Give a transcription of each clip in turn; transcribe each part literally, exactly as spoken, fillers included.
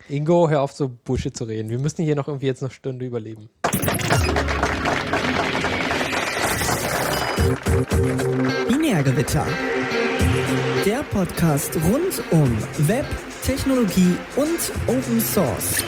Ingo, hör auf, so Bullshit zu reden. Wir müssen hier noch irgendwie jetzt eine Stunde überleben. Binärgewitter. Der Podcast rund um Web, Technologie und Open Source.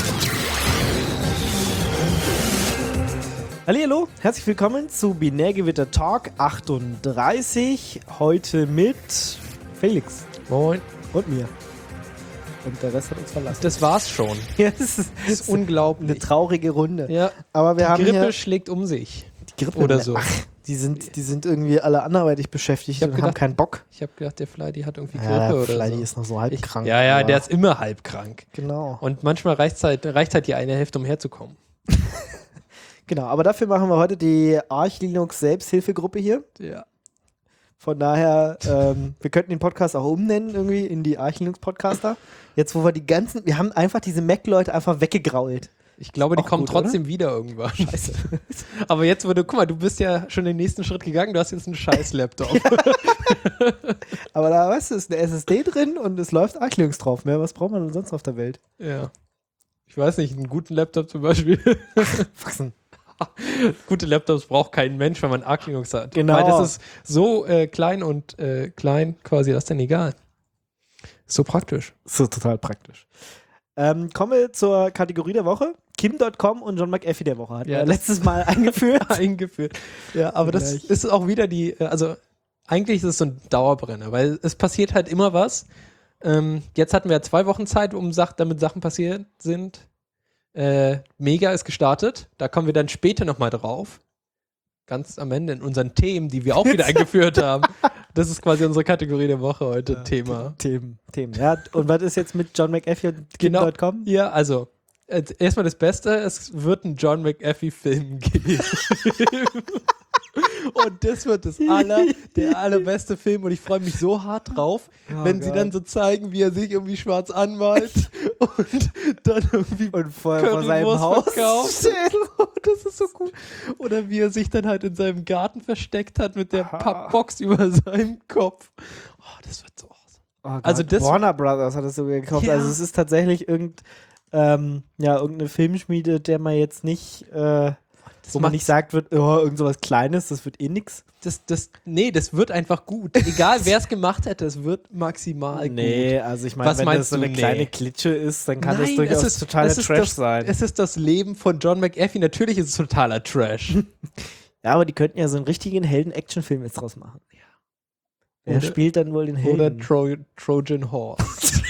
Hallihallo, herzlich willkommen zu Binärgewitter Talk achtunddreißig. Heute mit Felix. Moin. Und mir. Und der Rest hat uns verlassen. Das war's schon. Ja, das ist, Das ist unglaublich. eine traurige Runde. Ja, Aber wir die haben Grippe hier, schlägt um sich. die Grippe oder so. Ach, die sind, die sind irgendwie alle anderweitig beschäftigt Ich hab und gedacht- haben keinen Bock. Ich habe gedacht, der Fly, hat irgendwie Grippe Ja, der oder Fly, so. die ist noch so halb Ich, krank. ja, ja, aber- der ist immer halb krank. Genau. Und manchmal reicht halt, reicht halt die eine Hälfte, um herzukommen. Genau, aber dafür machen wir heute die Arch Linux Selbsthilfegruppe hier. Ja. Von daher, ähm, wir könnten den Podcast auch umnennen irgendwie in die Arch Linux Podcaster. Jetzt, wo wir die ganzen, wir haben einfach diese Mac-Leute einfach weggegrault. Ich glaube, die Auch kommen gut, trotzdem wieder irgendwann. Scheiße. Aber jetzt, wo du, guck mal, du bist ja schon den nächsten Schritt gegangen, du hast jetzt einen scheiß Laptop. Aber da, weißt du, ist eine S S D drin und es läuft Arch Linux drauf. Mehr, was braucht man denn sonst auf der Welt? Ja. Ich weiß nicht, einen guten Laptop zum Beispiel. Faxen. Gute Laptops braucht kein Mensch, wenn man Arch Linux hat. Genau. Weil das ist so äh, klein und äh, klein quasi, das ist dann egal. Ist so praktisch. So total praktisch. Ähm, kommen wir zur Kategorie der Woche. Kim Punkt com und John McAfee der Woche. Hat Ja, er das- letztes Mal eingeführt. Eingeführt. Ja, aber das Gleich. ist auch wieder die, äh, also eigentlich ist es so ein Dauerbrenner, weil es passiert halt immer was. Ähm, jetzt hatten wir ja zwei Wochen Zeit, um Sach damit Sachen passiert sind. Äh, Mega ist gestartet, da kommen wir dann später nochmal drauf. Ganz am Ende in unseren Themen, die wir auch wieder eingeführt haben. Das ist quasi unsere Kategorie der Woche heute, Ja, Thema. Themen. Themen. Ja, und was ist jetzt mit John McAfee und Kim Genau. Punkt com? Ja, also, äh, erstmal das Beste, es wird einen John McAfee-Film geben. Und das wird das aller, der allerbeste Film und ich freue mich so hart drauf, Oh wenn sie Gott. dann so zeigen, wie er sich irgendwie schwarz anmalt und dann irgendwie Und vorher vor seinem Currywurst Haus verkauft. stehen. Das ist so cool. Oder wie er sich dann halt in seinem Garten versteckt hat mit der Aha. Pappbox über seinem Kopf. Oh, das wird so awesome. Oh Gott, Also das- Warner Brothers hat es sogar gekauft. Ja. Also es ist tatsächlich irgend, ähm, ja, irgendeine Filmschmiede, der man jetzt nicht, äh, Das wo man macht- nicht sagt wird, oh, irgend sowas Kleines, das wird eh nix. Das, das, nee, das wird einfach gut. Egal, wer es gemacht hätte, es wird maximal gut. Nee, also ich meine, Was wenn meinst das so du? eine Nee. kleine Klitsche ist, dann kann das Nein, durchaus es ist, totaler es ist Trash das, sein. Es ist das Leben von John McAfee. Natürlich ist es totaler Trash. Ja, aber die könnten ja so einen richtigen Helden-Action-Film jetzt draus machen. Wer Oder- spielt dann wohl den Oder Helden? Tro Trojan Horse.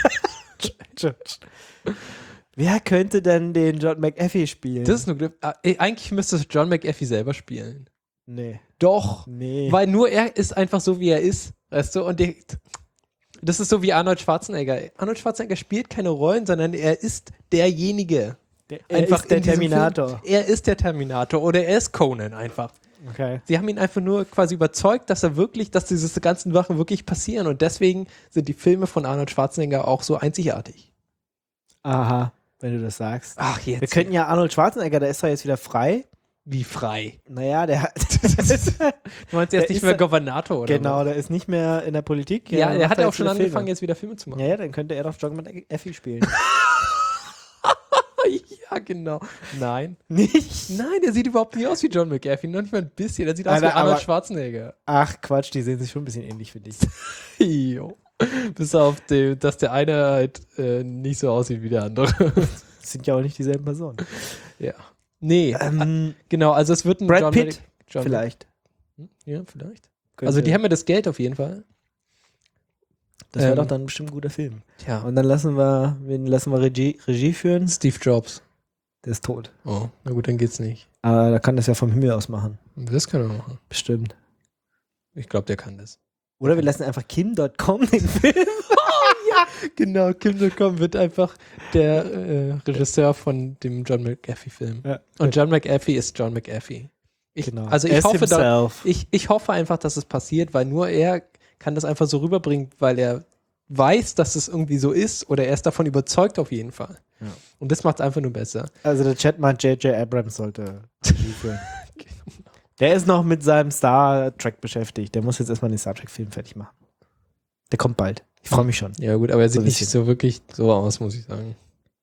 Wer könnte denn den John McAfee spielen? Das ist nur, äh, eigentlich müsste es John McAfee selber spielen. nee. Doch. Nee. Weil nur er ist einfach so, wie er ist. Weißt du? Und der, das ist so wie Arnold Schwarzenegger. Arnold Schwarzenegger spielt keine Rollen, sondern er ist derjenige. der, einfach ist der in diesem Terminator. Film. Er ist der Terminator oder er ist Conan einfach. Okay. Sie haben ihn einfach nur quasi überzeugt, dass er wirklich, dass diese ganzen Sachen wirklich passieren und deswegen sind die Filme von Arnold Schwarzenegger auch so einzigartig. Aha, wenn du das sagst. Ach, jetzt. Wir könnten ja Arnold Schwarzenegger, der ist doch jetzt wieder frei. Wie frei. Naja, der hat. Du meinst, er Der ist nicht ist mehr ja- Governator, oder? genau, der ist nicht mehr in der Politik. Ja, er macht hat ja auch jetzt schon wieder angefangen, Filme. jetzt wieder Filme zu machen. Ja, ja, dann könnte er doch John McAfee spielen. Ja, genau. Nein. nicht? Nein, der sieht überhaupt nicht aus wie John McAfee, noch nicht mal ein bisschen. Der sieht aus Alter, wie Arnold aber- Schwarzenegger. Ach, Quatsch, die sehen sich schon ein bisschen ähnlich, finde ich. Jo. Bis auf, dem, dass der eine halt äh, nicht so aussieht wie der andere. Das sind ja auch nicht dieselben Personen. Ja. Nee, Ähm, genau, also es wird ein Brad John Pitt Mc- John vielleicht. Hm? Ja, vielleicht. Könnte- Also die haben ja das Geld auf jeden Fall. Das wäre ähm, doch dann bestimmt ein guter Film. Tja. Und dann lassen wir, wen lassen wir Regie, Regie führen. Steve Jobs. Der ist tot. Oh, na gut, dann geht's nicht. Aber da kann das ja vom Himmel aus machen. Das kann er machen. Bestimmt. Ich glaube, der kann das. Oder wir lassen einfach Kim Punkt com den Film. Genau, Kim Punkt com wird einfach der äh, Regisseur von dem John McAfee-Film. Ja. Und John McAfee ist John McAfee. Ich, Genau. Also ich As hoffe, da, himself. ich, ich hoffe einfach, dass es passiert, weil nur er kann das einfach so rüberbringen, weil er weiß, dass es irgendwie so ist oder er ist davon überzeugt auf jeden Fall. Ja. Und das macht es einfach nur besser. Also der Chat meint, J J Abrams sollte Regie führen. Der ist noch mit seinem Star Trek beschäftigt. Der muss jetzt erstmal den Star Trek-Film fertig machen. Der kommt bald. Ich freue mich schon. Ja gut, aber er sieht So ein nicht bisschen. so wirklich so aus, muss ich sagen.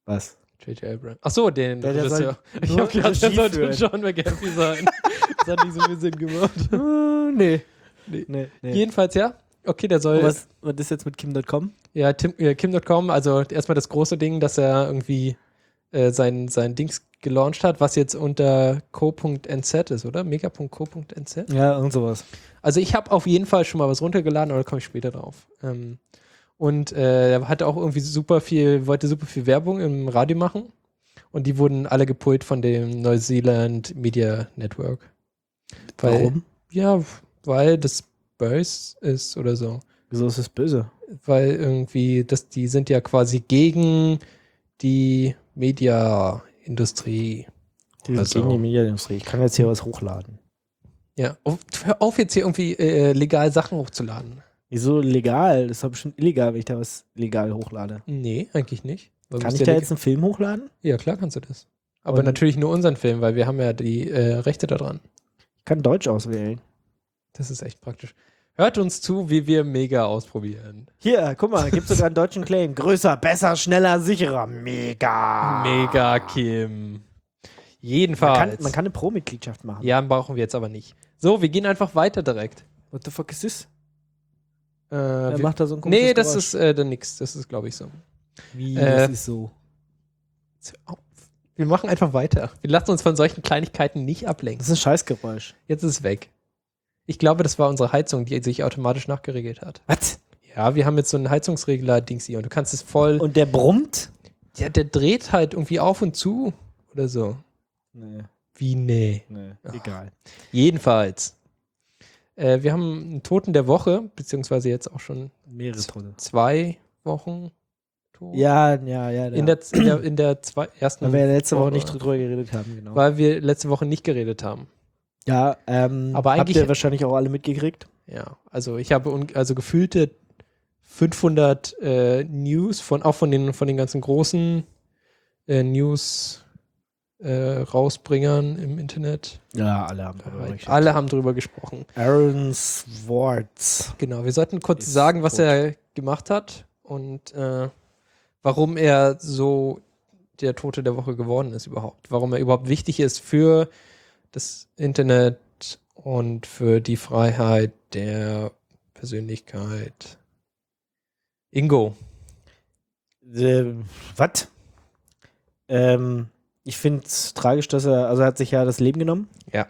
Was? J J Abrams. Ach so, den Der, der Regisseur. soll Ich nur hab gedacht, der Regie sollte führen. John McAfee sein. Das hat nicht so viel Sinn gemacht. Uh, nee. Nee. nee, nee. Jedenfalls, ja. Okay, der soll... Und was, was ist jetzt mit Kim Punkt com? Ja, Tim, äh, Kim Punkt com, also erstmal das große Ding, dass er irgendwie äh, sein, sein Dings gelauncht hat, was jetzt unter co Punkt n z ist, oder? mega Punkt co Punkt n z? Ja, irgend sowas. Also ich habe auf jeden Fall schon mal was runtergeladen, aber da komme ich später drauf. Ähm, und äh, er hatte auch irgendwie super viel, wollte super viel Werbung im Radio machen und die wurden alle gepult von dem Neuseeland Media Network. Weil, Warum? Ja, weil das böse ist oder so. Wieso ist das böse? Weil irgendwie, das, die sind ja quasi gegen die Media-Industrie. Die sind Also- gegen die Medienindustrie. Ich kann jetzt hier was hochladen. Ja, auf, hör auf jetzt hier irgendwie äh, legal Sachen hochzuladen. Wieso legal? Das ist doch bestimmt illegal, wenn ich da was legal hochlade. Nee, eigentlich nicht. Weil Kann du ich musst da ja jetzt einen Film hochladen? Ja, klar kannst du das. Aber Und- natürlich nur unseren Film, weil wir haben ja die äh, Rechte daran. Ich kann Deutsch auswählen. Das ist echt praktisch. Hört uns zu, wie wir mega ausprobieren. Hier, guck mal, gibt sogar einen deutschen Claim. Größer, besser, schneller, sicherer. Mega. Mega, Kim. Man Jedenfalls. kann, man kann eine Pro-Mitgliedschaft machen. Ja, brauchen wir jetzt aber nicht. So, wir gehen einfach weiter direkt. What the fuck ist das? Äh, Wer wir, macht da so ein komisches nee, das Geräusch? ist äh, dann nix. Das ist, glaube ich, so. Wie, äh, das ist so. Wir machen einfach weiter. Wir lassen uns von solchen Kleinigkeiten nicht Das ablenken. ist ein Scheißgeräusch. Jetzt ist es weg. Ich glaube, das war unsere Heizung, die sich automatisch nachgeregelt hat. Was? Ja, wir haben jetzt so einen Heizungsregler-Dings hier und du kannst es voll. Und der brummt? Ja, der dreht halt irgendwie auf und zu oder so. Nee, Wie nee. nee, Ach. egal. Jedenfalls. Äh, wir haben einen Toten der Woche, beziehungsweise jetzt auch schon Mehrere Tote. zwei Wochen tot. Ja, ja, ja. In der, in der, in der zwei, ersten weil wir ja letzte Woche Woche. nicht drüber geredet haben, genau. Weil wir letzte Woche nicht geredet haben. Ja, ähm, Aber eigentlich- habt ihr wahrscheinlich auch alle mitgekriegt. Ja, also ich habe un also gefühlte fünfhundert äh, News von auch von den von den ganzen großen äh, News äh, Rausbringern im Internet. Ja, alle haben darüber Halt, geredet. alle haben drüber gesprochen. Aaron Swartz. Genau, wir sollten kurz Ist sagen, was tot. er gemacht hat und äh, warum er so der Tote der Woche geworden ist überhaupt. Warum er überhaupt wichtig ist für das Internet und für die Freiheit der Persönlichkeit. Ingo. Äh, was? Ähm, ich finde es tragisch, dass er, also er hat sich ja das Leben genommen. Ja.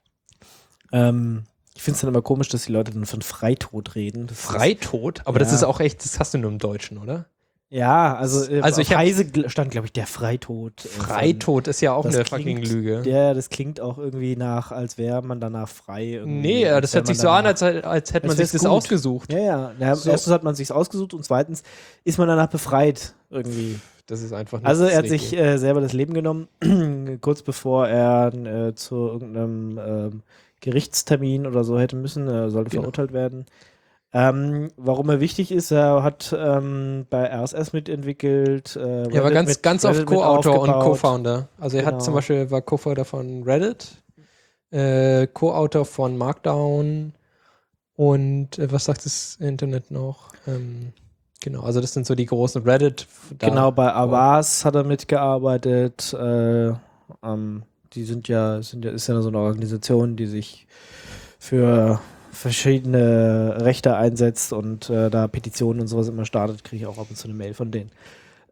Ähm, ich finde es dann immer komisch, dass die Leute dann von Freitod reden. Das Freitod? Aber das Ja. ist auch echt, das hast du nur im Deutschen, oder? Ist, ja, also, äh, Also auf ich hab- Heise gl- stand, glaube ich, der Freitod. äh, von- Freitod ist ja auch das eine klingt- fucking Lüge. Ja, das klingt auch irgendwie nach, als wäre man danach frei. Irgendwie, Nee, als das wär hört sich man so an, danach- als, als hätte Als man sich wär's das gut. ausgesucht. Ja, ja. ja So. Erstens hat man sich ausgesucht und zweitens ist man danach befreit irgendwie. Das ist einfach nicht Also er hat richtig. sich äh, selber das Leben genommen, kurz bevor er äh, zu irgendeinem ähm, Gerichtstermin oder so hätte müssen, er sollte Genau. verurteilt werden. Ähm, warum er wichtig ist, er hat ähm, bei R S S mitentwickelt. Äh, Er war Reddit ganz, mit- ganz oft Reddit mit Co-Autor und aufgebaut. Co-Founder. Also er Genau. hat zum Beispiel, war Co-Founder von Reddit, äh, Co-Autor von Markdown und äh, was sagt das Internet noch? Ähm, genau, also das sind so die großen Reddit. da- Genau, bei Avast hat er mitgearbeitet. Äh, ähm, die sind ja, sind ja, ist ja so eine Organisation, die sich für verschiedene Rechte einsetzt und äh, da Petitionen und sowas immer startet, kriege ich auch ab und zu eine Mail von denen.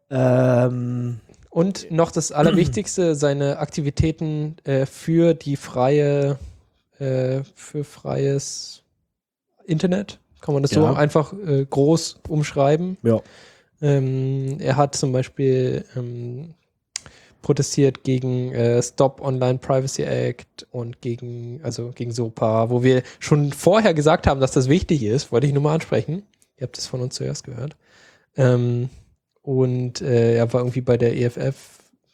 Ähm, Und noch das Allerwichtigste, seine Aktivitäten äh, für die freie, äh, für freies Internet. Kann man das so Ja. einfach äh, groß umschreiben? ja. Ähm, er hat zum Beispiel ähm, protestiert gegen äh, Stop Online Privacy Act und gegen, also gegen SOPA, wo wir schon vorher gesagt haben, dass das wichtig ist, wollte ich nur mal ansprechen. Ihr habt das von uns zuerst gehört. Ähm, und äh, er war irgendwie bei der E F F,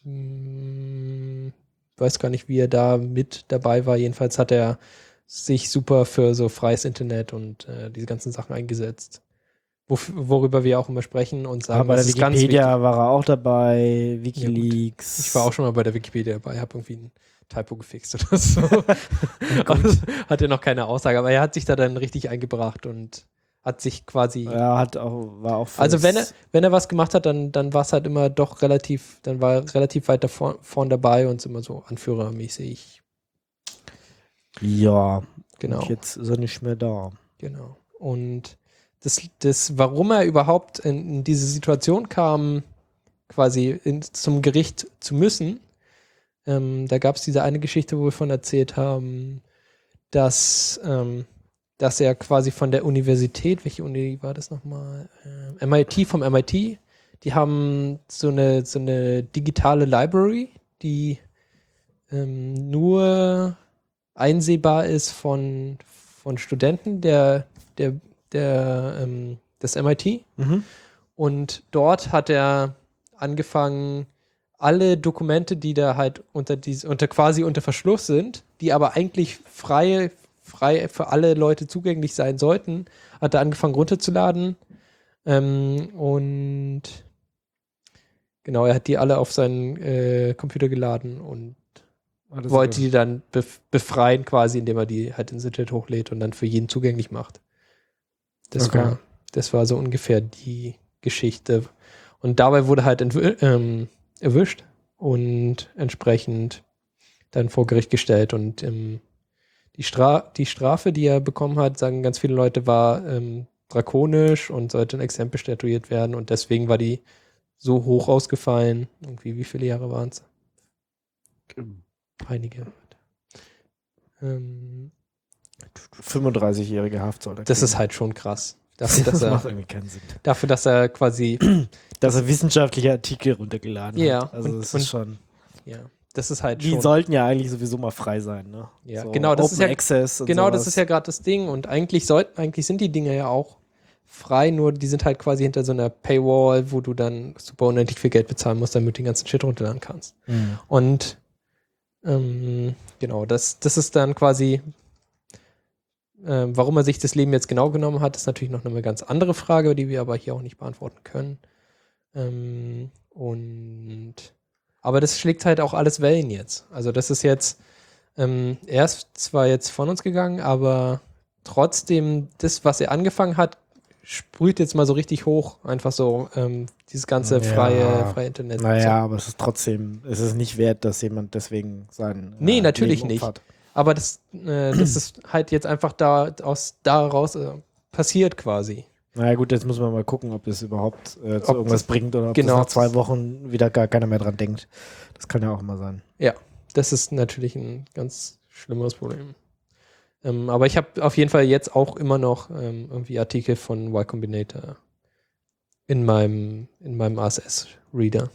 mh, weiß gar nicht, wie er da mit dabei war. Jedenfalls hat er sich super für so freies Internet und äh, diese ganzen Sachen eingesetzt. Wof- worüber wir auch immer sprechen und sagen, Aber bei der das ist ganz wichtig. Wikipedia war er auch dabei, Wikileaks. Ich war auch schon mal bei der Wikipedia dabei, habe irgendwie ein Typo gefixt oder so. Also, hat er noch keine Aussage, aber er hat sich da dann richtig eingebracht und hat sich quasi. Er hat auch, war auch Also wenn er, fürs- wenn er was gemacht hat, dann, dann war es halt immer doch relativ, dann war er relativ weit davor, vorn dabei und ist immer so anführermäßig. Ja, Genau. und jetzt ist er nicht mehr da. Genau. Und das, das, warum er überhaupt in, in diese Situation kam, quasi in, zum Gericht zu müssen, ähm, da gab es diese eine Geschichte, wo wir von erzählt haben, dass, ähm, dass er quasi von der Universität, welche Uni war das nochmal? Äh, M I T, vom M I T, die haben so eine, so eine digitale Library, die ähm, nur einsehbar ist von, von Studenten der, der, der, ähm, des M I T. Mhm. Und dort hat er angefangen, alle Dokumente, die da halt unter diese, unter quasi unter Verschluss sind, die aber eigentlich frei, frei für alle Leute zugänglich sein sollten, hat er angefangen runterzuladen. Ähm, und genau, er hat die alle auf seinen äh, Computer geladen und Alles wollte gut. die dann bef- befreien, quasi, indem er die halt ins Internet hochlädt und dann für jeden zugänglich macht. Das, Okay. war, das war so ungefähr die Geschichte. Und dabei wurde halt entw- ähm, erwischt und entsprechend dann vor Gericht gestellt. Und ähm, die, Stra- die Strafe, die er bekommen hat, sagen ganz viele Leute, war ähm, drakonisch und sollte ein Exempel statuiert werden. Und deswegen war die so hoch ausgefallen. Irgendwie, wie viele Jahre waren es? Einige. Ähm, fünfunddreißigjährige Haft soll er das kriegen. ist halt schon krass. Dafür, dass das macht er, irgendwie keinen Sinn. dafür, dass er quasi, Dass er wissenschaftliche Artikel runtergeladen Ja, hat. Also und- das und- ist schon. ja, das ist halt Die schon. sollten ja eigentlich sowieso mal frei sein, ne? Ja, so genau, das Open ist ja- Access und Genau, sowas. das ist ja gerade das Ding. Und eigentlich sollten, eigentlich sind die Dinge ja auch frei, nur die sind halt quasi hinter so einer Paywall, wo du dann super unendlich viel Geld bezahlen musst, damit du den ganzen Shit runterladen kannst. Mhm. Und ähm, genau, das, das ist dann quasi, ähm, warum er sich das Leben jetzt genau genommen hat, ist natürlich noch eine ganz andere Frage, die wir aber hier auch nicht beantworten können. Ähm, und aber das schlägt halt auch alles Wellen jetzt. Also das ist jetzt, ähm, er ist zwar jetzt von uns gegangen, aber trotzdem, das, was er angefangen hat, sprüht jetzt mal so richtig hoch. Einfach so, ähm, dieses ganze Ja. freie, freie Internet. Naja, aber es ist trotzdem, es ist nicht wert, dass jemand deswegen sein Nee, äh, natürlich Leben nicht. opfert. Aber das, äh, das ist halt jetzt einfach da aus daraus äh, passiert quasi. Naja gut, jetzt muss man mal gucken, ob das überhaupt äh, zu Ob irgendwas das- bringt oder ob genau. das nach zwei Wochen wieder gar keiner mehr dran denkt. Das kann ja auch mal sein. Das ist natürlich ein ganz schlimmes Problem. Ähm, aber ich habe auf jeden Fall jetzt auch immer noch ähm, irgendwie Artikel von Y Combinator in meinem, in meinem A S S-Reader.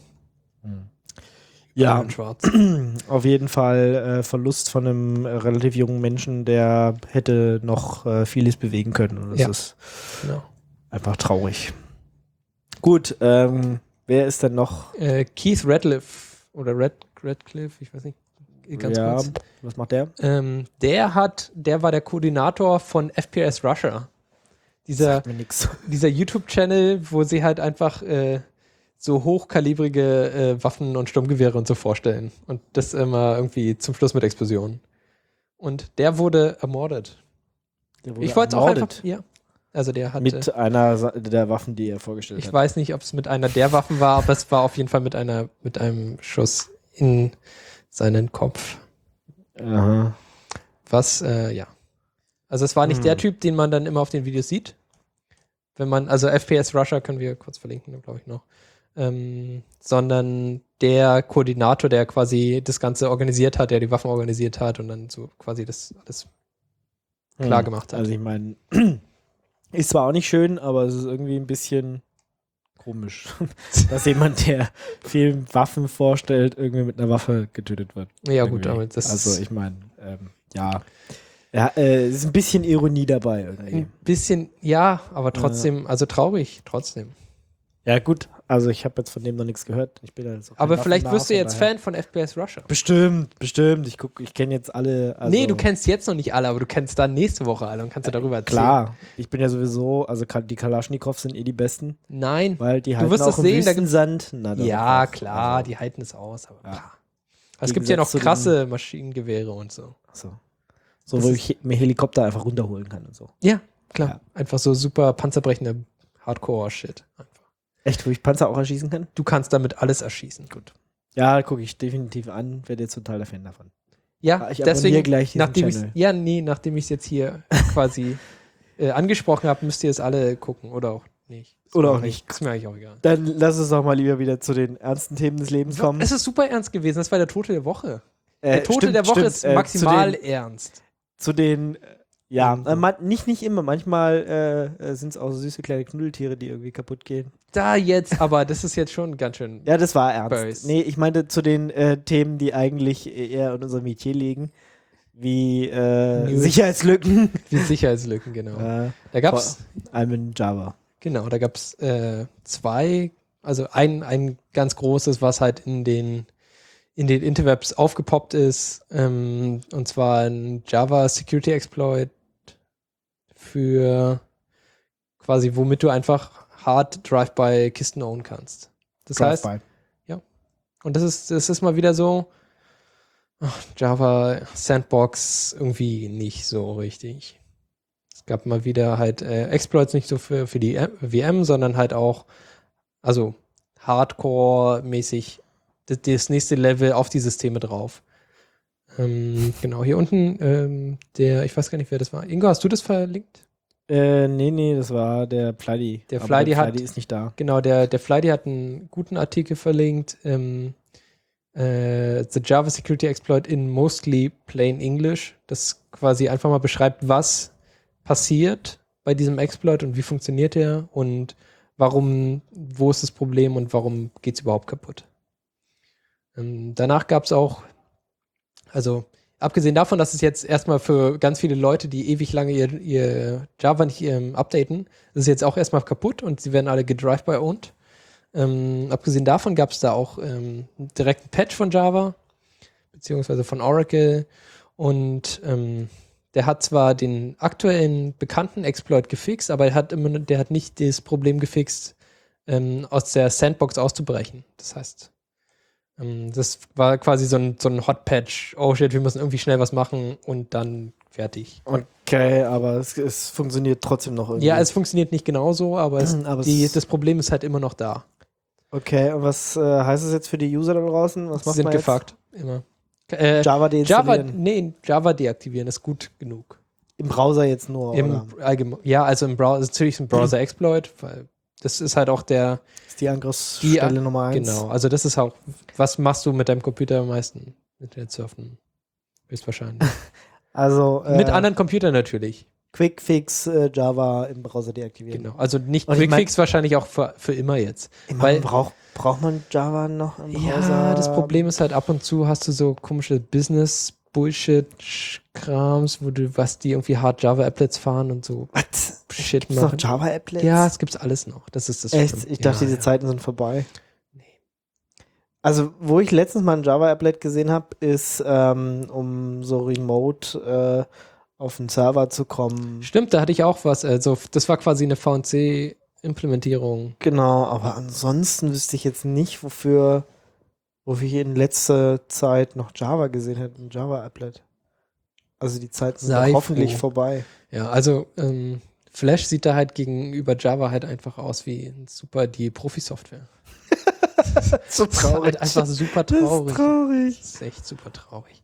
Ja, In schwarz. auf jeden Fall äh, Verlust von einem äh, relativ jungen Menschen, der hätte noch äh, vieles bewegen können. Und das Ja. ist Genau. einfach traurig. Gut, ähm, wer ist denn noch? Äh, Keith Radcliffe oder Red, Radcliffe, ich weiß nicht, ganz ja, kurz. was macht der? Ähm, der hat, der war der Koordinator von F P S Russia. Dieser, Sagt mir nix. dieser YouTube-Channel, wo sie halt einfach äh, so hochkalibrige äh, Waffen und Sturmgewehre und so vorstellen. Und das immer irgendwie zum Schluss mit Explosionen. Und der wurde ermordet. Der wurde Ich wollte es auch ermordet. einfach, ja. Also der hatte, Mit einer Sa- der Waffen, die er vorgestellt ich hat. weiß nicht, ob es mit einer der Waffen war, aber es war auf jeden Fall mit einer, mit einem Schuss in seinen Kopf. Aha. Was, äh, ja. Also es war nicht Hm. der Typ, den man dann immer auf den Videos sieht. Wenn man, also F P S Russia können wir kurz verlinken, glaube ich noch. Ähm, sondern der Koordinator, der quasi das Ganze organisiert hat, der die Waffen organisiert hat und dann so quasi das alles klar gemacht hat. Also ich meine, ist zwar auch nicht schön, aber es ist irgendwie ein bisschen komisch, dass jemand, der viel Waffen vorstellt, irgendwie mit einer Waffe getötet wird. Ja, gut, Irgendwie. aber das Also ich meine, ähm, ja. Ja, äh, es ist ein bisschen Ironie dabei irgendwie. ein bisschen, ja, aber trotzdem, also traurig, trotzdem. Ja, gut, also ich habe jetzt von dem noch nichts gehört. Ich bin ja jetzt auch kein Aber vielleicht Waffennah, wirst du von jetzt daher- Fan von F P S Russia. Bestimmt, bestimmt. Ich guck, ich kenne jetzt alle. Also, Nee, du kennst jetzt noch nicht alle, aber du kennst dann nächste Woche alle und kannst du darüber erzählen. Klar, ich bin ja sowieso, also Ka- die Kalaschnikows sind eh die besten, Nein. weil die halten wirst auch das im sehen, da gibt's- Wüstensand. Na, dann Ja, einfach. klar, Also, die halten es aus. Aber Ja. klar. Es gibt ja noch Gegensatz zu den- krasse Maschinengewehre und so. so, so Das wo ist- ich mir Helikopter einfach runterholen kann und so. Ja, klar. Ja. Einfach so super panzerbrechender Hardcore-Shit. Einfach. Echt, wo ich Panzer auch erschießen kann? Du kannst damit alles erschießen. Gut. Ja, gucke ich definitiv an, werde jetzt total der Fan davon. Ja, ich abonniere deswegen, gleich diesen nachdem ich Channel. ja, nee, nachdem ich es jetzt hier quasi äh, angesprochen habe, müsst ihr es alle gucken oder auch nicht. Ist Oder mir auch eigentlich- Ist mir eigentlich auch egal. Dann lass uns doch mal lieber wieder zu den ernsten Themen des Lebens kommen. Es ist super ernst gewesen. Das war der Tote der Woche. Äh, Der Tote stimmt, der Woche stimmt, ist äh, maximal Zu den, ernst. zu den äh, ja, Irgendwo. äh, man, nicht, nicht immer. Manchmal äh, sind es auch süße kleine Knuddeltiere, die irgendwie kaputt gehen. Da jetzt, aber das ist jetzt schon ganz schön. Ja, das war ernst. Böse. Nee, ich meinte zu den äh, Themen, die eigentlich eher in unserem Metier liegen, wie äh, News. Sicherheitslücken. Die Sicherheitslücken, genau. äh, Da gab's, I'm in Java. genau, da gab's äh, zwei, also ein, ein ganz großes, was halt in den in den Interwebs aufgepoppt ist, ähm, und zwar ein Java Security Exploit für quasi, womit du einfach hart Drive-by Kisten own kannst. Das heißt, Drive-by. und das ist, das ist mal wieder so, ach, Java Sandbox irgendwie nicht so richtig. Es gab mal wieder halt äh, Exploits nicht so für, für die M- V M, sondern halt auch, also Hardcore-mäßig das, das nächste Level auf die Systeme drauf. Ähm, genau, hier unten, ähm, der, ich weiß gar nicht, wer das war. Ingo, hast du das verlinkt? Äh, nee, nee, das war der Flydy. Der Aber Flydy der hat- Flydy ist nicht da. Genau, der, der Flydy hat einen guten Artikel verlinkt. Ähm, äh, The Java Security Exploit in Mostly Plain English. Das quasi einfach mal beschreibt, was passiert bei diesem Exploit und wie funktioniert er und warum, wo ist das Problem und warum geht es überhaupt kaputt. Ähm, danach gab es auch, also abgesehen davon, dass es jetzt erstmal für ganz viele Leute, die ewig lange ihr, ihr Java nicht ähm, updaten, ist es jetzt auch erstmal kaputt und sie werden alle gedrive-by-owned. Ähm, abgesehen davon gab es da auch ähm, direkt einen Patch von Java, beziehungsweise von Oracle, und ähm, der hat zwar den aktuellen bekannten Exploit gefixt, aber er hat immer, der hat nicht das Problem gefixt, ähm, aus der Sandbox auszubrechen. Das heißt, ähm, das war quasi so ein, so ein Hot-Patch. Oh shit, wir müssen irgendwie schnell was machen und dann fertig. Okay, aber es, es funktioniert trotzdem noch irgendwie. Ja, es funktioniert nicht genauso, aber, es, Aber es- die, das Problem ist halt immer noch da. Okay, und was äh, heißt es jetzt für die User da draußen? Was Sie macht sind man jetzt? gefuckt, immer. Äh, Java Java, deinstallieren. nee, Java deaktivieren ist gut genug. Im Browser jetzt nur, oder? Im allgemein, ja, also im Browser, ist natürlich ein Browser-Exploit, weil das ist halt auch der, Ist die Angriffsstelle Die- Nummer eins. genau, also das ist auch, was machst du mit deinem Computer am meisten? Internet surfen. Höchstwahrscheinlich. Also äh, Mit anderen Computern natürlich. Quickfix äh, Java im Browser deaktivieren. Genau. Also nicht Und ich mein- Quickfix, wahrscheinlich auch für, für immer jetzt. Ich meine, Weil- braucht, braucht man Java noch im Browser? Ja, das Problem ist halt, ab und zu hast du so komische Business-Bullshit-Krams, wo du, was die irgendwie hart Java-Applets fahren und so Was? Shit Gibt's noch machen. Java-Applets? Ja, es gibt's alles noch. Das ist das Echt? Schlimme. Ich dachte, ja, diese ja. Zeiten sind vorbei. Also, wo ich letztens mal ein Java-Applet gesehen habe, ist, ähm, um so remote äh, auf den Server zu kommen. Stimmt, da hatte ich auch was. Also, das war quasi eine V N C-Implementierung. Genau, aber ansonsten wüsste ich jetzt nicht, wofür, wofür ich in letzter Zeit noch Java gesehen hätte, ein Java-Applet. Also die Zeiten sind Sei doch hoffentlich froh. vorbei. Ja, also ähm, Flash sieht da halt gegenüber Java halt einfach aus wie super die Profi-Software. So Das ist halt einfach super Das traurig. ist traurig. Das ist echt super traurig.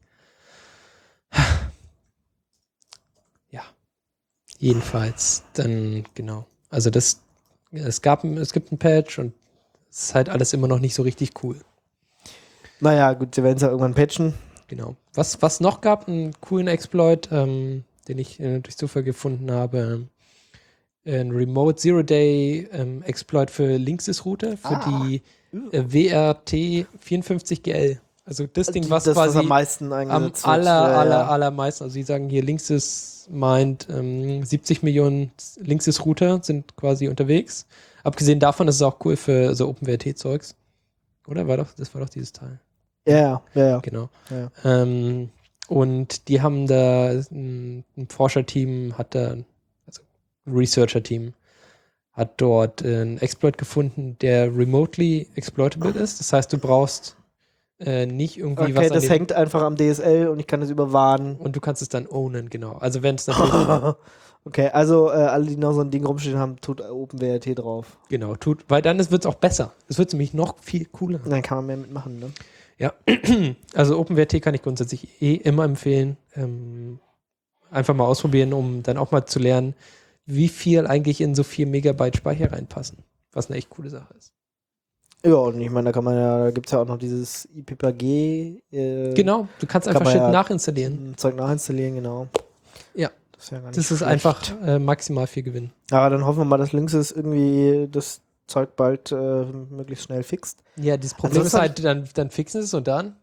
Ja. Jedenfalls, dann, genau. Also das, es gab, ein- es gibt ein Patch und es ist halt alles immer noch nicht so richtig cool. Naja, gut, sie werden es ja irgendwann patchen. Genau. Was, was noch gab, einen coolen Exploit, ähm, den ich äh, durch Zufall gefunden habe, ein Remote Zero Day ähm, Exploit für Linksys-Router, für Ah. die äh, W R T vierundfünfzig G L. Also das Ding, Die- was das, was quasi am meisten am eingesetzt wird. aller, Ja, ja. aller, allermeisten, also sie sagen hier, Linksys meint, ähm, siebzig Millionen Linksys-Router sind quasi unterwegs. Abgesehen davon ist es auch cool für so OpenWrt-Zeugs. Oder? War doch, das war doch dieses Teil. Ja, ja, ja. Genau. Ja. Ähm, und die haben da ein, ein Forscherteam, hat da, also ein Researcher-Team, hat dort äh, einen Exploit gefunden, der remotely exploitable ist. Das heißt, du brauchst äh, nicht irgendwie was Okay, an das dem- hängt einfach am D S L und ich kann es überwahren. und du kannst es dann ownen, genau. Also wenn es natürlich Okay, also äh, alle, die noch so ein Ding rumstehen haben, tut OpenWRT drauf. Genau, tut, weil dann wird es auch besser. Es wird nämlich noch viel cooler. Dann kann man mehr mitmachen, ne? Ja, also OpenWRT kann ich grundsätzlich eh immer empfehlen. Ähm, einfach mal ausprobieren, um dann auch mal zu lernen, wie viel eigentlich in so vier Megabyte Speicher reinpassen. Was eine echt coole Sache ist. Ja, und ich meine, da kann man ja, da gibt es ja auch noch dieses I P P G. Äh, Genau, du kannst einfach man Shit ja nachinstallieren. Zeug nachinstallieren, genau. Ja. Das ist, ja gar nicht Das ist schlecht. einfach äh, maximal viel Gewinn. Aber dann hoffen wir mal, dass Linksys irgendwie das Zeug bald äh, möglichst schnell fixt. Ja, das Problem Ansonsten ist halt, dann, dann fixen sie es und dann?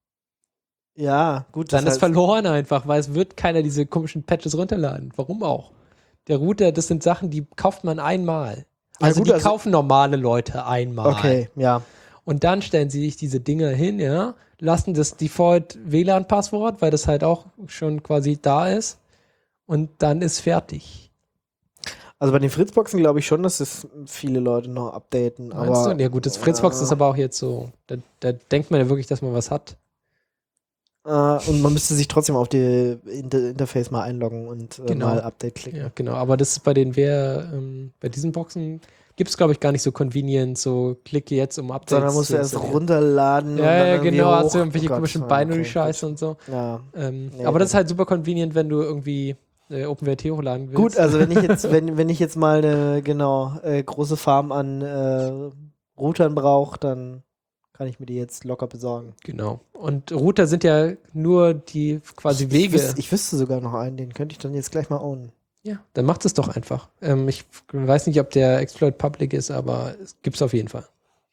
Ja, gut. Dann das ist heißt- verloren einfach, weil es wird keiner diese komischen Patches runterladen. Warum auch? Der Router, das sind Sachen, die kauft man einmal. Ja, Also gut, die also- kaufen normale Leute einmal. Okay, ja. Und dann stellen sie sich diese Dinger hin, ja, lassen das Default-W L A N-Passwort, weil das halt auch schon quasi da ist. Und dann ist fertig. Also bei den Fritzboxen glaube ich schon, dass es viele Leute noch updaten. Meinst aber, du? Ja gut, das Fritzbox äh, ist aber auch jetzt so, da, da denkt man ja wirklich, dass man was hat. Äh, und man müsste sich trotzdem auf die Inter Interface mal einloggen und äh, Genau. mal Update klicken. Ja, genau. Aber das ist bei den wer, ähm, bei diesen Boxen gibt es, glaube ich, gar nicht so convenient, so klicke jetzt um Updates Sondern musst zu du erst installieren. runterladen. und Ja, dann ja, irgendwie genau, hast hoch. du irgendwelche Oh Gott, komischen ja, okay, Binary-Scheiße gut. und so. Ja. Ähm, Nee, aber das das- ist halt super convenient, wenn du irgendwie äh, OpenWRT hochladen willst. Gut, also wenn ich jetzt, wenn, wenn ich jetzt mal eine genau äh, große Farm an äh, Routern brauche, dann kann ich mir die jetzt locker besorgen. Genau. Und Router sind ja nur die quasi Ich, Wege. wüs- ich wüsste sogar noch einen, den könnte ich dann jetzt gleich mal ownen. Ja, dann macht es doch einfach. Ähm, ich weiß nicht, ob der Exploit public ist, aber es gibt es auf jeden Fall.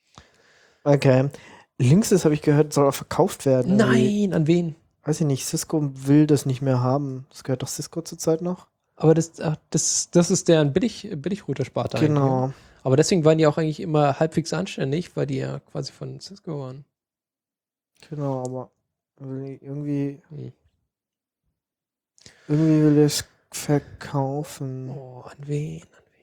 Okay. Linksys, habe ich gehört, soll auch verkauft werden. irgendwie. Nein, an wen? Weiß ich nicht, Cisco will das nicht mehr haben. Das gehört doch Cisco zurzeit noch. Aber das, ach, das, das ist deren Billig, Billig-Router-Sparte eigentlich. Genau. Aber deswegen waren die auch eigentlich immer halbwegs anständig, weil die ja quasi von Cisco waren. Genau, aber irgendwie, Hm. irgendwie will ich es verkaufen. Oh, an wen?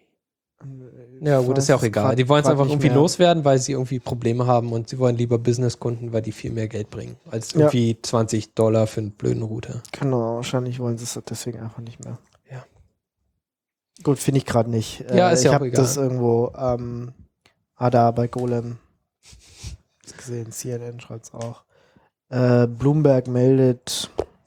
Äh, Ja, gut, ist ja auch weiß egal. grad- Die wollen es grad einfach nicht irgendwie mehr. loswerden, weil sie irgendwie Probleme haben und sie wollen lieber Businesskunden, weil die viel mehr Geld bringen, als Ja. irgendwie zwanzig Dollar für einen blöden Router. Genau, wahrscheinlich wollen sie es deswegen einfach nicht mehr. Ja. Gut, finde ich gerade nicht. Ja, ist ich ja auch habe egal. das irgendwo ähm, ah, da bei Golem hab's gesehen, C N N schreibt es auch. Äh, Bloomberg meldet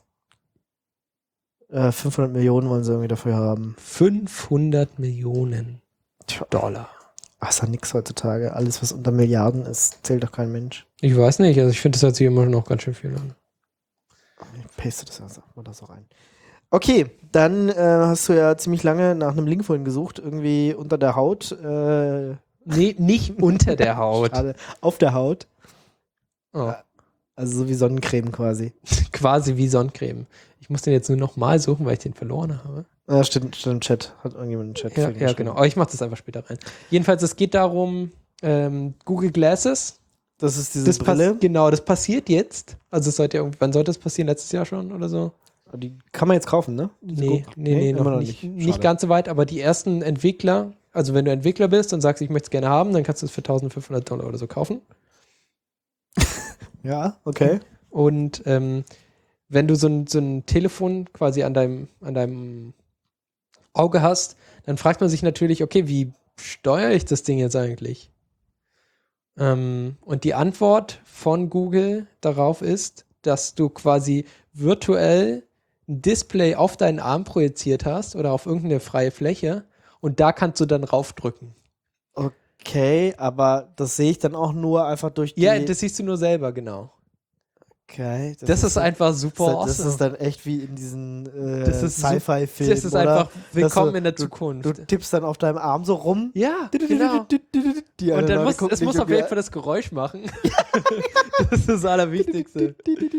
äh, fünfhundert Millionen wollen sie irgendwie dafür haben. fünfhundert Millionen Tja, Dollar. ach, ist ja nix heutzutage. Alles, was unter Milliarden ist, zählt doch kein Mensch. Ich weiß nicht, also ich finde, das hört sich immer noch ganz schön viel an. Ich paste das also mal das auch rein. Okay, dann äh, hast du ja ziemlich lange nach einem Link vorhin gesucht, irgendwie unter der Haut. Äh, Nee, nicht unter der Haut. Schade, auf der Haut. Oh, Also so wie Sonnencreme quasi. quasi wie Sonnencreme. Ich muss den jetzt nur noch mal suchen, weil ich den verloren habe. Ja, steht, steht im Chat. Hat irgendjemand im Chat. Ja, vorhin ja geschrieben. genau. Aber ich mache das einfach später rein. Jedenfalls, es geht darum, ähm, Google Glasses. Das ist diese Das pass- Brille. Genau, das passiert jetzt. Also es sollte ja irgendwie, wann sollte das passieren? Letztes Jahr schon oder so? Die kann man jetzt kaufen, ne? Diese Nee, Guck- nee, nee, immer noch nicht. Nicht, Schade. ganz so weit, aber die ersten Entwickler, also wenn du Entwickler bist und sagst, ich möchte es gerne haben, dann kannst du es für eintausendfünfhundert Dollar oder so kaufen. Ja, okay. Und ähm, wenn du so ein, so ein Telefon quasi an deinem, an deinem Auge hast, dann fragt man sich natürlich, okay, wie steuere ich das Ding jetzt eigentlich? Ähm, und die Antwort von Google darauf ist, dass du quasi virtuell ein Display auf deinen Arm projiziert hast oder auf irgendeine freie Fläche und da kannst du dann raufdrücken. Okay, aber das sehe ich dann auch nur einfach durch die... Ja, das siehst du nur selber, genau. okay, Das, ist dann- einfach super das, das awesome. ist dann echt wie in diesen äh, Das ist su- Sci-Fi-Filmen, Das ist oder? einfach willkommen du- in der du- Zukunft. Du tippst dann auf deinem Arm so rum. ja, genau. Die Und anderen dann Leute muss, gucken es dich muss auf irgendwie jeden Fall das Geräusch machen. Das ist das Allerwichtigste.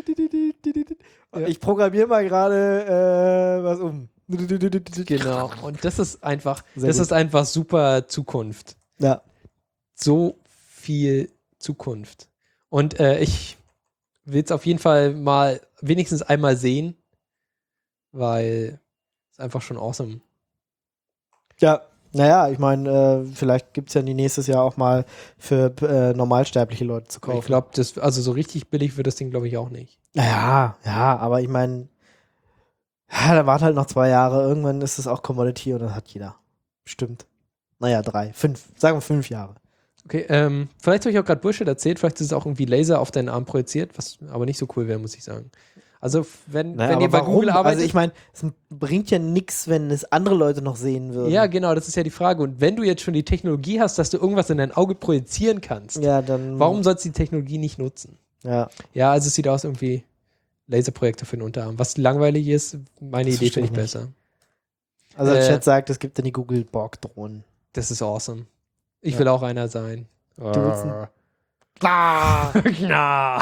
Ich programmiere mal gerade äh, was um. Genau. Und das ist einfach, Sehr das gut. ist einfach super Zukunft. Ja. So viel Zukunft. Und äh, ich will es auf jeden Fall mal wenigstens einmal sehen, weil es einfach schon awesome. Ja, naja, ich meine, äh, vielleicht gibt es ja die nächstes Jahr auch mal für äh, normalsterbliche Leute zu Aber kaufen. ich glaube, das, also so richtig billig wird das Ding, glaube ich, auch nicht. Naja, ja, aber ich meine, Ja, da warten halt noch zwei Jahre. Irgendwann ist es auch Commodity und das hat jeder. Stimmt. Naja, drei, fünf, sagen wir fünf Jahre. Okay, ähm, vielleicht habe ich auch gerade Bullshit erzählt, vielleicht ist es auch irgendwie Laser auf deinen Arm projiziert, was aber nicht so cool wäre, muss ich sagen. Also, wenn, Naja, wenn ihr bei warum? Google arbeitet. Also, ich meine, es bringt ja nichts, wenn es andere Leute noch sehen würden. Ja, genau, das ist ja die Frage. Und wenn du jetzt schon die Technologie hast, dass du irgendwas in dein Auge projizieren kannst, Ja, dann. warum sollst du die Technologie nicht nutzen? Ja. Ja, also es sieht aus irgendwie Laserprojektor für den Unterarm. Was langweilig ist, meine Das Idee finde ich verstehe ich besser. Also, der Äh, Chat sagt, es gibt dann die Google Borg-Drohnen. Das ist awesome. Ich Ja. will auch einer sein. Du willst ein- Ah, ja.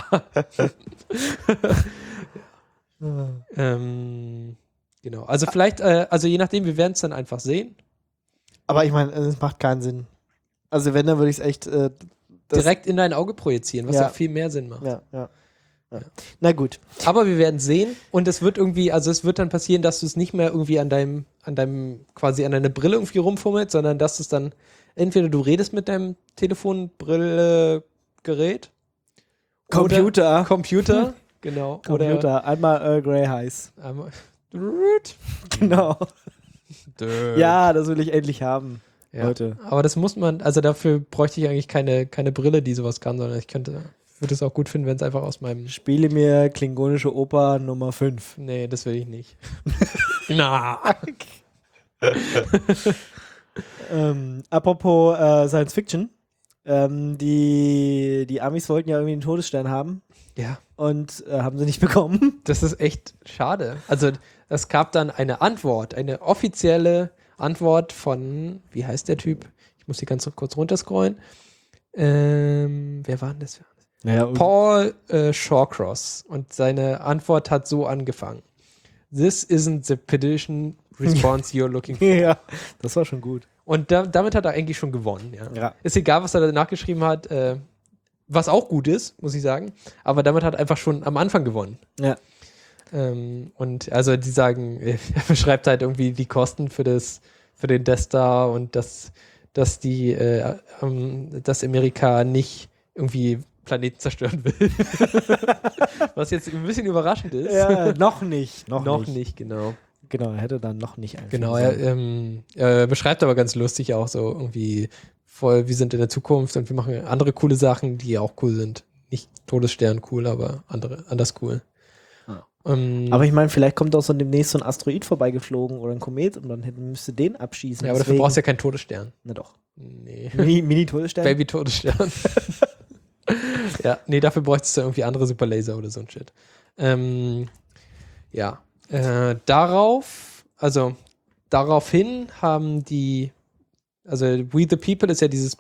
ähm, genau. Also vielleicht, äh, also je nachdem, wir werden es dann einfach sehen. Aber ich meine, es macht keinen Sinn. Also, wenn, dann würde ich es echt. Äh, das- Direkt in dein Auge projizieren, was Ja. ja viel mehr Sinn macht. Ja, ja. ja. Na gut. Aber wir werden sehen und es wird irgendwie, also es wird dann passieren, dass du es nicht mehr irgendwie an deinem, an deinem, quasi an deiner Brille irgendwie rumfummelst, sondern dass es dann, entweder du redest mit deinem Telefon, Brille, Gerät. Computer. Oder Computer, genau. Computer. Einmal Earl Grey heiß. Oder einmal, Genau. ja. Ja, das will ich endlich haben. Ja. Leute. Aber das muss man, also dafür bräuchte ich eigentlich keine, keine Brille, die sowas kann, sondern ich könnte, würde es auch gut finden, wenn es einfach aus meinem. Spiele mir Klingonische Oper Nummer fünf. Nee, das will ich nicht. Na. Ähm, apropos äh, Science Fiction. Ähm, die, die Amis wollten ja irgendwie einen Todesstern haben Ja. und äh, haben sie nicht bekommen. Das ist echt schade. Also es gab dann eine Antwort, eine offizielle Antwort von, wie heißt der Typ? Ich muss hier ganz kurz runterscrollen. Ähm, wer war denn das? Naja, Paul äh, Shawcross. Und seine Antwort hat so angefangen. This isn't the petition response you're looking for. ja, das war schon gut. Und da, damit hat er eigentlich schon gewonnen. Ja. Ja. Ist egal, was er danach geschrieben hat, äh, was auch gut ist, muss ich sagen. Aber damit hat er einfach schon am Anfang gewonnen. Ja. Ähm, und also die sagen, er beschreibt halt irgendwie die Kosten für das, für den Death Star und dass, dass die, äh, ähm, dass Amerika nicht irgendwie Planeten zerstören will. Was jetzt ein bisschen überraschend ist. Ja, noch nicht. Noch, Noch nicht. nicht, genau. Genau, er hätte dann noch nicht einfügen Genau, er, sollen. ähm, er beschreibt aber ganz lustig auch so irgendwie voll, wir sind in der Zukunft und wir machen andere coole Sachen, die auch cool sind. Nicht Todesstern cool, aber andere, anders cool. Ja. Ähm, Aber ich meine, vielleicht kommt auch so demnächst so ein Asteroid vorbeigeflogen oder ein Komet und dann hätten, müsste den abschießen. ja, aber dafür Deswegen- brauchst du ja keinen Todesstern. Na doch. Nee. Mini- Mini-Todesstern? Baby-Todesstern. Ja, nee, dafür bräuchtest du irgendwie andere Superlaser oder so ein Shit. Ähm, ja. Äh, darauf, also daraufhin haben die, also We the People ist ja dieses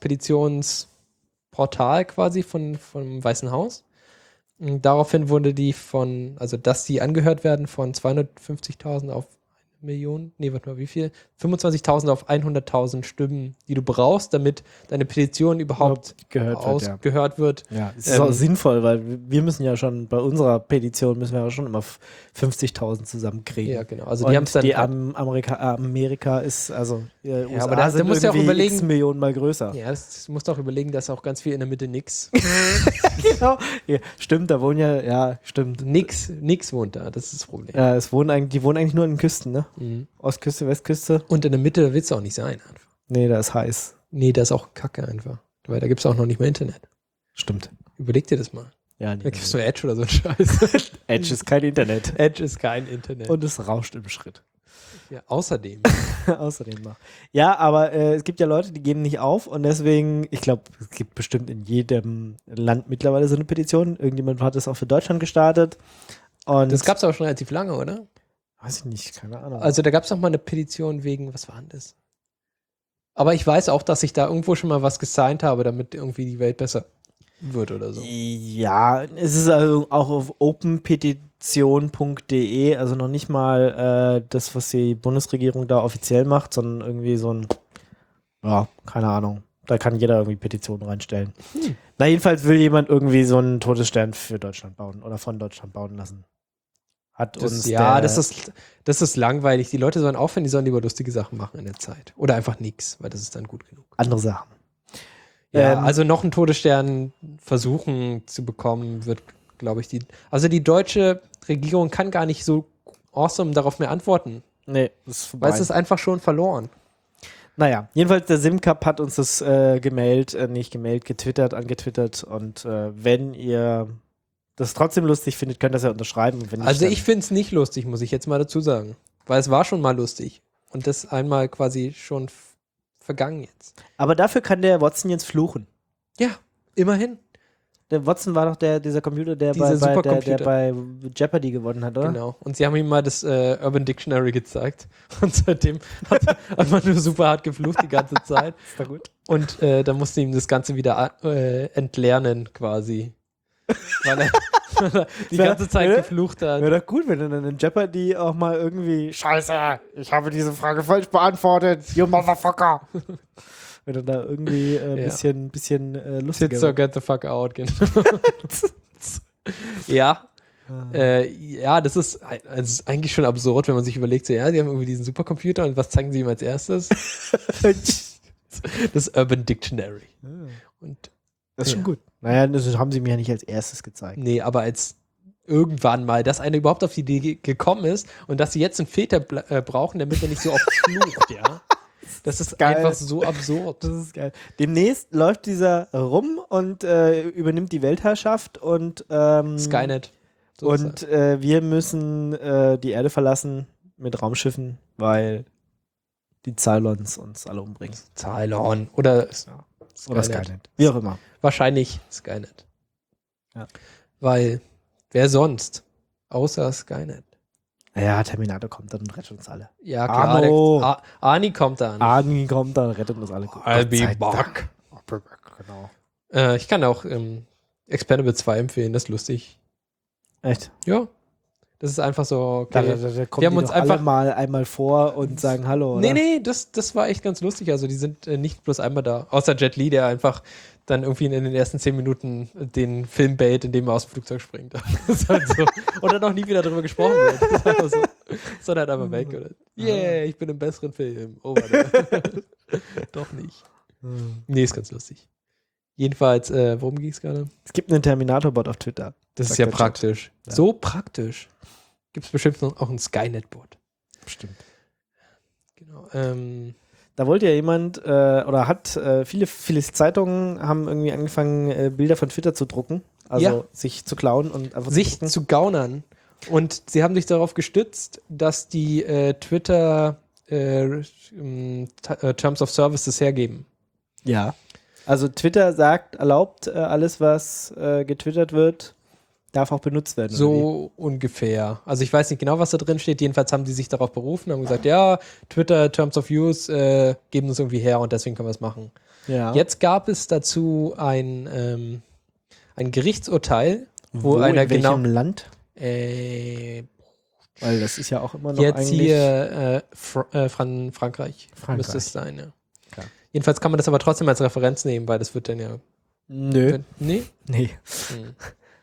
Petitionsportal quasi von, vom Weißen Haus. Und daraufhin wurde die von, also dass die angehört werden, von zweihundertfünfzigtausend auf eine Million, nee, warte mal, wie viel? fünfundzwanzigtausend auf hunderttausend Stimmen, die du brauchst, damit deine Petition überhaupt gehört wird, ja. ausgehört wird. Ja, es ist Ähm, auch sinnvoll, weil wir müssen ja schon, bei unserer Petition müssen wir ja schon immer fünfzigtausend zusammenkriegen. Ja, genau. Also Und die haben es dann. die Am Amerika, Amerika ist, also die U S A aber da- da sind musst du auch irgendwie überlegen- x Millionen mal größer. ja, das musst du auch überlegen, dass auch ganz viel in der Mitte nix. Genau. Ja, stimmt, da wohnen ja, ja, stimmt. nix, nix wohnt da. Das ist das Problem. Ja, es wohnen eigentlich, die wohnen eigentlich nur an den Küsten, ne? Mhm. Ostküste, Westküste. Und in der Mitte willst du auch nicht sein, einfach. Nee, da ist heiß. Nee, da ist auch Kacke einfach. Weil da gibt es auch noch nicht mehr Internet. Stimmt. Überleg dir das mal. Ja, Da nee, gibst du Edge oder so ein Scheiß. Edge ist kein Internet. Edge ist kein Internet. Und es rauscht im Schritt. ja, außerdem. Außerdem noch. Ja, aber äh, es gibt ja Leute, die geben nicht auf und deswegen, ich glaube, es gibt bestimmt in jedem Land mittlerweile so eine Petition. Irgendjemand hat es auch für Deutschland gestartet. Und Das gab es aber schon relativ lange, oder? weiß ich nicht, keine Ahnung. Also da gab es noch mal eine Petition wegen, was war denn das? Aber ich weiß auch, dass ich da irgendwo schon mal was gesigned habe, damit irgendwie die Welt besser wird oder so. Ja, es ist also auch auf openpetition punkt de, also noch nicht mal äh, das, was die Bundesregierung da offiziell macht, sondern irgendwie so ein, ja, keine Ahnung. Da kann jeder irgendwie Petitionen reinstellen. Hm. Na, jedenfalls will jemand irgendwie so einen Todesstern für Deutschland bauen oder von Deutschland bauen lassen. Hat Das, uns ja, der, das ist, das ist langweilig. Die Leute sollen aufhören, die sollen lieber lustige Sachen machen in der Zeit. Oder einfach nichts, weil das ist dann gut genug. andere Sachen. Ja, Ähm, also noch einen Todesstern versuchen zu bekommen, wird, glaube ich, die. Also die deutsche Regierung kann gar nicht so awesome darauf mehr antworten. Nee, das ist vorbei. Weil es ist einfach schon verloren. Naja, jedenfalls der SimCup hat uns das äh, gemeldet, äh, nicht gemeldet, getwittert, angetwittert und äh, wenn ihr das trotzdem lustig findet, könnt ihr das ja unterschreiben. Und wenn nicht, Also dann- ich finde es nicht lustig, muss ich jetzt mal dazu sagen. Weil es war schon mal lustig. Und das einmal quasi schon f- vergangen jetzt. Aber dafür kann der Watson jetzt fluchen. Ja, immerhin. Der Watson war doch der, dieser Computer, der, Dieser bei, bei, der, Supercomputer. der bei Jeopardy gewonnen hat, oder? Genau. Und sie haben ihm mal das äh, Urban Dictionary gezeigt. Und seitdem hat er einfach nur super hart geflucht die ganze Zeit. Ist doch gut. Und äh, dann musste ihm das Ganze wieder äh, entlernen quasi. Weil er, weil er die Wär- ganze Zeit wär- geflucht hat. Wäre doch gut, wenn er dann in Jeopardy auch mal irgendwie Scheiße, ich habe diese Frage falsch beantwortet, you motherfucker. Wenn er da irgendwie äh, ein Ja. bisschen, bisschen äh, lustiger Sit so, get the fuck out. Genau. ja. Äh, ja, das ist, das ist eigentlich schon absurd, wenn man sich überlegt, so, ja, die haben irgendwie diesen Supercomputer und was zeigen sie ihm als erstes? Das Urban Dictionary. Und Das ist schon Ja. gut. Naja, das haben sie mir ja nicht als erstes gezeigt. nee, aber als irgendwann mal, dass einer überhaupt auf die Idee ge- gekommen ist und dass sie jetzt einen Filter bla- äh, brauchen, damit er nicht so oft flucht, ja. Das ist Geil. einfach so absurd. Das ist geil. Demnächst läuft dieser rum und äh, übernimmt die Weltherrschaft und ähm, Skynet. und äh, wir müssen äh, die Erde verlassen mit Raumschiffen, weil die Cylons uns alle umbringen. Cylon oder Oder Skynet. Wie auch immer. Wahrscheinlich Skynet. Ja. Weil, wer sonst? Außer Skynet. Ja, Terminator kommt dann und rettet uns alle. Ja, klar. Arno. Der, A- Arnie kommt dann. Arnie kommt dann und rettet uns alle. I'll be Gott sei back. Dank. Genau. Äh, ich kann auch ähm, Expendable zwei empfehlen, das ist lustig. Echt? Ja. Das ist einfach so, Da, okay. da, da kommen Wir haben die uns doch alle einfach- mal einmal vor und sagen Hallo, oder? Nee, nee, das, das war echt ganz lustig. Also die sind äh, nicht bloß einmal da. Außer Jet Li, der einfach dann irgendwie in, in den ersten zehn Minuten den Film bait, indem er aus dem Flugzeug springt. Das ist halt so. Und dann noch nie wieder darüber gesprochen wird. Das ist einfach so. Ist dann halt einfach weg. Oder? Yeah, ich bin im besseren Film. Oh, warte. Doch nicht. Nee, ist ganz lustig. Jedenfalls, äh, worum ging es gerade? Es gibt einen Terminator-Bot auf Twitter. Das ist Sagt ja der Chat. praktisch. Ja. So praktisch. Gibt es bestimmt noch auch ein Skynet-Bot. Bestimmt. Genau. Ähm, Da wollte ja jemand, äh, oder hat, äh, viele, viele Zeitungen haben irgendwie angefangen, äh, Bilder von Twitter zu drucken. Also Ja. sich zu klauen und einfach sich zu drucken. zu gaunern. Und sie haben sich darauf gestützt, dass die äh, Twitter äh, ähm, T- äh, Terms of Services hergeben. Ja. Also Twitter sagt, erlaubt äh, alles, was äh, getwittert wird, darf auch benutzt werden. oder So ungefähr. Also ich weiß nicht genau, was da drin steht. Jedenfalls haben die sich darauf berufen, haben gesagt, ja, Twitter Terms of Use äh, geben uns irgendwie her und deswegen können wir es machen. wie? Ja. Jetzt gab es dazu ein, ähm, ein Gerichtsurteil, wo, Wo, einer in welchem genau Land? äh, Weil das ist ja auch immer noch jetzt eigentlich... hier äh, Fr äh, Fran Frankreich, Frankreich. müsste es sein, ja. Klar. Jedenfalls kann man das aber trotzdem als Referenz nehmen, weil das wird dann ja. Nö. Wenn, nee? Nee. Hm.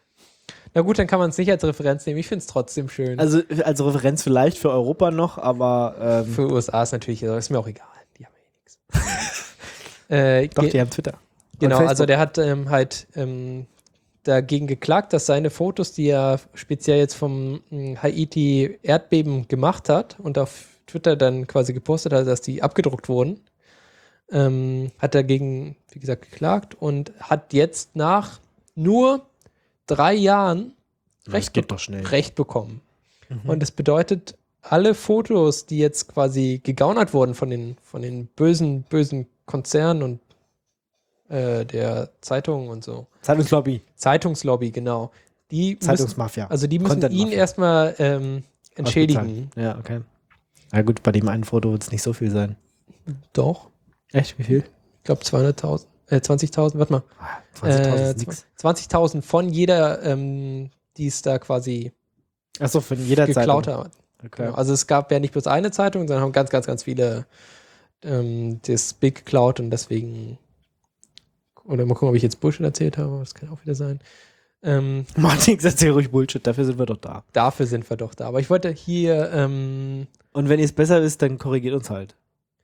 Na gut, dann kann man es nicht als Referenz nehmen. Ich finde es trotzdem schön. Also als Referenz vielleicht für Europa noch, aber ähm, Für U S A ist natürlich, also ist mir auch egal. Die haben ja eh nichts. äh, doch, ge- die haben Twitter. Genau, Und also Facebook. der hat ähm, halt ähm, dagegen geklagt, dass seine Fotos, die er speziell jetzt vom ähm, Haiti-Erdbeben gemacht hat und auf Twitter dann quasi gepostet hat, dass die abgedruckt wurden, ähm, hat dagegen, wie gesagt, geklagt und hat jetzt nach nur drei Jahren Das Recht, geht be doch schnell. Recht bekommen. Mhm. Und das bedeutet, alle Fotos, die jetzt quasi gegaunert wurden von den, von den bösen, bösen Konzernen und äh, der Zeitungen und so, Zeitungslobby, Zeitungslobby, genau, die müssen, Zeitungsmafia. also die müssen ihn Content-Mafia. erstmal ähm, entschädigen. Ausbezahlen. Ja, okay. Na gut, bei dem einen Foto wird es nicht so viel sein. Doch, Echt? Wie viel? ich glaube zweihunderttausend, äh, zwanzigtausend, warte mal. zwanzigtausend Äh, ist nix. zwanzigtausend von jeder, ähm, die es da quasi Achso, von jeder geklaut Zeitung. hat. Okay. Genau. Also es gab ja nicht bloß eine Zeitung, sondern haben ganz, ganz, ganz viele ähm, das Big geklaut und deswegen, oder mal gucken, ob ich jetzt Bullshit erzählt habe, das kann auch wieder sein. Ähm, Martin, erzähl ruhig Bullshit, dafür sind wir doch da. dafür sind wir doch da. Aber ich wollte hier, ähm, Und wenn ihr es besser wisst, dann korrigiert uns halt.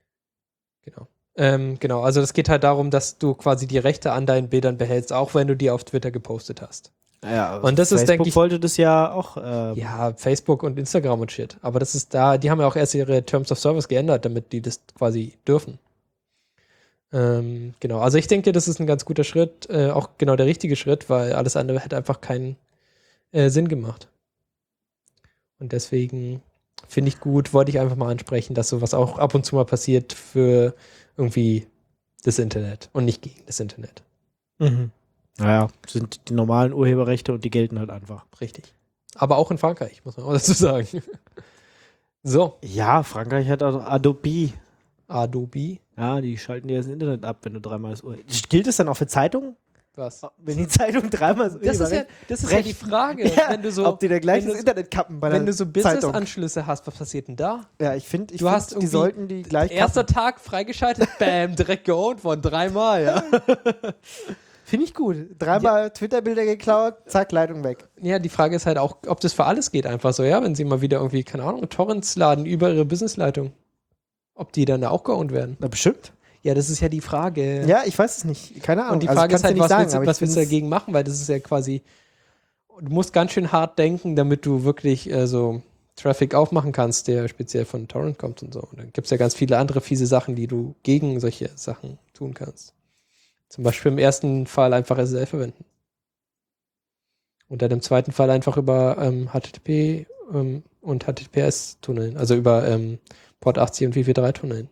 genau. Ähm, genau, also das geht halt darum, dass du quasi die Rechte an deinen Bildern behältst, auch wenn du die auf Twitter gepostet hast. Ja, Und das ist, Facebook denke ich, wollte das ja auch. Ähm, ja, Facebook und Instagram und Shit. Aber das ist da, die haben ja auch erst ihre Terms of Service geändert, damit die das quasi dürfen. Ähm, genau, also ich denke, das ist ein ganz guter Schritt, äh, auch genau der richtige Schritt, weil alles andere hätte einfach keinen äh, Sinn gemacht. Und deswegen finde ich gut, wollte ich einfach mal ansprechen, dass sowas auch ab und zu mal passiert für irgendwie das Internet und nicht gegen das Internet. Mhm. Naja, sind die normalen Urheberrechte und die gelten halt einfach. Richtig. Aber auch in Frankreich, muss man auch dazu sagen. So. Ja, Frankreich hat auch Adobe. Adobe. Ja, die schalten dir das Internet ab, wenn du dreimal das Urheberrecht. Gilt das dann auch für Zeitungen? Was? Wenn die Zeitung dreimal das Das ist ja, das ist ja die Frage. Ja, wenn du so, ob die da gleich wenn das du, Internet kappen bei der wenn du so Zeitung. Business-Anschlüsse hast, was passiert denn da? Ja, ich finde, ich Du find, hast die irgendwie sollten die gleich Erster kappen. Tag freigeschaltet, bam, direkt geowned worden, dreimal, ja. Finde ich gut. Dreimal Twitter-Bilder geklaut, zack, Leitung weg. Ja, die Frage ist halt auch, ob das für alles geht, einfach so, ja, wenn sie mal wieder irgendwie, keine Ahnung, Torrents laden über ihre Businessleitung. Ob die dann auch geowned werden. Na, bestimmt. Ja, das ist ja die Frage. Ja, ich weiß es nicht. Keine Ahnung. Und die Also, Frage ich ist halt, kann's was dir nicht willst, du- sagen, was aber willst du ich find's- dagegen machen, weil das ist ja quasi, du musst ganz schön hart denken, damit du wirklich äh, so Traffic aufmachen kannst, der speziell von Torrent kommt und so. Und dann gibt es ja ganz viele andere fiese Sachen, die du gegen solche Sachen tun kannst. Zum Beispiel im ersten Fall einfach S S L verwenden. Und dann im zweiten Fall einfach über ähm, H T T P ähm, und H T T P S tunneln, also über ähm, Port achtzig und W P drei tunneln.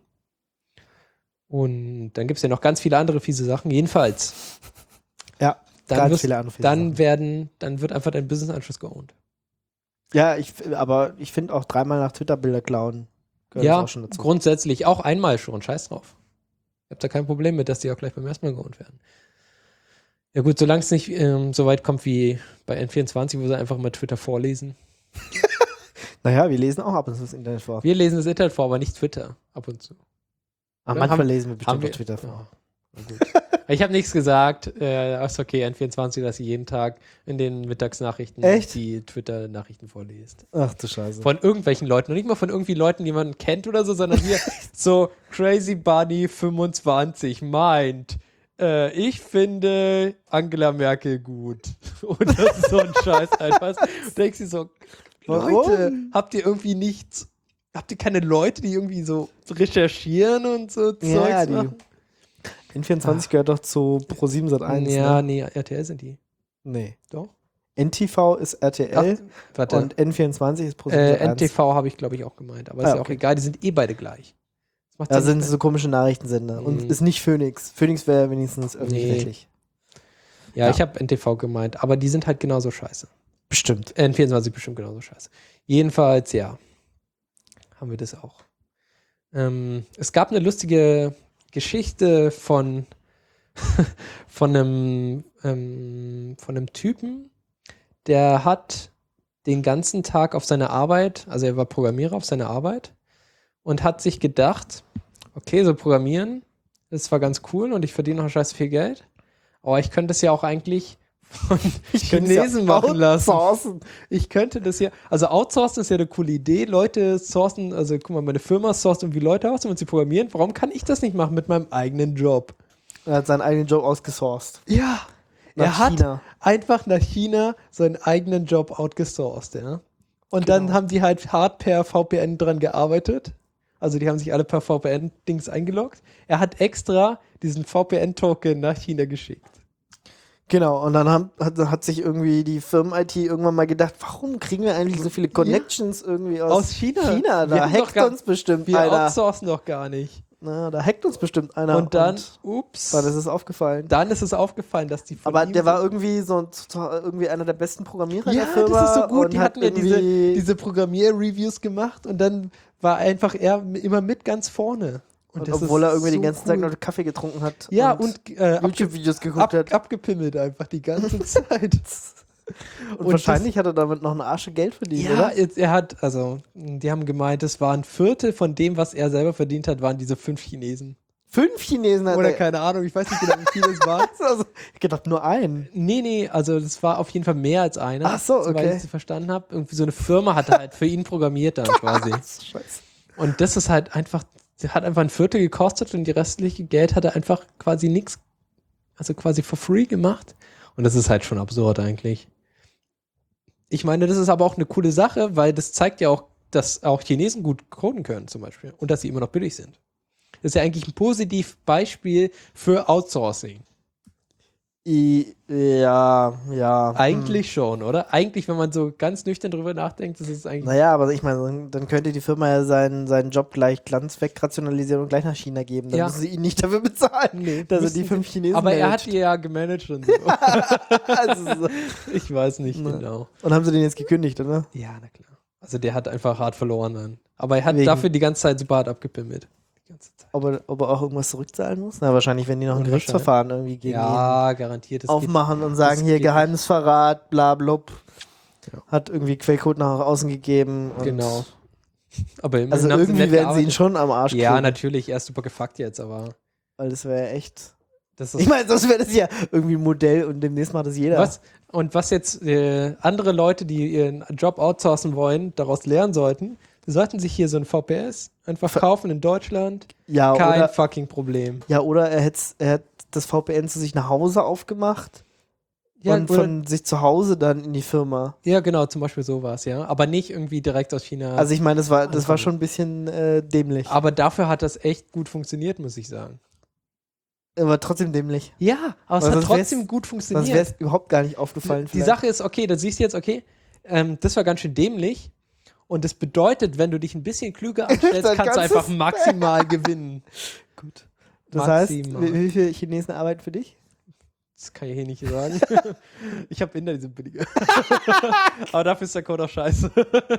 Und dann gibt es ja noch ganz viele andere fiese Sachen. Jedenfalls. Ja, Dann, ganz wirst, viele andere fiese dann Sachen. werden, dann wird einfach dein Business-Anschluss geowned. Ja, ich, aber ich finde auch dreimal nach Twitter-Bilder klauen gehört Ja, auch schon dazu. grundsätzlich auch einmal schon. Scheiß drauf. Ich habe da kein Problem mit, dass die auch gleich beim ersten Mal geowned werden. Ja gut, solange es nicht ähm, so weit kommt wie bei N vierundzwanzig, wo sie einfach mal Twitter vorlesen. Naja, wir lesen auch ab und zu das Internet vor. Wir lesen das Internet vor, aber nicht Twitter. Ab und zu. Aber Ja, manchmal haben- lesen wir bestimmt haben wir- auf Twitter vor. Ja, na gut. Ich habe nichts gesagt. Äh, ist okay, N vierundzwanzig, dass sie jeden Tag in den Mittagsnachrichten Echt? die Twitter-Nachrichten vorliest. Ach du Scheiße. Von irgendwelchen Leuten. Und nicht mal von irgendwie Leuten, die man kennt oder so, sondern hier so Crazy Bunny fünfundzwanzig meint, äh, ich finde Angela Merkel gut. Und das ist so ein Scheiß einfach. Du denkst dir so, Warum? Leute, habt ihr irgendwie nichts, habt ihr keine Leute, die irgendwie so recherchieren und so Ja, Zeugs die machen? N vierundzwanzig gehört doch zu Pro sieben Sat eins. Ja, Ne? nee, R T L sind die. Nee. Doch. N T V ist R T L Ach, warte. und N vierundzwanzig ist Pro sieben äh, Sat eins. N T V habe ich, glaube ich, auch gemeint. Aber ist Ah, ja auch okay. egal, die sind eh beide gleich. Das macht's Da ja sind nicht so komische Nachrichtensender. Und Mhm. ist nicht Phoenix. Phoenix wäre wenigstens öffentlich-rechtlich. Ja, Ja. ich habe N T V gemeint, aber die sind halt genauso scheiße. Bestimmt. N vierundzwanzig bestimmt genauso scheiße. Jedenfalls, ja, haben wir das auch. Ähm, es gab eine lustige Geschichte von, von, einem, ähm, von einem Typen, der hat den ganzen Tag auf seine Arbeit, also er war Programmierer auf seine Arbeit und hat sich gedacht, okay, so Programmieren, das ist zwar ganz cool und ich verdiene noch scheiße viel Geld, aber ich könnte es ja auch eigentlich von Chinesen machen lassen. Outsourcen. Ich könnte das ja, also outsourcen ist ja eine coole Idee. Leute sourcen, also guck mal, meine Firma sourced irgendwie Leute aus und sie programmieren. Warum kann ich das nicht machen mit meinem eigenen Job? Er hat seinen eigenen Job ausgesourced. Ja, Nach er hat China. einfach nach China seinen eigenen Job outgesourced, ja. Und dann Genau. haben die halt hart per V P N dran gearbeitet. Also die haben sich alle per V P N-Dings eingeloggt. Er hat extra diesen V P N-Token nach China geschickt. Genau, und dann haben, hat, hat sich irgendwie die Firmen-I T irgendwann mal gedacht, warum kriegen wir eigentlich so viele Connections irgendwie aus, Aus China? China? Wir Da haben doch hackt gar- uns bestimmt Wir einer. outsourcen doch gar nicht. Na, da hackt uns bestimmt einer. und dann, und ups, dann ist es aufgefallen. dann ist es aufgefallen, dass die von Aber ihm der war so- irgendwie so ein- total- irgendwie einer der besten Programmierer Ja, der Firma. das ist so gut. und Die hat hatten ja diese, irgendwie- diese Programmier-Reviews gemacht und dann war einfach er immer mit ganz vorne. Und und das obwohl ist er irgendwie so den ganzen cool. Tag nur Kaffee getrunken hat. Ja, und, äh, abge YouTube-Videos geguckt ab hat. abgepimmelt einfach die ganze Zeit. Und, und wahrscheinlich hat er damit noch eine Asche Geld verdient, Ja, oder? jetzt, er hat, also, die haben gemeint, es war ein Viertel von dem, was er selber verdient hat, waren diese fünf Chinesen. Fünf Chinesen hat Oder er. keine Ahnung, ich weiß nicht genau, wie viele es waren. Also, ich hab gedacht, nur einen. Nee, nee, also das war auf jeden Fall mehr als einer. Ach so, soweit okay. ich es verstanden habe. Irgendwie so eine Firma hat er halt für ihn programmiert dann quasi. Scheiße. Und das ist halt einfach, der hat einfach ein Viertel gekostet und die restliche Geld hat er einfach quasi nichts, also quasi for free gemacht. Und das ist halt schon absurd eigentlich. Ich meine, das ist aber auch eine coole Sache, weil das zeigt ja auch, dass auch Chinesen gut coden können zum Beispiel und dass sie immer noch billig sind. Das ist ja eigentlich ein positives Beispiel für Outsourcing. I, ja, ja. Eigentlich schon, oder? Eigentlich, wenn man so ganz nüchtern drüber nachdenkt, das ist eigentlich... Naja, aber ich meine, dann, dann könnte die Firma ja seinen, seinen Job gleich Glanz wegrationalisieren und gleich nach China geben. Dann Ja. müssen sie ihn nicht dafür bezahlen, Nee, dass er müssen die sie- fünf Chinesen Aber er managt. hat die ja gemanagt und so. Also so. Ich weiß nicht Ne. genau. Und haben sie den jetzt gekündigt, oder? Ja, na klar. Also der hat einfach hart verloren dann. Aber er hat Wegen- dafür die ganze Zeit super hart abgepimmelt. Die ganze Zeit. Ob er, ob er auch irgendwas zurückzahlen muss? Na, wahrscheinlich, wenn die noch ein Und Gerichtsverfahren irgendwie gegen Ja, garantiert. ihn Das aufmachen und sagen, das hier geht Geheimnisverrat, bla blub. Ja. Hat irgendwie Quellcode nach außen gegeben. Geht. Und Genau. Aber immerhin Also haben sie irgendwie nett werden sie ihn gearbeitet. schon am Arsch Ja, kriegen. natürlich. Er ist super gefuckt jetzt, aber Weil das wäre echt... das ist Ich meine, sonst wäre das ja irgendwie ein Modell und demnächst macht das jeder. was. Und was jetzt äh, andere Leute, die ihren Job outsourcen wollen, daraus lernen sollten, die sollten sich hier so ein V P S einfach kaufen in Deutschland. Ja, Kein oder, fucking Problem. ja, oder er, hätt's- er hat das V P N zu sich nach Hause aufgemacht Ja, und oder, von sich zu Hause dann in die Firma. ja, genau, zum Beispiel sowas, ja. Aber nicht irgendwie direkt aus China. Also ich meine, das war, das war Anfangen. schon ein bisschen äh, dämlich. aber dafür hat das echt gut funktioniert, muss ich sagen. Aber trotzdem dämlich. Ja, aber es Weil hat sonst wär's- trotzdem gut Sonst wäre funktioniert. es überhaupt gar nicht aufgefallen. Die vielleicht. Sache ist, okay, da siehst du jetzt, okay, ähm, das war ganz schön dämlich. Und das bedeutet, wenn du dich ein bisschen klüger anstellst, Dann kannst du kannst einfach du's- maximal gewinnen. Gut. Das heißt, Maximal. wie, wie viele Chinesen arbeiten für dich? Das kann ich hier nicht sagen. Ich habe Inder, die sind billiger. Aber dafür ist der Code auch scheiße.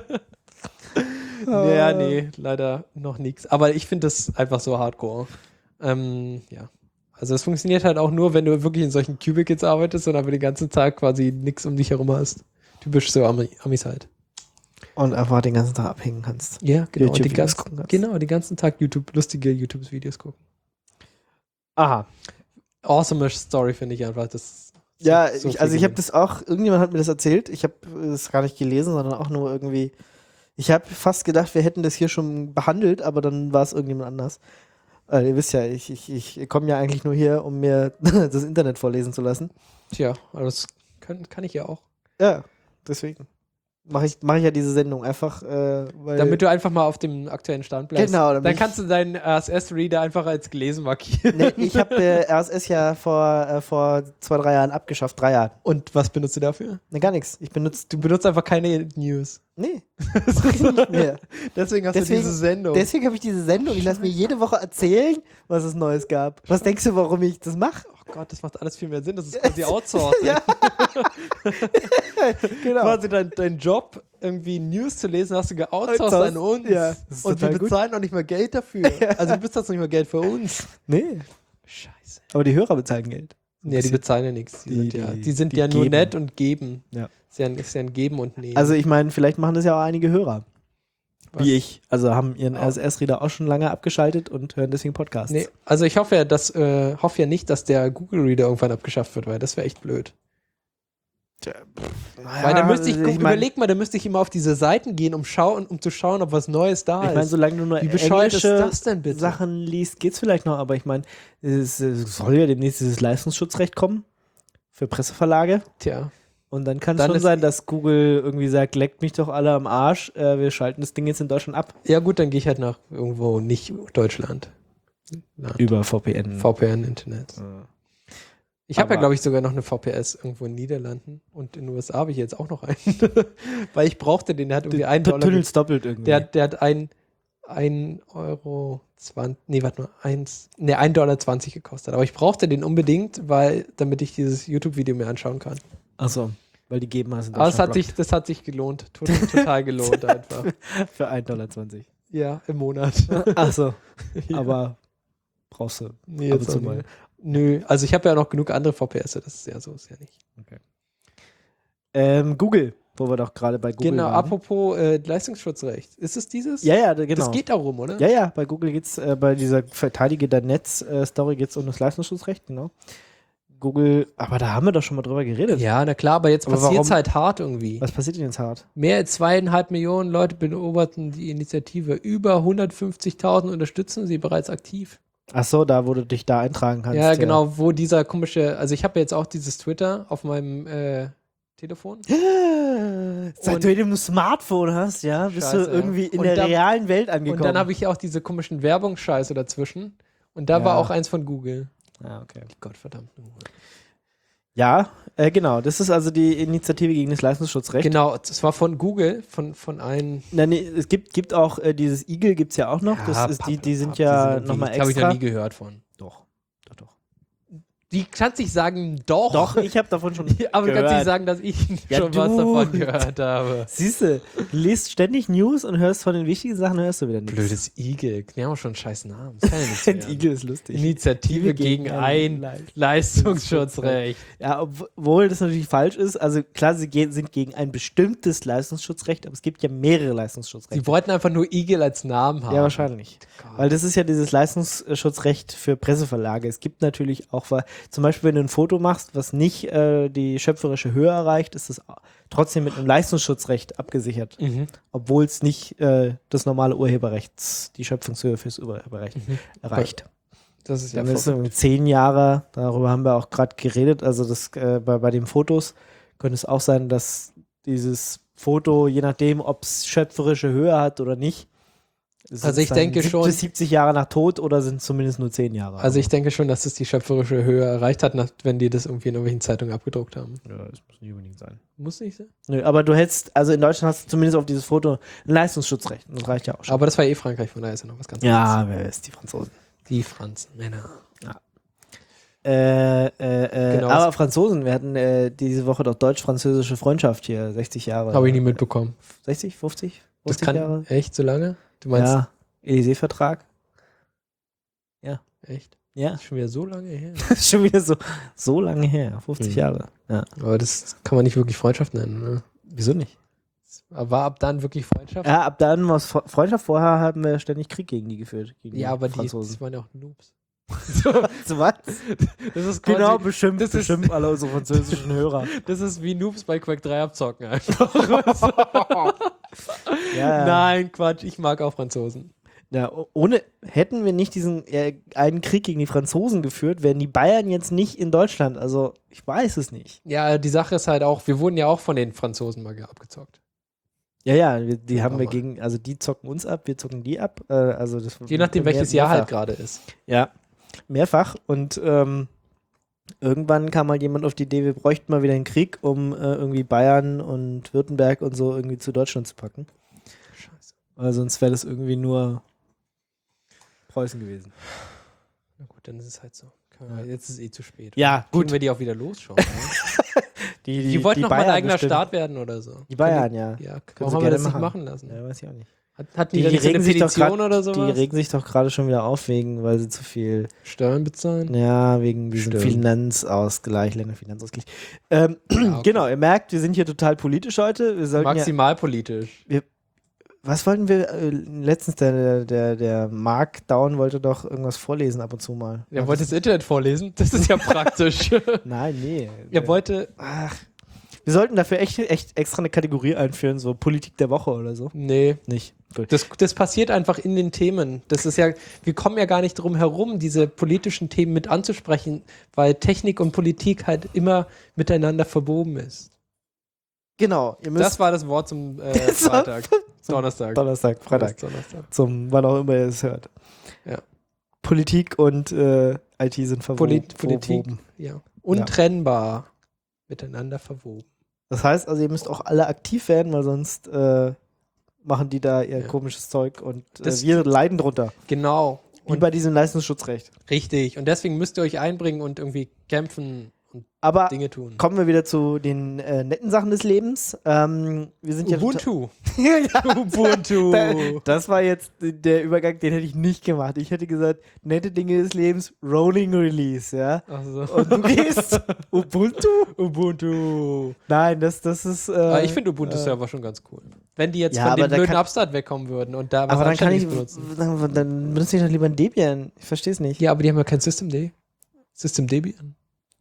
Ja, nee, leider noch nichts. Aber ich finde das einfach so hardcore. Ähm, ja. Also es funktioniert halt auch nur, wenn du wirklich in solchen Cubicles arbeitest und aber den ganzen Tag quasi nichts um dich herum hast. Typisch so Ami Amis halt. Und einfach den ganzen Tag abhängen kannst. Ja, genau. Und die YouTube-Videos ganzen, gucken kannst. genau, den ganzen Tag YouTube, lustige YouTube-Videos gucken. Aha. Awesome Story finde ich einfach. Das Ja, so ich, viel also ich habe gewinnt. das auch, irgendjemand hat mir das erzählt, ich habe es gar nicht gelesen, sondern auch nur irgendwie, ich habe fast gedacht, wir hätten das hier schon behandelt, aber dann war es irgendjemand anders. Äh, ihr wisst ja, ich, ich, ich komme ja eigentlich nur hier, um mir das Internet vorlesen zu lassen. Tja, aber das kann, kann ich ja auch. Ja, deswegen mache ich, mach ich ja diese Sendung einfach, äh, weil... Damit du einfach mal auf dem aktuellen Stand bleibst. Genau, damit Dann ich- kannst du deinen R S S-Reader einfach als gelesen markieren. Nee, ich habe äh, R S S ja vor, äh, vor zwei, drei Jahren abgeschafft, drei Jahren. Und was benutzt du dafür? Ne, gar nichts. Ich benutze, Du benutzt einfach keine News. nee, mach ich nicht mehr. Deswegen hast Deswegen- du diese Sendung. Deswegen habe ich diese Sendung. Ich lasse mir jede Woche erzählen, was es Neues gab. Was denkst du, warum ich das mache? oh Gott, das macht alles viel mehr Sinn. Das ist quasi Outsourcing. Ja. Genau. Quasi dein, dein Job, irgendwie News zu lesen, hast du geoutsourced Outsourced, an uns. ja. Das ist Und wir total gut. bezahlen noch nicht mal Geld dafür. Also du bezahlst noch nicht mal Geld für uns. Nee. Scheiße. Aber die Hörer bezahlen Geld. Nee, die bezahlen ja nichts. Die, Die- sind, ja, die- die sind die ja nur geben. nett und geben. Ja. Ist ja, ein, ist ja ein Geben und Nehmen. Also ich meine, vielleicht machen das ja auch einige Hörer. Was? Wie ich. Also haben ihren Oh. R S S-Reader auch schon lange abgeschaltet und hören deswegen Podcasts. Nee, also ich hoffe ja, dass, äh, hoffe ja nicht, dass der Google Reader irgendwann abgeschafft wird, weil das wäre echt blöd. Tja, pff, naja, weil dann müsste ich, gucken, ich mein, überleg mal, dann müsste ich immer auf diese Seiten gehen, um, schauen, um zu schauen, ob was Neues da Ich meine, ist. solange du nur Wie bescheuert ist englische das denn bitte? Sachen liest, geht's vielleicht noch, aber ich meine, es, es soll ja demnächst dieses Leistungsschutzrecht kommen für Presseverlage. Tja, Und dann kann es Dann schon ist- sein, dass Google irgendwie sagt, leckt mich doch alle am Arsch, äh, wir schalten das Ding jetzt in Deutschland ab. ja gut, dann gehe ich halt nach irgendwo nicht Deutschland. Land. Über V P N. V P N, Internet. Ja. Ich habe ja, Aber- glaube ich, sogar noch eine V P S irgendwo in den Niederlanden und in den U S A habe ich jetzt auch noch einen. Weil ich brauchte den, der hat irgendwie einen Dollar. Tunnelst doppelt irgendwie. Der, der hat ein, ein Euro zwanzig, nee, warte mal, eins, nee, ein Dollar zwanzig gekostet. Aber ich brauchte den unbedingt, weil, damit ich dieses YouTube-Video mir anschauen kann. Achso, weil die geben hast. in Aber es hat Deutschland sich, das hat sich gelohnt. Tot- Total gelohnt einfach. blockt. Für ein Dollar zwanzig. Ja, im Monat. Achso, Ja. aber brauchst du. nee, ab jetzt und zu auch mal. nicht. Nö, also ich habe ja noch genug andere V P S, das ist ja so, ist ja nicht. Ähm, Google, wo wir doch gerade bei Google genau, waren. apropos äh, Leistungsschutzrecht. Ist es dieses? Ja, ja, da- genau. Das geht darum, oder? Ja, ja, bei Google geht's, äh, bei dieser Verteidige dein Netz-Story geht es um das Leistungsschutzrecht, genau. Google, aber da haben wir doch schon mal drüber geredet. Ja, na klar, aber jetzt Aber passiert es warum- halt hart irgendwie. Was passiert denn jetzt hart? Mehr als zweieinhalb Millionen Leute beobachten die Initiative. Über hundertfünfzigtausend unterstützen sie bereits aktiv. Ach so, da, wo du dich da eintragen kannst. Ja, genau, wo dieser komische, also ich habe jetzt auch dieses Twitter auf meinem äh, Telefon. Seit du ein Smartphone hast, ja, bist Scheiße, du irgendwie in und der da- realen Welt angekommen. Und dann habe ich auch diese komischen Werbungsscheiße dazwischen. Und da Ja. war auch eins von Google. Ah, okay. Gottverdammt. Ja, äh, genau. Das ist also die Initiative gegen das Leistungsschutzrecht. Genau, es war von Google, von, von einem. Nein, nee, es gibt, gibt auch äh, dieses Eagle, gibt es ja auch noch. Das ist, die, die sind ja nochmal Habe ich noch extra. nie gehört von. Doch, doch, doch. Die kannst nicht sagen, doch. Doch, ich habe davon schon Aber du kannst gehört. nicht sagen, dass ich Ja, schon was du. davon gehört habe. Siehst du, du liest ständig News und hörst von den wichtigen Sachen, hörst du wieder nichts. Blödes Igel. Die haben auch schon einen scheiß Namen. Das kann ja nichts werden. Eagle ist lustig. Initiative gegen ein Leistungsschutzrecht. Ja, obwohl das natürlich falsch ist. Also klar, sie gehen, sind gegen ein bestimmtes Leistungsschutzrecht, aber es gibt ja mehrere Leistungsschutzrechte. Sie wollten einfach nur Igel als Namen haben. Ja, wahrscheinlich. Gott. Weil das ist ja dieses Leistungsschutzrecht für Presseverlage. Es gibt natürlich auch, weil, zum Beispiel, wenn du ein Foto machst, was nicht äh, die schöpferische Höhe erreicht, ist es trotzdem mit einem Leistungsschutzrecht abgesichert. Mhm. Obwohl es nicht äh, das normale Urheberrecht, die Schöpfungshöhe fürs Urheberrecht Mhm. erreicht. Das ist ja Dann ist voll- es irgendwie zehn Jahre, darüber haben wir auch gerade geredet, also das äh, bei, bei den Fotos könnte es auch sein, dass dieses Foto, je nachdem, ob es schöpferische Höhe hat oder nicht, ist Also es ich dann denke siebzig, schon- siebzig Jahre nach Tod oder sind es zumindest nur zehn Jahre? Also ich denke schon, dass das die schöpferische Höhe erreicht hat, nach, wenn die das irgendwie in irgendwelchen Zeitungen abgedruckt haben. ja, das muss nicht unbedingt sein. Muss nicht sein. Nö, aber du hättest, also in Deutschland hast du zumindest auf dieses Foto ein Leistungsschutzrecht. Das reicht ja auch schon. Aber das war eh Frankreich, von daher ist ja noch was ganz ja, wer ist die Franzosen? anderes. Die Franzen, Männer. Äh, äh, äh, Genau. aber Franzosen, wir hatten äh, diese Woche doch deutsch-französische Freundschaft hier, sechzig Jahre. Habe ich nie mitbekommen. sechzig, fünfzig? Das fünfzig kann Jahre? echt so lange? Du meinst Ja, Élysée-Vertrag. echt? Ja, Das ist schon wieder so lange her. das ist schon wieder so, so lange her, fünfzig Mhm. Jahre. Ja. Aber das kann man nicht wirklich Freundschaft nennen. Ne? Wieso nicht? Aber war ab dann wirklich Freundschaft? Ja, ab dann war es Fre- Freundschaft, vorher haben wir ständig Krieg gegen die geführt. Gegen Ja, die aber die, Franzosen. das waren ja auch Noobs. So, was? Das ist Genau, quasi, bestimmt, das ist- bestimmt alle unsere französischen Hörer. das ist wie Noobs bei Quake drei abzocken einfach. Ja, Nein, Quatsch, ich mag auch Franzosen. Ja, o- ohne, hätten wir nicht diesen äh, einen Krieg gegen die Franzosen geführt, wären die Bayern jetzt nicht in Deutschland. Also, ich weiß es nicht. Ja, die Sache ist halt auch, wir wurden ja auch von den Franzosen mal abgezockt. Ja, ja, wir, die haben wir mal. gegen, also die zocken uns ab, wir zocken die ab. Äh, also das Je nachdem, mehr- welches Jahr halt mehrfach. gerade ist. Ja, mehrfach. Und ähm, irgendwann kam halt jemand auf die Idee, wir bräuchten mal wieder einen Krieg, um äh, irgendwie Bayern und Württemberg und so irgendwie zu Deutschland zu packen. Scheiße. Weil sonst wäre das irgendwie nur Preußen gewesen. Na gut, dann ist es halt so. Können wir- Jetzt ist es eh zu spät. Ja, Kriegen gut. wir die auch wieder los schon. oder? Die, Die, wollten noch mal ein Bayern eigener bestimmt. Staat werden oder so. Die Bayern, ja. Ja, Können warum sie haben wir gerne das nicht machen. machen lassen? Ja, weiß ich auch nicht. Hat, hatten Die, die, die, dann so eine regen sich doch Petition grad, oder die sowas? regen sich doch gerade schon wieder auf, wegen, weil sie zu viel, Steuern bezahlen? ja, wegen diesem Stimmt. Finanzausgleich, Länderfinanzausgleich. Ähm, Ja, okay. Genau, ihr merkt, wir sind hier total politisch heute. Wir sollten ja, Maximal politisch. was wollten wir, äh, letztens der, der, der Mark Down wollte doch irgendwas vorlesen ab und zu mal. Er wollte das Internet vorlesen? Das ist ja praktisch. Nein, nee. Er wollte, Ach, wir sollten dafür echt, echt extra eine Kategorie einführen, so Politik der Woche oder so. nee, Nicht. Gut. das, das passiert einfach in den Themen. Das ist ja, wir kommen ja gar nicht drum herum, diese politischen Themen mit anzusprechen, weil Technik und Politik halt immer miteinander verwoben ist. Genau, ihr müsst Das war das Wort zum äh, Das war- Freitag. Donnerstag. Donnerstag, Freitag. Donnerstag. Zum, wann auch immer ihr es hört. Ja. Politik und äh, I T sind verwoben. Polit Politik, verwoben. ja. Untrennbar miteinander verwoben. Das heißt also, ihr müsst auch alle aktiv werden, weil sonst äh, machen die da ihr Ja. komisches Zeug und äh, Das- wir leiden drunter. Genau. Wie Und bei diesem Leistungsschutzrecht. richtig. Und deswegen müsst ihr euch einbringen und irgendwie kämpfen und Aber Dinge tun. kommen wir wieder zu den äh, netten Sachen des Lebens. Ähm, wir sind ja Ubuntu. total- Ubuntu. Da- Das war jetzt der Übergang, den hätte ich nicht gemacht. Ich hätte gesagt, nette Dinge des Lebens, Rolling Release, ja. Ach so. Und du gehst Ubuntu? Ubuntu. Nein, das, das ist. Äh, Aber ich finde Ubuntu äh, Server schon ganz cool. Wenn die jetzt Ja, von aber dem da blöden kann- Upstart wegkommen würden und da was Aber dann kann ich. Anständiges benutzen. Dann, dann benutze ich doch lieber ein Debian. Ich verstehe es nicht. Ja, aber die haben ja kein System D. System Debian.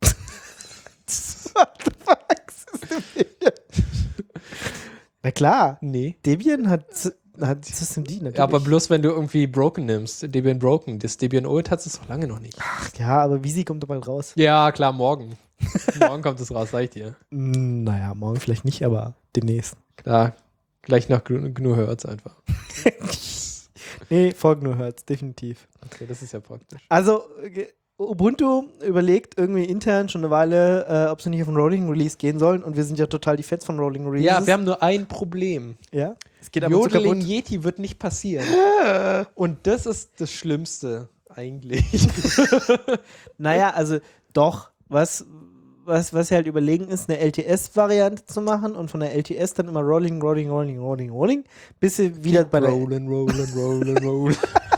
What the fuck? System Debian. Na klar, Nee. Debian hat, hat System D natürlich. Ja, aber bloß wenn du irgendwie Broken nimmst. Debian Broken. Das Debian Old hat es noch lange noch nicht. Ach ja, aber Visi kommt doch bald raus. Ja, klar, morgen. Morgen kommt es raus, sag ich dir. Mm, Naja, morgen vielleicht nicht, aber demnächst. Klar, gleich nach Gnu Gnu hört's einfach. Nee, folgt nur hört's, definitiv. Okay, das ist ja praktisch. Also, ge- Ubuntu überlegt irgendwie intern schon eine Weile, äh, ob sie nicht auf einen Rolling Release gehen sollen. Und wir sind ja total die Fans von Rolling Releases. Ja, wir haben nur ein Problem. Ja? Es geht aber zu Jodeling kaputt. Yeti wird nicht passieren. Und das ist das Schlimmste eigentlich. Naja, also doch, was, was, was sie halt überlegen ist, eine L T S-Variante zu machen und von der L T S dann immer Rolling, Rolling, Rolling, Rolling, Rolling, bis sie wieder bei der Rollen, rollen, rollen, rollen.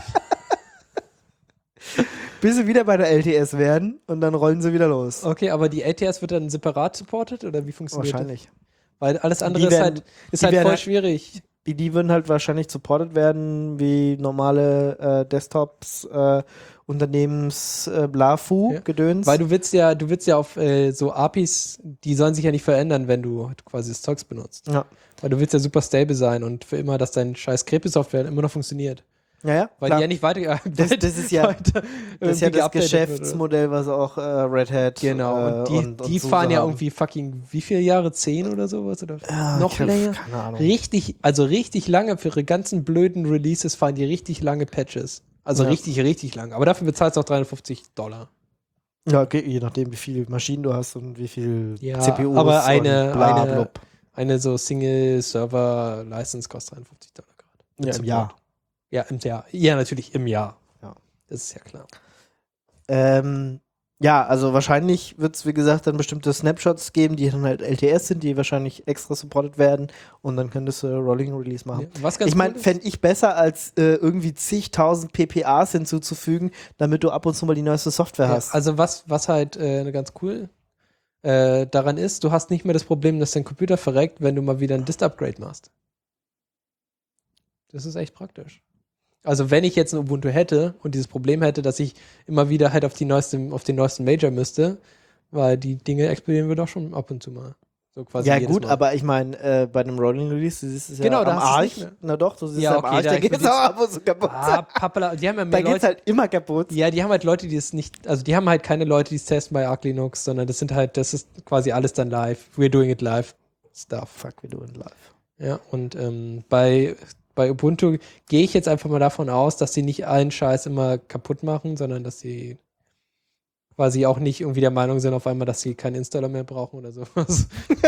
bis sie wieder bei der L T S werden und dann rollen sie wieder los. Okay, aber die L T S wird dann separat supported oder wie funktioniert Wahrscheinlich. das? Weil alles andere Die ist werden- halt, ist die halt werden voll halt- schwierig. Die, die würden halt wahrscheinlich supported werden wie normale äh, Desktops, äh, Unternehmens äh, Blafu, Ja. Gedöns. Weil du willst ja, du willst ja auf äh, so A P Is, die sollen sich ja nicht verändern, wenn du quasi das Zeugs benutzt. ja. Weil du willst ja super stable sein und für immer, dass dein scheiß Crepe-Software immer noch funktioniert. ja, ja, Weil klar. die ja nicht weiter, Das- das ist ja- weiter Das ist ja irgendwie das geupdatet wird, oder? Geschäftsmodell, was auch äh, Red Hat Genau, äh, und die, und, und die so fahren ja haben. irgendwie fucking, wie viele Jahre? Zehn oder sowas? Oder Ja, noch ich hab länger? Keine Ahnung. Richtig, also richtig lange für ihre ganzen blöden Releases fahren die richtig lange Patches. Also Ja. richtig, richtig lang. Aber dafür bezahlst du auch dreihundertfünfzig Dollar. Ja, okay, je nachdem, wie viel Maschinen du hast und wie viel Ja, C P Us aber eine- und bla, eine- blub. Eine so Single-Server-License kostet dreihundertfünfzig Dollar gerade. Mit Ja, im Support. Jahr. Ja, im Jahr. Ja, natürlich im Jahr. Ja. Das ist ja klar. Ähm, ja, also wahrscheinlich wird es, wie gesagt, dann bestimmte Snapshots geben, die dann halt L T S sind, die wahrscheinlich extra supported werden und dann könntest du Rolling Release machen. Ja, was ganz Ich meine, cool ist- fände ich besser, als äh, irgendwie zigtausend P P As hinzuzufügen, damit du ab und zu mal die neueste Software Ja, hast. also was, was halt äh, ganz cool äh, daran ist, du hast nicht mehr das Problem, dass dein Computer verreckt, wenn du mal wieder ein Dist-Upgrade machst. Das ist echt praktisch. Also wenn ich jetzt ein Ubuntu hätte und dieses Problem hätte, dass ich immer wieder halt auf, die neueste, auf den neuesten Major müsste, weil die Dinge explodieren wir doch schon ab und zu mal. So quasi Ja, jedes gut, Mal. aber ich meine, äh, bei einem Rolling Release, du siehst es ja Genau, da am hast du's Arch. nicht mehr. Na doch, du siehst Ja, es am okay, Arch, da da geht es explodiert's- auch ab und zu kaputt. Ah, Pappala, die haben ja da mehr geht es Leute. halt immer kaputt. Ja, die haben halt Leute, die es nicht, also die haben halt keine Leute, die es testen bei Arch Linux, sondern das sind halt, das ist quasi alles dann live. We're doing it live stuff. Fuck, wir doing live. Ja, und ähm, bei, bei Ubuntu gehe ich jetzt einfach mal davon aus, dass sie nicht allen Scheiß immer kaputt machen, sondern dass sie quasi auch nicht irgendwie der Meinung sind auf einmal, dass sie keinen Installer mehr brauchen oder sowas.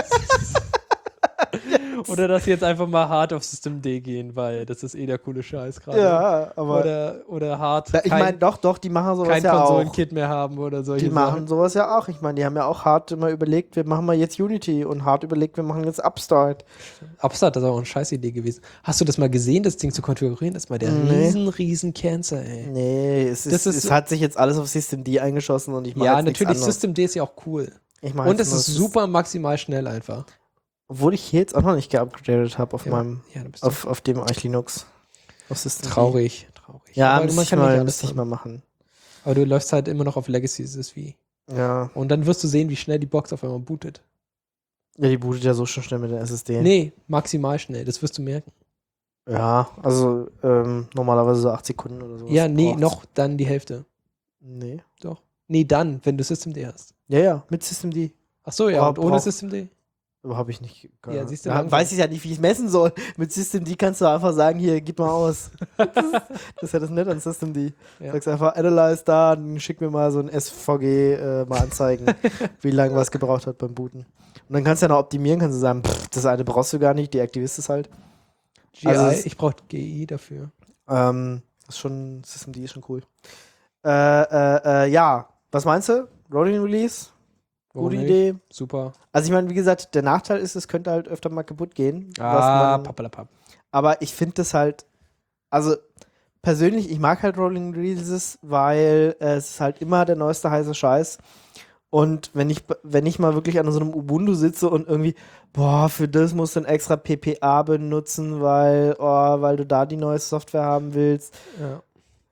Oder dass sie jetzt einfach mal hart auf Systemd gehen, weil das ist eh der coole Scheiß gerade. Ja, aber Oder, oder hart Da, ich kein, meine, doch, doch, die machen sowas kein ja auch. Konsolenkit mehr haben oder solche Die machen Sachen. sowas ja auch. Ich meine, die haben ja auch hart immer überlegt, wir machen mal jetzt Unity und hart überlegt, wir machen jetzt Upstart. Upstart ist auch eine scheiß Idee gewesen. Hast du das mal gesehen, das Ding zu konfigurieren? Das ist mal der Nee. riesen, riesen Cancer, ey. Nee, es, ist, Das ist- es hat sich jetzt alles auf Systemd eingeschossen und ich mache Ja, jetzt nichts natürlich, anderes. Systemd ist ja auch cool. Ich mach Und jetzt es nur ist Sys- super maximal schnell einfach. Obwohl ich hier jetzt auch noch nicht geupgradet habe auf Ja. meinem, Ja, du bist auf, auf dem Arch Linux. Auf Systemd. traurig. traurig. Ja, aber müsste man ich, kann nicht mal, alles müsste ich haben. mal machen. Aber du läufst halt immer noch auf Legacy S S V. Ja. Und dann wirst du sehen, wie schnell die Box auf einmal bootet. Ja, die bootet ja so schon schnell mit der S S D. Nee, maximal schnell, das wirst du merken. Ja, also ähm, normalerweise so acht Sekunden oder so. Ja, nee, noch dann die Hälfte. Nee. Doch. Nee, dann, wenn du Systemd hast. Ja, ja, mit Systemd. Ach so, ja, Brauch- und ohne brauch- Systemd? Aber habe ich nicht. keine Ja, Ahnung. siehst du, Da langsam. weiß ich ja nicht, wie ich es messen soll. Mit Systemd kannst du einfach sagen, hier, gib mal aus. das, ist, das ist ja das Nette an Systemd. Ja. Sagst einfach, analyze da, dann schick mir mal so ein S V G äh, mal anzeigen, wie lange was gebraucht hat beim Booten. Und dann kannst du ja noch optimieren, kannst du sagen, pff, das eine brauchst du gar nicht, deaktivierst es halt. G I, Also es- ich brauche G I dafür. Ähm, das ist schon, Systemd ist schon cool. Äh, äh, äh, ja, was meinst du? Rolling Release? Warum Gute nicht? Idee. Super. Also ich meine, wie gesagt, der Nachteil ist, es könnte halt öfter mal kaputt gehen. was Ah, man- pappalapapp. Aber ich finde das halt, also persönlich, ich mag halt Rolling Releases, weil äh, es ist halt immer der neueste heiße Scheiß. Und wenn ich, wenn ich mal wirklich an so einem Ubuntu sitze und irgendwie, boah, für das musst du ein extra P P A benutzen, weil, oh, weil du da die neue Software haben willst. Ja.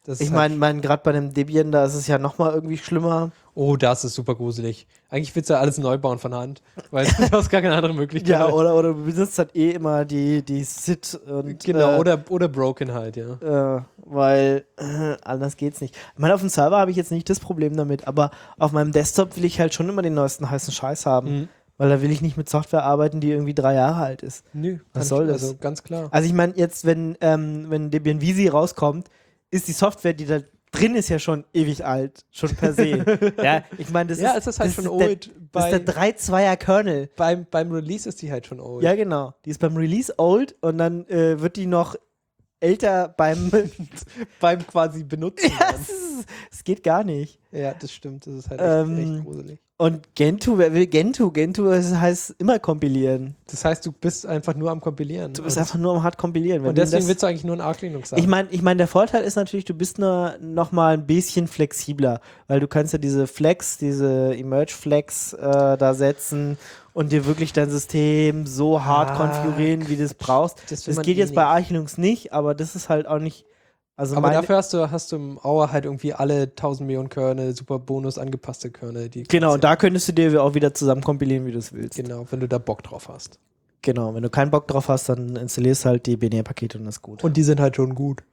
Das ist Ich halt- meine, mein, gerade bei dem Debian, da ist es ja nochmal irgendwie schlimmer. Oh, das ist super gruselig. Eigentlich willst du ja alles neu bauen von Hand, weil du hast gar keine andere Möglichkeit. Ja, oder, oder du besitzt halt eh immer die, die S I D und Genau, äh, oder, oder Broken halt, ja. Äh, weil äh, anders geht's nicht. Ich meine, auf dem Server habe ich jetzt nicht das Problem damit, aber auf meinem Desktop will ich halt schon immer den neuesten heißen Scheiß haben, Mhm. weil da will ich nicht mit Software arbeiten, die irgendwie drei Jahre alt ist. Nö, Was kann soll ich- das? Also ganz klar. Also ich meine, jetzt, wenn, ähm, wenn Debian V S I rauskommt, ist die Software, die da drin ist, ja schon ewig alt, schon per se. Ja, ich meine, das Ja, ist, es ist halt das schon ist der, old. das Bei, ist der drei Komma zweier Kernel. beim, beim Release ist die halt schon old. Ja, genau. Die ist beim Release old und dann äh, wird die noch älter beim Beim quasi Benutzen. Ja, dann. es, ist, es geht gar nicht. Ja, das stimmt. Das ist halt echt, Ähm, echt gruselig. Und Gentoo, wer will Gentoo? Gentoo das heißt immer kompilieren. Das heißt, du bist einfach nur am Kompilieren. Du bist und, einfach nur am hart kompilieren. Wenn und du deswegen das, willst du eigentlich nur ein Arc Linux haben. ich meine, ich mein, der Vorteil ist natürlich, du bist nur noch mal ein bisschen flexibler, weil du kannst ja diese Flex, diese Emerge Flex äh, da setzen und dir wirklich dein System so hart Ah, konfigurieren, wie du es brauchst. das will Das man geht eh jetzt bei nicht. Arch Linux nicht, aber das ist halt auch nicht. Also Aber meine, dafür hast du, hast du im Auer halt irgendwie alle tausend Millionen Kernel, super Bonus angepasste Kernel. Die genau, kannst und da könntest du dir auch wieder zusammen kompilieren, wie du es willst. du- Genau, wenn du da Bock drauf hast. Genau, wenn du keinen Bock drauf hast, dann installierst halt die Binärpakete und das ist gut. Und die sind halt schon gut.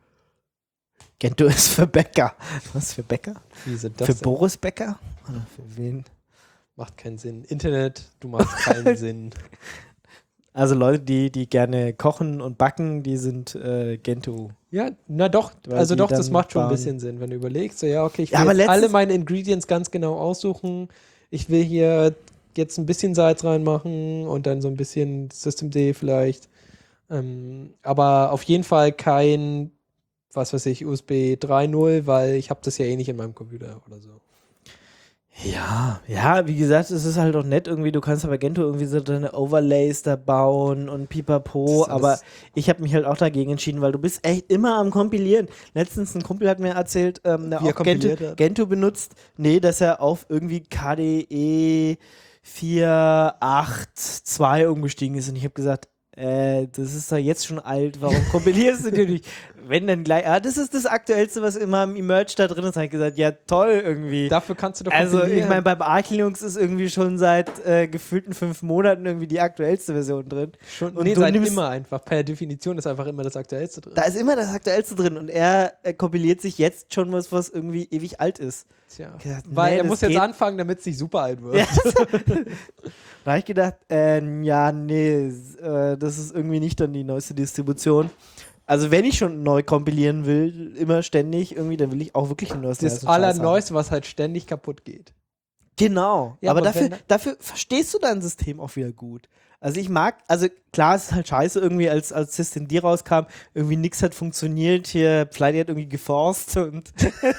Gentoo ist für Bäcker. Was für Bäcker? Wie sind das Für denn? Boris Bäcker? Oder für wen? Macht keinen Sinn. Internet, du machst keinen Sinn. Also Leute, die, die gerne kochen und backen, die sind äh, Gentoo. Ja, na doch, Weil also die doch, das dann macht schon ein bauen. bisschen Sinn, wenn du überlegst, so ja, okay, ich will Ja, aber jetzt letztens- alle meine Ingredients ganz genau aussuchen. Ich will hier jetzt ein bisschen Salz reinmachen und dann so ein bisschen Systemd vielleicht. Ähm, aber auf jeden Fall kein, was weiß ich, U S B drei Punkt null, weil ich habe das ja eh nicht in meinem Computer oder so. Ja, ja, wie gesagt, es ist halt auch nett irgendwie, du kannst aber Gentoo irgendwie so deine Overlays da bauen und pipapo, Das ist aber alles- ich habe mich halt auch dagegen entschieden, weil du bist echt immer am Kompilieren. Letztens ein Kumpel hat mir erzählt, ähm, der Wie er auch Gentoo, kompiliert hat. Gentoo benutzt, nee, dass er auf irgendwie K D E vier acht zwei umgestiegen ist und ich habe gesagt, äh, das ist doch jetzt schon alt, warum kompilierst du dir nicht? Wenn dann gleich, ah, das ist das Aktuellste, was immer im Emerge da drin ist, habe ich gesagt, ja toll irgendwie. Dafür kannst du doch Also ich kompilieren. meine, beim Arch Linux ist irgendwie schon seit äh, gefühlten fünf Monaten irgendwie die aktuellste Version drin. schon, und nee, du seit nimmst- immer einfach. Per Definition ist einfach immer das Aktuellste drin. Da ist immer das aktuellste drin und er äh, kompiliert sich jetzt schon was, was irgendwie ewig alt ist. Tja. Gesagt, Weil nee, er das muss jetzt geht- anfangen, damit es nicht super alt wird. Ja. Da habe ich gedacht, äh, ja, nee, äh, das ist irgendwie nicht dann die neueste Distribution. Also wenn ich schon neu kompilieren will, immer ständig irgendwie, dann will ich auch wirklich die neueste Das heißen Scheiß haben. Allerneueste, was halt ständig kaputt geht. Genau, Ja, aber aber dafür, wenn- dafür verstehst du dein System auch wieder gut. Also ich mag, also klar, es ist halt scheiße irgendwie, als, als Systemd rauskam, irgendwie nichts hat funktioniert, hier Flighty hat irgendwie geforst und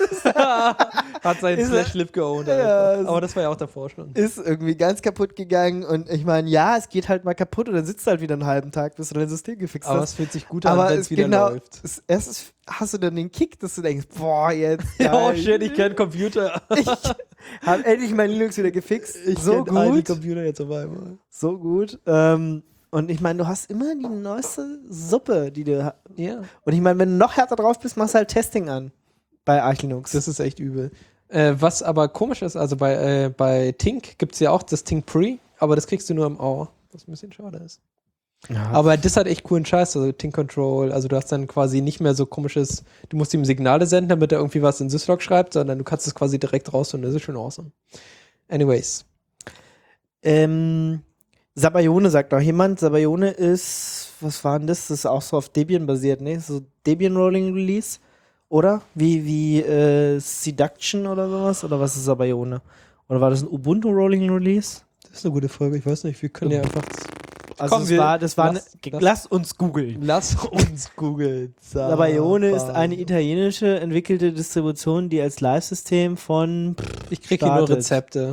Hat seinen Ist er- Slash-Lip geowned. Ja, einfach. Aber das war ja auch davor schon. ist irgendwie ganz kaputt gegangen und ich meine, ja, es geht halt mal kaputt und dann sitzt du halt wieder einen halben Tag, bis du dein System gefixt Aber hast. es fühlt sich gut an, Aber wenn es es wieder genau, läuft. es, erstens hast du dann den Kick, dass du denkst, boah, jetzt Ja, oh geil. shit, ich kenn Computer. Ich habe endlich mein Linux wieder gefixt. Ich so kenn all die gut. Computer jetzt auf einmal. So gut. Ähm, und ich meine, du hast immer die neueste Suppe, die du. ha- Ja. Und ich meine, wenn du noch härter drauf bist, machst du halt Testing an. Bei Arch Linux. Das ist echt übel. Äh, was aber komisch ist, also bei, äh, bei Tink gibt es ja auch das Tink Pre, aber das kriegst du nur im Auer. Was ein bisschen schade ist. ja. Aber das hat echt coolen Scheiß, also Tink Control. Also du hast dann quasi nicht mehr so komisches, du musst ihm Signale senden, damit er irgendwie was in Syslog schreibt, sondern du kannst es quasi direkt raus und das ist schon awesome. Anyways. Ähm, Sabayone sagt noch jemand. Sabayone ist, was war denn das? Das ist auch so auf Debian basiert, ne? So Debian Rolling Release, oder? Wie, wie äh, Seduction oder sowas? Oder was ist Sabayone? Oder war das ein Ubuntu Rolling Release? Das ist eine gute Frage, ich weiß nicht, wir können ja einfach. Also Komm, es wir- war, das war lass- eine, lass- lass uns googeln. Lass uns googeln. Sabayone ist eine italienische entwickelte Distribution, die als Live-System von Ich krieg hier nur startet. Rezepte.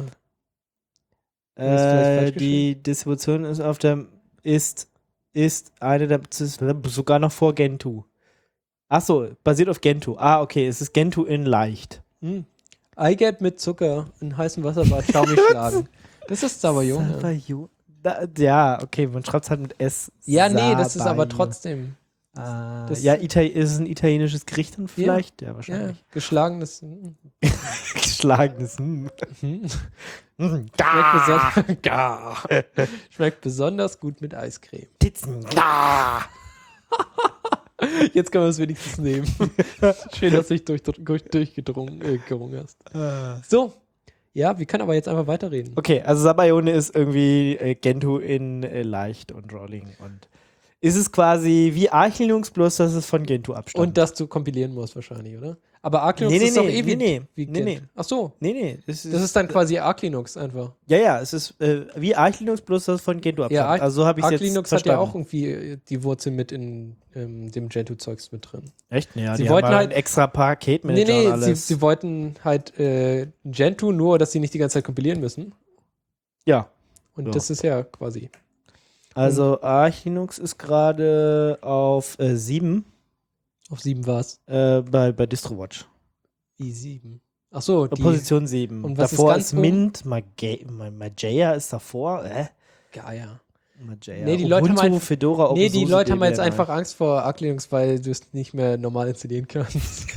Ist vielleicht äh, falsch die Distribution ist auf der ist ist eine der sogar noch vor Gentoo. Achso, basiert auf Gentoo. Ah, okay, es ist Gentoo in leicht. Hm. Eigelb mit Zucker in heißem Wasserbad schaumig schlagen. Das ist Sabayone. Sabayo- Da, ja, okay, man schreibt es halt mit S. Ja, nee, das ist aber Sabayone. trotzdem. Äh, Das- ja, Ita ist es ein italienisches Gericht dann vielleicht? Ja, Ja, wahrscheinlich. geschlagenes. Geschlagenes. Hm. Mhm. Hm. Schmeckt, beson Gar. Schmeckt besonders gut mit Eiscreme. Titzen. Ja. Jetzt können wir es wenigstens nehmen. Schön, dass du dich durch, durch, durchgedrungen äh, gerungen hast. So. Ja, wir können aber jetzt einfach weiterreden. Okay, also Sabayone ist irgendwie äh, Gentoo in äh, leicht und Rolling und ist es quasi wie Arch Linux, bloß dass es von Gentoo abstammt. Und dass du kompilieren musst wahrscheinlich, oder? Aber Arch Linux Nee, nee, ist doch nee, eh wie, nee, wie nee, nee. Gent. Ach so. nee, nee, das ist, Das ist dann quasi Arch Linux einfach. ja, ja, es ist äh, wie Arch Linux, bloß dass es von Gentoo abstammt. Ja, Arch, also so habe ich es Arch jetzt Linux verstanden. hat ja auch irgendwie äh, die Wurzel mit in ähm, dem Gentoo-Zeugs mit drin. Echt? Ja, Sie die wollten haben halt- ein extra Paketmanager Nee, nee, und sie, alles. sie wollten halt äh, Gentoo, nur dass sie nicht die ganze Zeit kompilieren müssen. ja, Und Ja. das ist ja quasi. also Arch Linux ist gerade auf äh, sieben Auf sieben war es. äh, bei, bei DistroWatch. i sieben. Ach so, die. Position sieben. Und was ist davor ganz ist oben? Mint, Mageia, Mageia ist davor. Äh? Gaia. Mageia. Nee, die Leute Ubuntu, haben halt- Fedora, Nee, die OpenSUSE Leute haben D B jetzt M. einfach Angst vor Arch Linux, weil du es nicht mehr normal installieren kannst.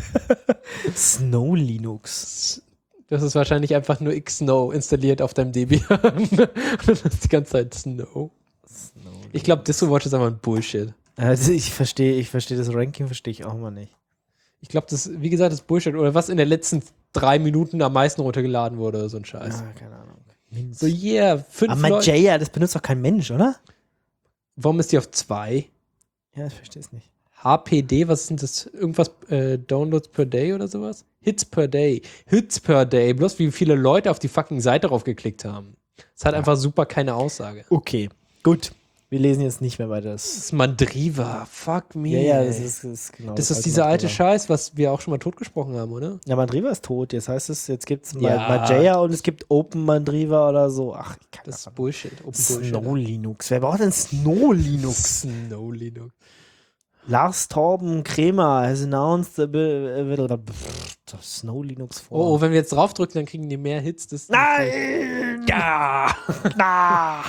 Snow Linux. Das ist wahrscheinlich einfach nur Xsnow installiert auf deinem Debian. Und das ist die ganze Zeit Snow. Snow Ich glaube, DistroWatch ist einfach ein Bullshit. Also ich verstehe, ich verstehe das Ranking, verstehe ich auch mal nicht. Ich glaube, das, wie gesagt, das ist Bullshit. Oder was in den letzten drei Minuten am meisten runtergeladen wurde, oder so ein Scheiß. Ah, keine Ahnung. Mint. So, yeah, fünf Aber Leute. Mageia, das benutzt doch kein Mensch, oder? Warum ist die auf zwei? Ja, ich verstehe es nicht. H P D, was sind das? Irgendwas, äh, Downloads per Day oder sowas? Hits per Day. Hits per Day. Bloß wie viele Leute auf die fucking Seite drauf geklickt haben. Das hat einfach super keine Aussage. Okay, gut. Wir lesen jetzt nicht mehr weiter. Das Das ist Mandriva. Fuck me. ja, ja, ey. das ist, das ist genau Das das ist dieser alte Mandriva. Scheiß, was wir auch schon mal totgesprochen haben, oder? Ja, Mandriva ist tot. Jetzt heißt es, jetzt gibt es Ja. Mageia und es gibt Open Mandriva oder so. Ach, ich kann Das das ist Bullshit. Open Snow Linux. Wer braucht denn Snow Linux? Snow Linux. Lars Torben Kremer has announced the bill, uh, Snow Linux vor. Oh, oh, wenn wir jetzt draufdrücken, dann kriegen die mehr Hits. Das Nein! Ja! Na!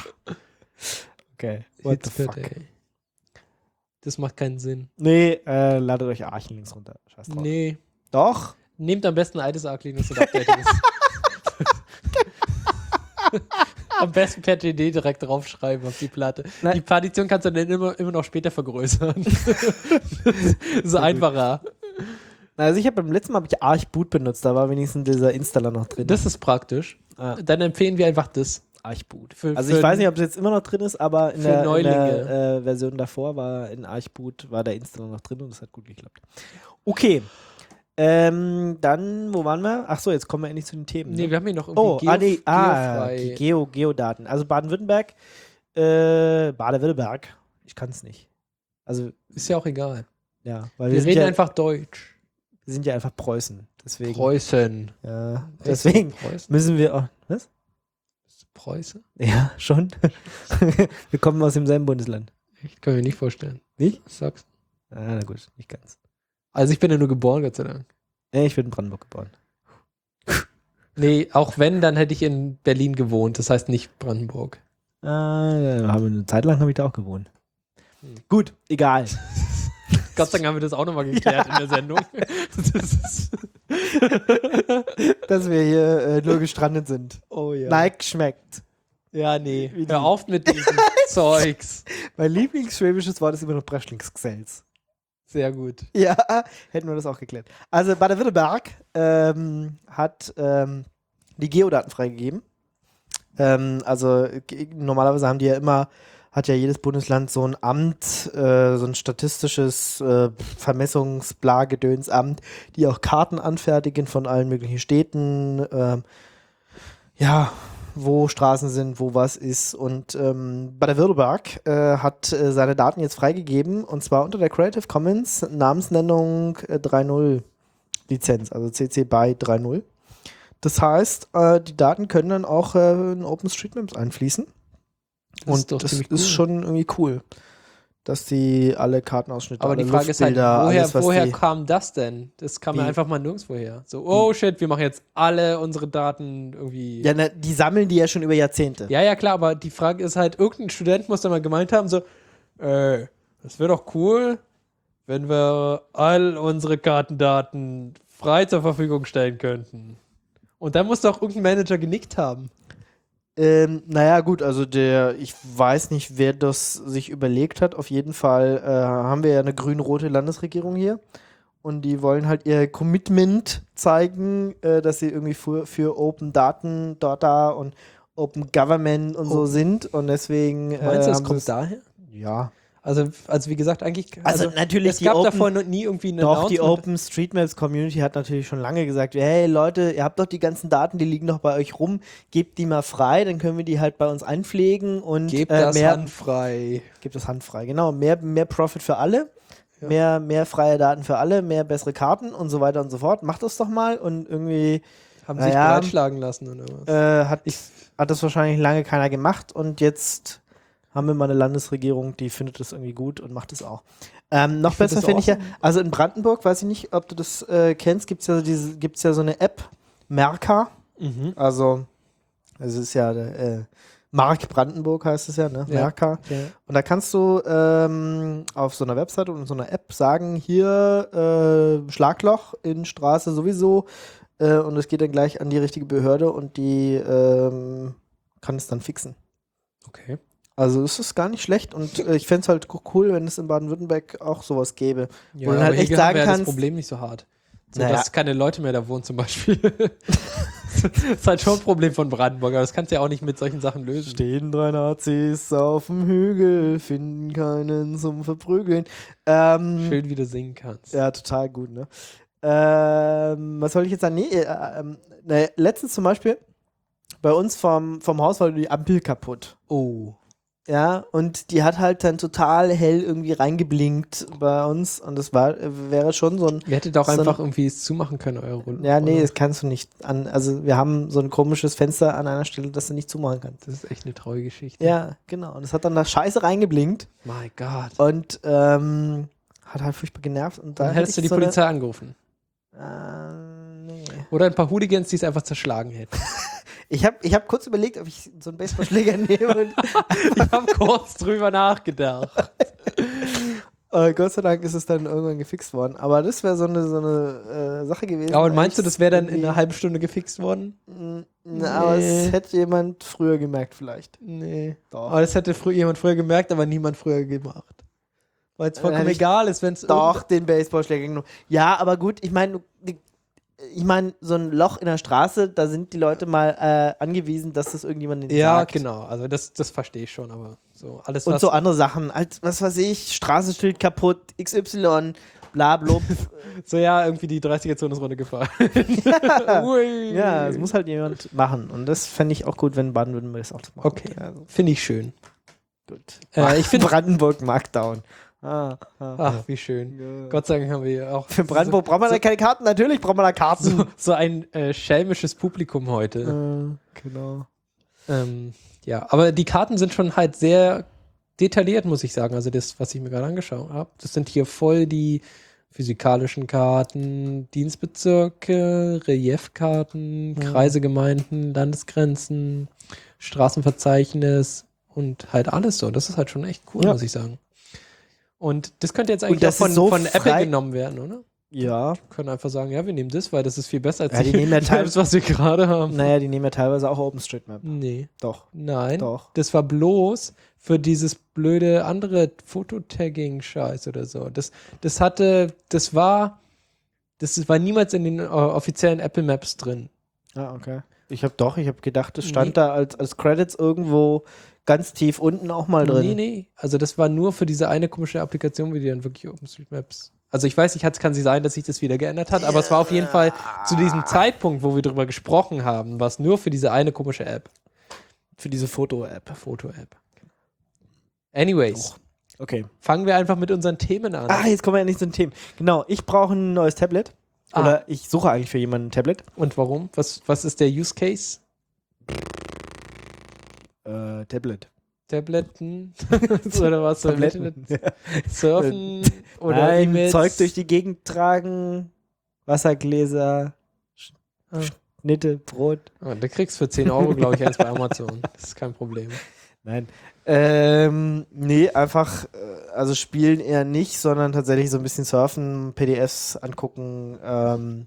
Okay, what Hits the per fuck? Day. Das macht keinen Sinn. Nee, äh, ladet euch Arch Linux runter. Scheiß drauf. Nee. Doch? Nehmt am besten altes Arch Linux und updatet es. Am besten per G D direkt draufschreiben auf die Platte. Nein. Die Partition kannst du dann immer, immer noch später vergrößern. So einfacher. Also ich habe beim letzten Mal hab ich Arch Boot benutzt, da war wenigstens dieser Installer noch drin. Das ist praktisch. Ah. Dann empfehlen wir einfach das. Arch Boot. Für- also für- ich weiß nicht, ob es jetzt immer noch drin ist, aber in für der, in Neulinge. der äh, Version davor war in Arch Boot war der Installer noch drin und das hat gut geklappt. Okay. Ähm, dann, wo waren wir? Ach so, jetzt kommen wir endlich zu den Themen. Nee, ne? wir haben hier noch irgendwie Oh, Geo, ah, nee, ah, geofrei. die Geo, Geodaten. Also Baden-Württemberg, äh, Baden-Württemberg, ich kann es nicht. Also, Ist ja auch egal. ja, weil Wir, wir, sind reden ja, einfach Deutsch. wir sind ja einfach Preußen. Deswegen, Preußen. ja, deswegen Preußen? müssen wir, oh, was? Bist du Preuße? Ja, schon. Wir kommen aus demselben Bundesland. Ich kann mir nicht vorstellen. Nicht? Was sagst du? Ah, na gut, nicht ganz. Also ich bin ja nur geboren, Gott sei Dank. Nee, ich bin in Brandenburg geboren. Nee, auch wenn, dann hätte ich in Berlin gewohnt. Das heißt nicht Brandenburg. Ah, ja, haben wir eine Zeit lang habe ich da auch gewohnt. Gut, egal. Gott sei Dank haben wir das auch nochmal geklärt in der Sendung. Das ist Dass wir hier äh, nur gestrandet sind. oh ja. Nein, schmeckt. Ja, nee. Wie die- Hör auf mit diesem Zeugs. Mein Lieblingsschwäbisches Wort ist immer noch Breschlingsgesells. Sehr gut. Ja, hätten wir das auch geklärt. Also Baden-Württemberg ähm, hat ähm, die Geodaten freigegeben. Ähm, also ge- normalerweise haben die ja immer, hat ja jedes Bundesland so ein Amt, äh, so ein statistisches äh, Vermessungsblagedönsamt, die auch Karten anfertigen von allen möglichen Städten, ähm, ja, wo Straßen sind, wo was ist. Und ähm, Baden-Württemberg äh, hat äh, seine Daten jetzt freigegeben und zwar unter der Creative Commons Namensnennung äh, drei Punkt null Lizenz, also C C BY drei Punkt null. Das heißt, äh, die Daten können dann auch äh, in OpenStreetMaps einfließen. Das ist und doch das ziemlich ist cool. schon irgendwie cool, dass die alle Kartenausschnitte, Aber alle die Frage ist halt, Luftbilder, woher, alles, was woher die, kam das denn? Das kam ja Wie? einfach mal nirgendwo her. So, oh shit, wir machen jetzt alle unsere Daten irgendwie. ja, ne, die sammeln die ja schon über Jahrzehnte. Ja, ja, klar, aber die Frage ist halt, irgendein Student muss da mal gemeint haben, so, äh, das wäre doch cool, wenn wir all unsere Kartendaten frei zur Verfügung stellen könnten. Und dann muss doch irgendein Manager genickt haben. Ähm, naja, gut, also der, ich weiß nicht, wer das sich überlegt hat. Auf jeden Fall äh, haben wir ja eine grün-rote Landesregierung hier. Und die wollen halt ihr Commitment zeigen, äh, dass sie irgendwie für, für Open Daten, Data und Open Government und so Open. sind. Und deswegen. Meinst du, äh, das haben kommt sie's- daher? Ja. Also, also wie gesagt, eigentlich. Also natürlich es die gab Open- davor noch nie irgendwie eine Doch, die Announcement. OpenStreetMaps-Community hat natürlich schon lange gesagt, hey Leute, ihr habt doch die ganzen Daten, die liegen doch bei euch rum, gebt die mal frei, dann können wir die halt bei uns einpflegen und Gebt äh, das mehr, handfrei. gebt das handfrei, genau, mehr, mehr Profit für alle, Ja. mehr, mehr freie Daten für alle, mehr bessere Karten und so weiter und so fort. Macht das doch mal und irgendwie Haben sie sich Naja. breitschlagen lassen oder was? äh, hat, Ich- hat das wahrscheinlich lange keiner gemacht und jetzt haben wir mal eine Landesregierung, die findet das irgendwie gut und macht es auch. Ähm, noch Ich find besser das finde ich ja, awesome. also in Brandenburg, weiß ich nicht, ob du das äh, kennst, gibt es ja, diese, gibt's ja so eine App, Merca, Mhm. also es ist ja äh, Mark Brandenburg heißt es ja, ne? Ja. Merca. Ja. Und da kannst du ähm, auf so einer Webseite und so einer App sagen, hier äh, Schlagloch in Straße sowieso äh, und es geht dann gleich an die richtige Behörde und die ähm, kann es dann fixen. Okay. Also es ist gar nicht schlecht und äh, ich fände es halt cool, wenn es in Baden-Württemberg auch sowas gäbe. Ja, Wo du aber halt hier echt haben sagen wir ja das kannst- Problem nicht so hart. So, Naja. dass keine Leute mehr da wohnen zum Beispiel. Das ist halt schon ein Problem von Brandenburg, aber das kannst du ja auch nicht mit solchen Sachen lösen. Stehen drei Nazis auf dem Hügel, finden keinen zum Verprügeln. Ähm, Schön, wie du singen kannst. Ja, total gut, ne? Ähm, was soll ich jetzt sagen? Nee, äh, ähm, ne, letztens zum Beispiel, bei uns vom, vom Haus war die Ampel kaputt. Oh. Ja, und die hat halt dann total hell irgendwie reingeblinkt bei uns und das war, äh, wäre schon so ein, Ihr hättet auch So ein- einfach irgendwie es zumachen können, eure Runde. ja, nee, oder? das kannst du nicht an, also wir haben so ein komisches Fenster an einer Stelle, das du nicht zumachen kannst. Das ist echt eine traurige Geschichte. Ja, genau. Und das hat dann da scheiße reingeblinkt My God. und ähm, hat halt furchtbar genervt. Und da Dann hättest du die so Polizei angerufen. Eine, äh, nee. Oder ein paar Hooligans, die es einfach zerschlagen hätten. Ich habe ich hab kurz überlegt, ob ich so einen Baseballschläger nehme und Ich habe kurz drüber nachgedacht. äh, Gott sei Dank ist es dann irgendwann gefixt worden. Aber das wäre so eine, so eine äh, Sache gewesen. Aber meinst du, ich das wäre dann in irgendwie- einer halben Stunde gefixt worden? Mm, Na, aber Nee. es hätte jemand früher gemerkt vielleicht. Nee. Doch. Aber das hätte frü jemand früher gemerkt, aber niemand früher gemacht. Weil es Dann vollkommen hätte ich egal ist, wenn es Doch, den Baseballschläger genommen. Ja, aber gut, ich meine, ich meine, so ein Loch in der Straße, da sind die Leute mal äh, angewiesen, dass das irgendjemand ihnen Ja, sagt. genau. Also das, das verstehe ich schon, aber so alles Und was so andere Sachen, als, was weiß ich, Straßenschild kaputt, X Y, bla blub. so ja, irgendwie die dreißiger-Zone ist runtergefallen. ja, Ui. ja, das muss halt jemand machen. Und das fände ich auch gut, wenn Baden-Württemberg das auch so macht. Okay. Also, Finde ich schön. gut. Äh, ich finde Brandenburg Markdown. Ah, ah, Ach, wie schön. ja. Gott sei Dank haben wir hier auch Für Brandenburg braucht man da keine Karten? Natürlich braucht man da Karten. so, so ein äh, schelmisches Publikum heute. Äh, genau. Ähm, ja, aber die Karten sind schon halt sehr detailliert, muss ich sagen. Also das, was ich mir gerade angeschaut habe, das sind hier voll die physikalischen Karten, Dienstbezirke, Reliefkarten, Mhm. Kreise, Gemeinden, Landesgrenzen, Straßenverzeichnis und halt alles so. Das ist halt schon echt cool, Ja. muss ich sagen. Und das könnte jetzt eigentlich das auch von, ist so von Apple frei- genommen werden, oder? Ja. Können einfach sagen, ja, wir nehmen das, weil das ist viel besser als Ja, die nehmen ja teil- das, was wir gerade haben. Naja, die nehmen ja teilweise auch OpenStreetMap. Nee. Doch. Nein, Doch. das war bloß für dieses blöde andere Fototagging-Scheiß oder so. Das, das hatte, das war, das war niemals in den äh, offiziellen Apple Maps drin. Ah, okay. Ich habe doch, ich habe gedacht, es stand Nee. da als, als Credits irgendwo ganz tief unten auch mal drin. Nee, nee. Also das war nur für diese eine komische Applikation, wie die dann wirklich OpenStreetMaps. Also ich weiß nicht, hat's- kann sie sein, dass sich das wieder geändert hat, aber es war auf jeden Fall zu diesem Zeitpunkt, wo wir drüber gesprochen haben, war es nur für diese eine komische App. Für diese Foto-App. Foto-App. Anyways, Okay. fangen wir einfach mit unseren Themen an. Ah, jetzt kommen wir ja nicht zu den Themen. Genau, ich brauche ein neues Tablet. Ah. Oder ich suche eigentlich für jemanden ein Tablet. Und warum? Was, was ist der Use Case? Äh, Tablet. Tabletten oder was? So im Internet surfen oder Nein, E-Mails? Zeug durch die Gegend tragen, Wassergläser, Sch- Ah. Schnitte, Brot. Oh, du kriegst für zehn Euro, glaube ich, eins bei Amazon. Das ist kein Problem. Nein. Ähm, nee, einfach, äh, also spielen eher nicht, sondern tatsächlich so ein bisschen surfen, P D Fs angucken, ähm,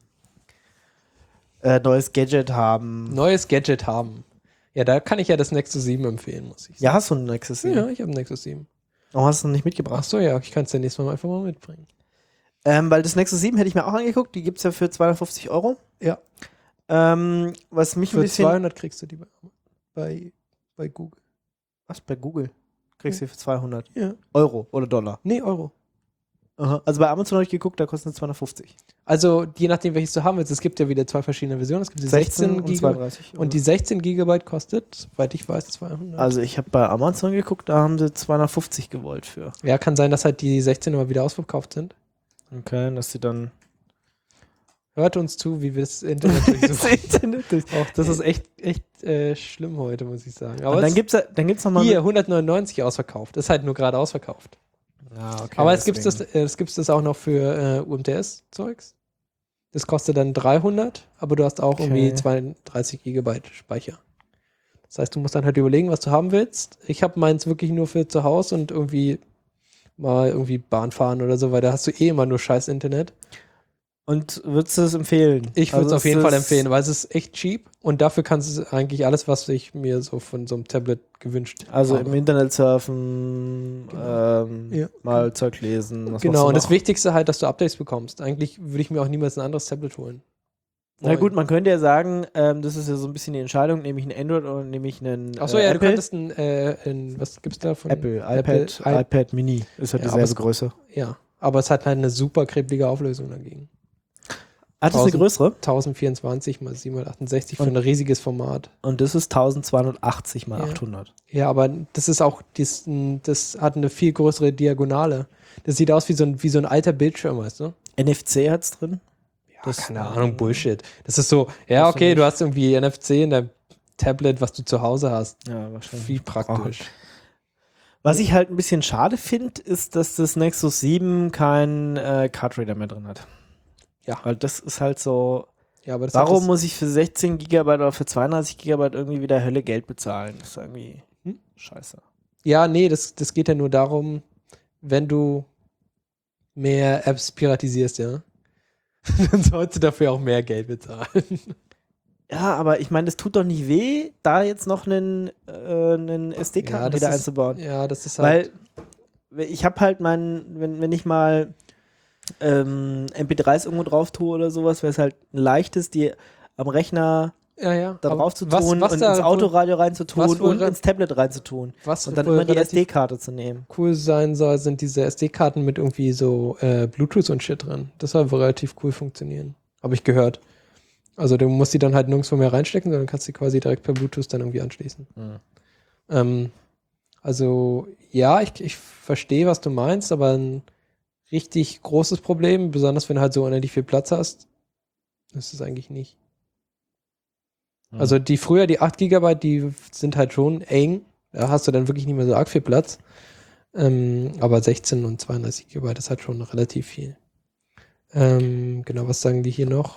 äh, neues Gadget haben. Neues Gadget haben. Ja, da kann ich ja das Nexus sieben empfehlen, muss ich sagen. Ja, hast du einen Nexus sieben? Ja, ich habe ein Nexus sieben. Warum hast du ihn nicht Ach mitgebracht? so, ja, ich kann es ja nächstes Mal einfach mal mitbringen. Ähm, weil das Nexus sieben hätte ich mir auch angeguckt, die gibt es ja für zweihundertfünfzig Euro. Ja. Ähm, was mich ein Für bisschen... zweihundert kriegst du die bei, bei, bei Google. Was, bei Google? Kriegst du Ja. die für zweihundert Ja. Euro oder Dollar? Nee, Euro. Aha. Also bei Amazon habe ich geguckt, da kostet es zweihundertfünfzig. Also, je nachdem, welches du haben willst, es gibt ja wieder zwei verschiedene Versionen. Es gibt die sechzehn sechzehn und Gigabyte. zweiunddreißig. Und die sechzehn Gigabyte kostet, soweit ich weiß, zweihundert. Also ich habe bei Amazon geguckt, da haben sie zweihundertfünfzig gewollt für. Ja, kann sein, dass halt die sechzehn immer wieder ausverkauft sind. Okay, dass sie dann... Hört uns zu, wie wir das Internet durchsuchen. Auch das ist echt, echt äh, schlimm heute, muss ich sagen. Aber Und dann es- gibt's dann gibt's noch mal hier hundertneunundneunzig ausverkauft. Ist halt nur gerade ausverkauft. Ah, okay, Aber es gibt deswegen. das, äh, es gibt das auch noch für äh, U M T S-Zeugs. Das kostet dann dreihundert, aber du hast auch Okay. irgendwie zweiunddreißig Gigabyte Speicher. Das heißt, du musst dann halt überlegen, was du haben willst. Ich habe meins wirklich nur für zu Hause und irgendwie mal irgendwie Bahn fahren oder so, weil da hast du eh immer nur scheiß Internet. Und würdest du es empfehlen? Ich würde es Also auf jeden ist Fall das- empfehlen, weil es ist echt cheap und dafür kannst du eigentlich alles, was ich mir so von so einem Tablet gewünscht Also habe. im Internet surfen, Genau. ähm, Ja. mal Zeug lesen. Was machst Genau, du und das noch? Wichtigste halt, dass du Updates bekommst. Eigentlich würde ich mir auch niemals ein anderes Tablet holen. Na gut, man könnte ja sagen, ähm, das ist ja so ein bisschen die Entscheidung, nehme ich ein Android oder nehme ich einen Achso, äh, ja, du Apple? könntest ein, äh, ein, was gibt's da von? Apple, Apple, iPad, i- iPad Mini ist ja, Ja, aber dieselbe es- Größe. Ja, aber es hat halt eine super kribbelige Auflösung dagegen. Hat das eine tausend größere? tausendvierundzwanzig mal siebenhundertachtundsechzig für Und- ein riesiges Format. Und das ist eintausendzweihundertachtzig mal Ja. achthundert. Ja, aber das ist auch, das, das hat eine viel größere Diagonale. Das sieht aus wie so ein, wie so ein alter Bildschirm, weißt du? N F C hat's drin? Ja, Das- keine Ahnung, Bullshit. Das ist so, ja, Weißt du okay, nicht. du hast irgendwie N F C in deinem Tablet, was du zu Hause hast. Ja, wahrscheinlich. Wie praktisch. Was ich halt ein bisschen schade finde, ist, dass das Nexus sieben kein äh, Card-Reader mehr drin hat. Ja. Weil das ist halt so, Ja, aber das hat warum das, muss ich für sechzehn Gigabyte oder für zweiunddreißig Gigabyte irgendwie wieder Hölle Geld bezahlen? Das ist irgendwie Hm? scheiße. Ja, nee, das, das geht ja nur darum, wenn du mehr Apps piratisierst, ja, dann sollst du dafür auch mehr Geld bezahlen. Ja, aber ich meine, das tut doch nicht weh, da jetzt noch einen, äh, einen S Ja, D-Karten das wieder ist- einzubauen. Ja, das ist halt. Weil ich habe halt meinen, wenn, wenn ich mal ähm, M P dreis irgendwo drauf tue oder sowas, wäre es halt ein leichtes, die am Rechner ja, ja. da aber drauf zu was- tun was und da ins wohl- Autoradio reinzutun was wohl und re- ins Tablet reinzutun. Was Und dann wohl immer die relativ S D-Karte zu nehmen. cool sein soll, sind diese S D-Karten mit irgendwie so äh, Bluetooth und Shit drin. Das soll wohl relativ cool funktionieren. Habe ich gehört. Also du musst die dann halt nirgendwo mehr reinstecken, sondern kannst die quasi direkt per Bluetooth dann irgendwie anschließen. Mhm. Ähm, also ja, ich, ich verstehe, was du meinst, aber ein richtig großes Problem, besonders wenn du halt so unendlich viel Platz hast, ist es eigentlich nicht. Mhm. Also die früher, die acht Gigabyte, die sind halt schon eng. Da hast du dann wirklich nicht mehr so arg viel Platz. Ähm, aber sechzehn und zweiunddreißig Gigabyte ist halt schon relativ viel. Ähm, genau, was sagen die hier noch?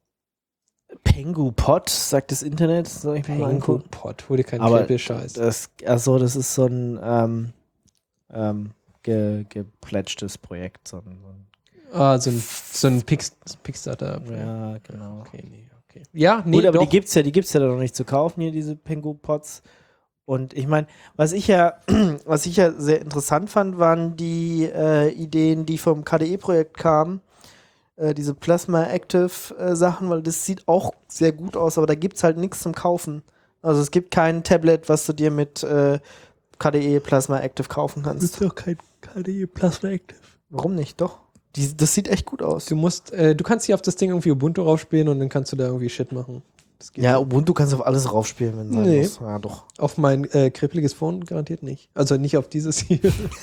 Pengu Pod, sagt das Internet. Soll ich mir mal angucken? Pod, hol dir keinen Aber Triple-Scheiß. Das, achso, das ist so ein ähm, ähm, ge, geplätschtes Projekt. So ein, so ein, Ah, so ein, so ein Pix, Pixarter. ja, genau. Okay, nee, okay. Ja, nee, Gut, aber doch. die gibt's ja, die gibt's ja da noch nicht zu kaufen, hier, diese Pengu-Pods. Und ich meine, was ich ja, was ich ja sehr interessant fand, waren die äh, Ideen, die vom K D E-Projekt kamen. Äh, diese Plasma Active äh, Sachen, weil das sieht auch sehr gut aus, aber da gibt's halt nichts zum Kaufen. Also es gibt kein Tablet, was du dir mit äh, K D E Plasma Active kaufen kannst. doch kein K D E Plasma Active. Warum nicht? Doch. Die, das sieht echt gut aus. Du musst, äh, du kannst hier auf das Ding irgendwie Ubuntu raufspielen und dann kannst du da irgendwie Shit machen. Das geht Ja, so. Ubuntu kannst du auf alles raufspielen, wenn es sein Nee. muss. Ja, doch. Auf mein äh, kribbeliges Phone garantiert nicht. Also nicht auf dieses hier.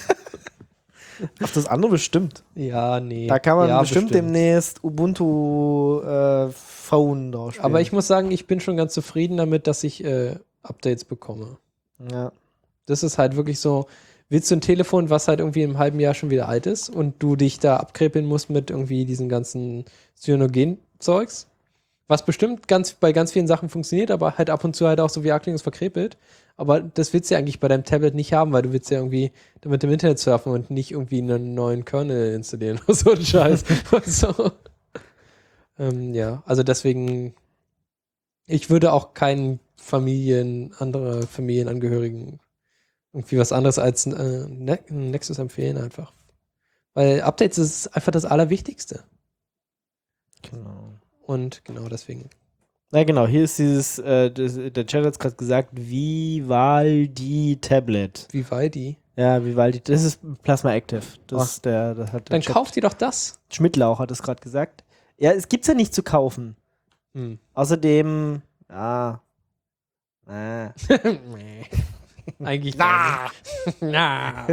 Ach, das andere bestimmt. Ja, nee. Da kann man ja, bestimmt, demnächst Ubuntu äh, Phone draufspielen. Aber ich muss sagen, ich bin schon ganz zufrieden damit, dass ich äh, Updates bekomme. Ja. Das ist halt wirklich so, willst du ein Telefon, was halt irgendwie im halben Jahr schon wieder alt ist und du dich da abkrepeln musst mit irgendwie diesen ganzen Cyanogen-Zeugs? Was bestimmt ganz, bei ganz vielen Sachen funktioniert, aber halt ab und zu halt auch so wie arg Linux verkrepelt. Aber das willst du ja eigentlich bei deinem Tablet nicht haben, weil du willst ja irgendwie damit im Internet surfen und nicht irgendwie einen neuen Kernel installieren oder so ein Scheiß. so. ähm, ja, also deswegen, ich würde auch keinen Familien, andere Familienangehörigen irgendwie was anderes als äh, ne Nexus empfehlen einfach. Weil Updates ist einfach das Allerwichtigste. Genau. Und genau deswegen. Na genau, hier ist dieses, äh, das, der Chat hat es gerade gesagt, Vivaldi Tablet. Vivaldi. Ja, Vivaldi, das ist Plasma Active. Das ist der, das hat der Dann Chat- kauft ihr doch das. Schmidtlauch hat es gerade gesagt. Ja, es gibt's ja nicht zu kaufen. Hm. Außerdem, ja, äh, Eigentlich na. na.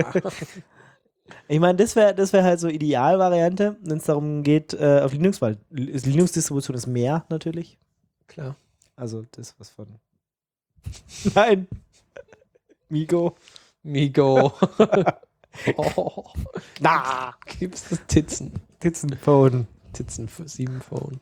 ich meine, das wäre das wär halt so Idealvariante, wenn es darum geht, äh, auf Linux, weil ist Linux-Distribution ist mehr natürlich. Klar. Also das, was von Nein. Migo. Migo. oh. Na. Gibt's das Titzen? Titzenphone. Titzen für sieben Phone.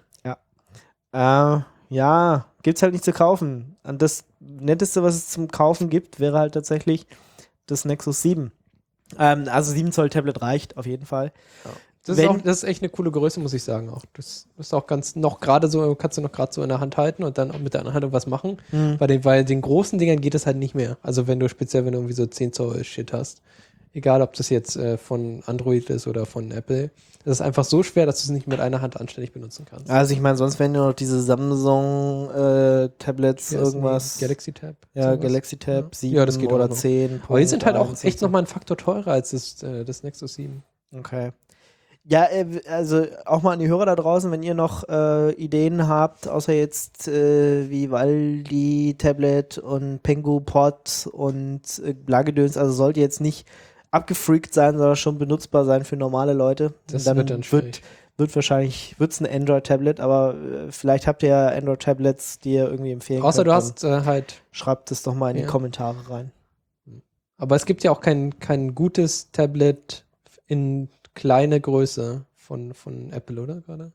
Äh, ja, gibt's halt nicht zu kaufen. Und das Netteste, was es zum Kaufen gibt, wäre halt tatsächlich das Nexus sieben. Ähm, also sieben Zoll Tablet reicht auf jeden Fall. Ja. Das, ist Wenn- auch, das ist echt eine coole Größe, muss ich sagen. Auch das ist auch ganz noch gerade so, kannst du noch gerade so in der Hand halten und dann auch mit der anderen Hand irgendwas machen. Mhm. Bei den, weil den großen Dingern geht das halt nicht mehr. Also wenn du speziell, wenn du irgendwie so zehn Zoll Shit hast, egal ob das jetzt äh, von Android ist oder von Apple, das ist einfach so schwer, dass du es nicht mit einer Hand anständig benutzen kannst. Also ich meine, sonst wären ja noch diese Samsung-Tablets Wie heißt irgendwas. die? Galaxy Tab? Ja, Sowas? Galaxy Tab Ja. sieben Ja, das geht auch oder noch. zehn. Aber die sind halt auch Punkt eins echt und so. nochmal ein Faktor teurer als das, äh, das Nexus sieben. Okay. Ja, äh, also auch mal an die Hörer da draußen, wenn ihr noch äh, Ideen habt, außer jetzt äh, Vivaldi Tablet und Pengu Pod und äh, Blagedöns, also sollte jetzt nicht abgefreakt sein, sondern schon benutzbar sein für normale Leute. Das Und wird dann schwierig. wird wahrscheinlich, wird's ein Android-Tablet, aber äh, vielleicht habt ihr ja Android-Tablets, die ihr irgendwie empfehlen Außer könnt. du dann hast äh, halt, schreibt es doch mal in Ja. die Kommentare rein. aber es gibt ja auch kein, kein gutes Tablet in kleine Größe von, von Apple, oder gerade?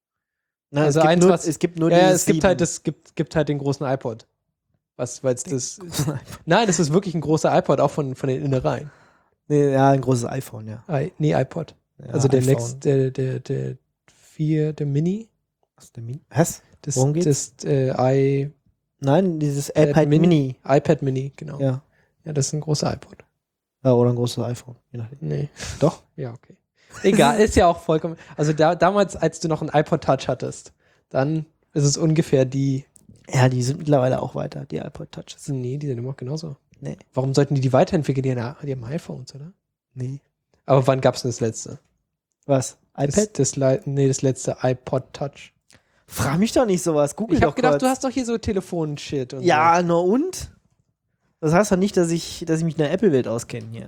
Na, Also es, gibt eins, nur, was- es gibt nur Ja, ja, dieses es gibt sieben. halt, es gibt, gibt halt den großen iPod. Was, weil es das. Nein, das ist wirklich ein großer iPod, auch von, von den Innereien. Nee, ja, ein großes iPhone, ja. I, nee, iPod. ja also der iPhone. Next, der, der, der vier, der Mini. Was, der Mini? Was? Das, Worum geht's? das äh, I, Nein, dieses Pad iPad Mini. Mini. iPad Mini, genau. Ja. Ja. das ist ein großer iPod. ja. Oder ein großes iPhone. Je nachdem. Nee. Doch? Ja, okay. Egal, ist ja auch vollkommen. Also da, damals, als du noch einen iPod Touch hattest, dann ist es ungefähr die. Ja, die sind mittlerweile auch weiter, die iPod Touches. Nee, die sind immer noch genauso. Nee. Warum sollten die die weiterentwickeln? Die haben, die haben iPhones, oder? Nee. Aber wann gab es denn das letzte? Was? Das, iPad? das, Le- nee, das letzte iPod Touch. Frag mich doch nicht sowas. Google Ich doch hab gedacht, kurz. du hast doch hier so Telefon-Shit und Ja, nur und? Das heißt doch nicht, dass ich, dass ich mich in der Apple-Welt auskenne hier.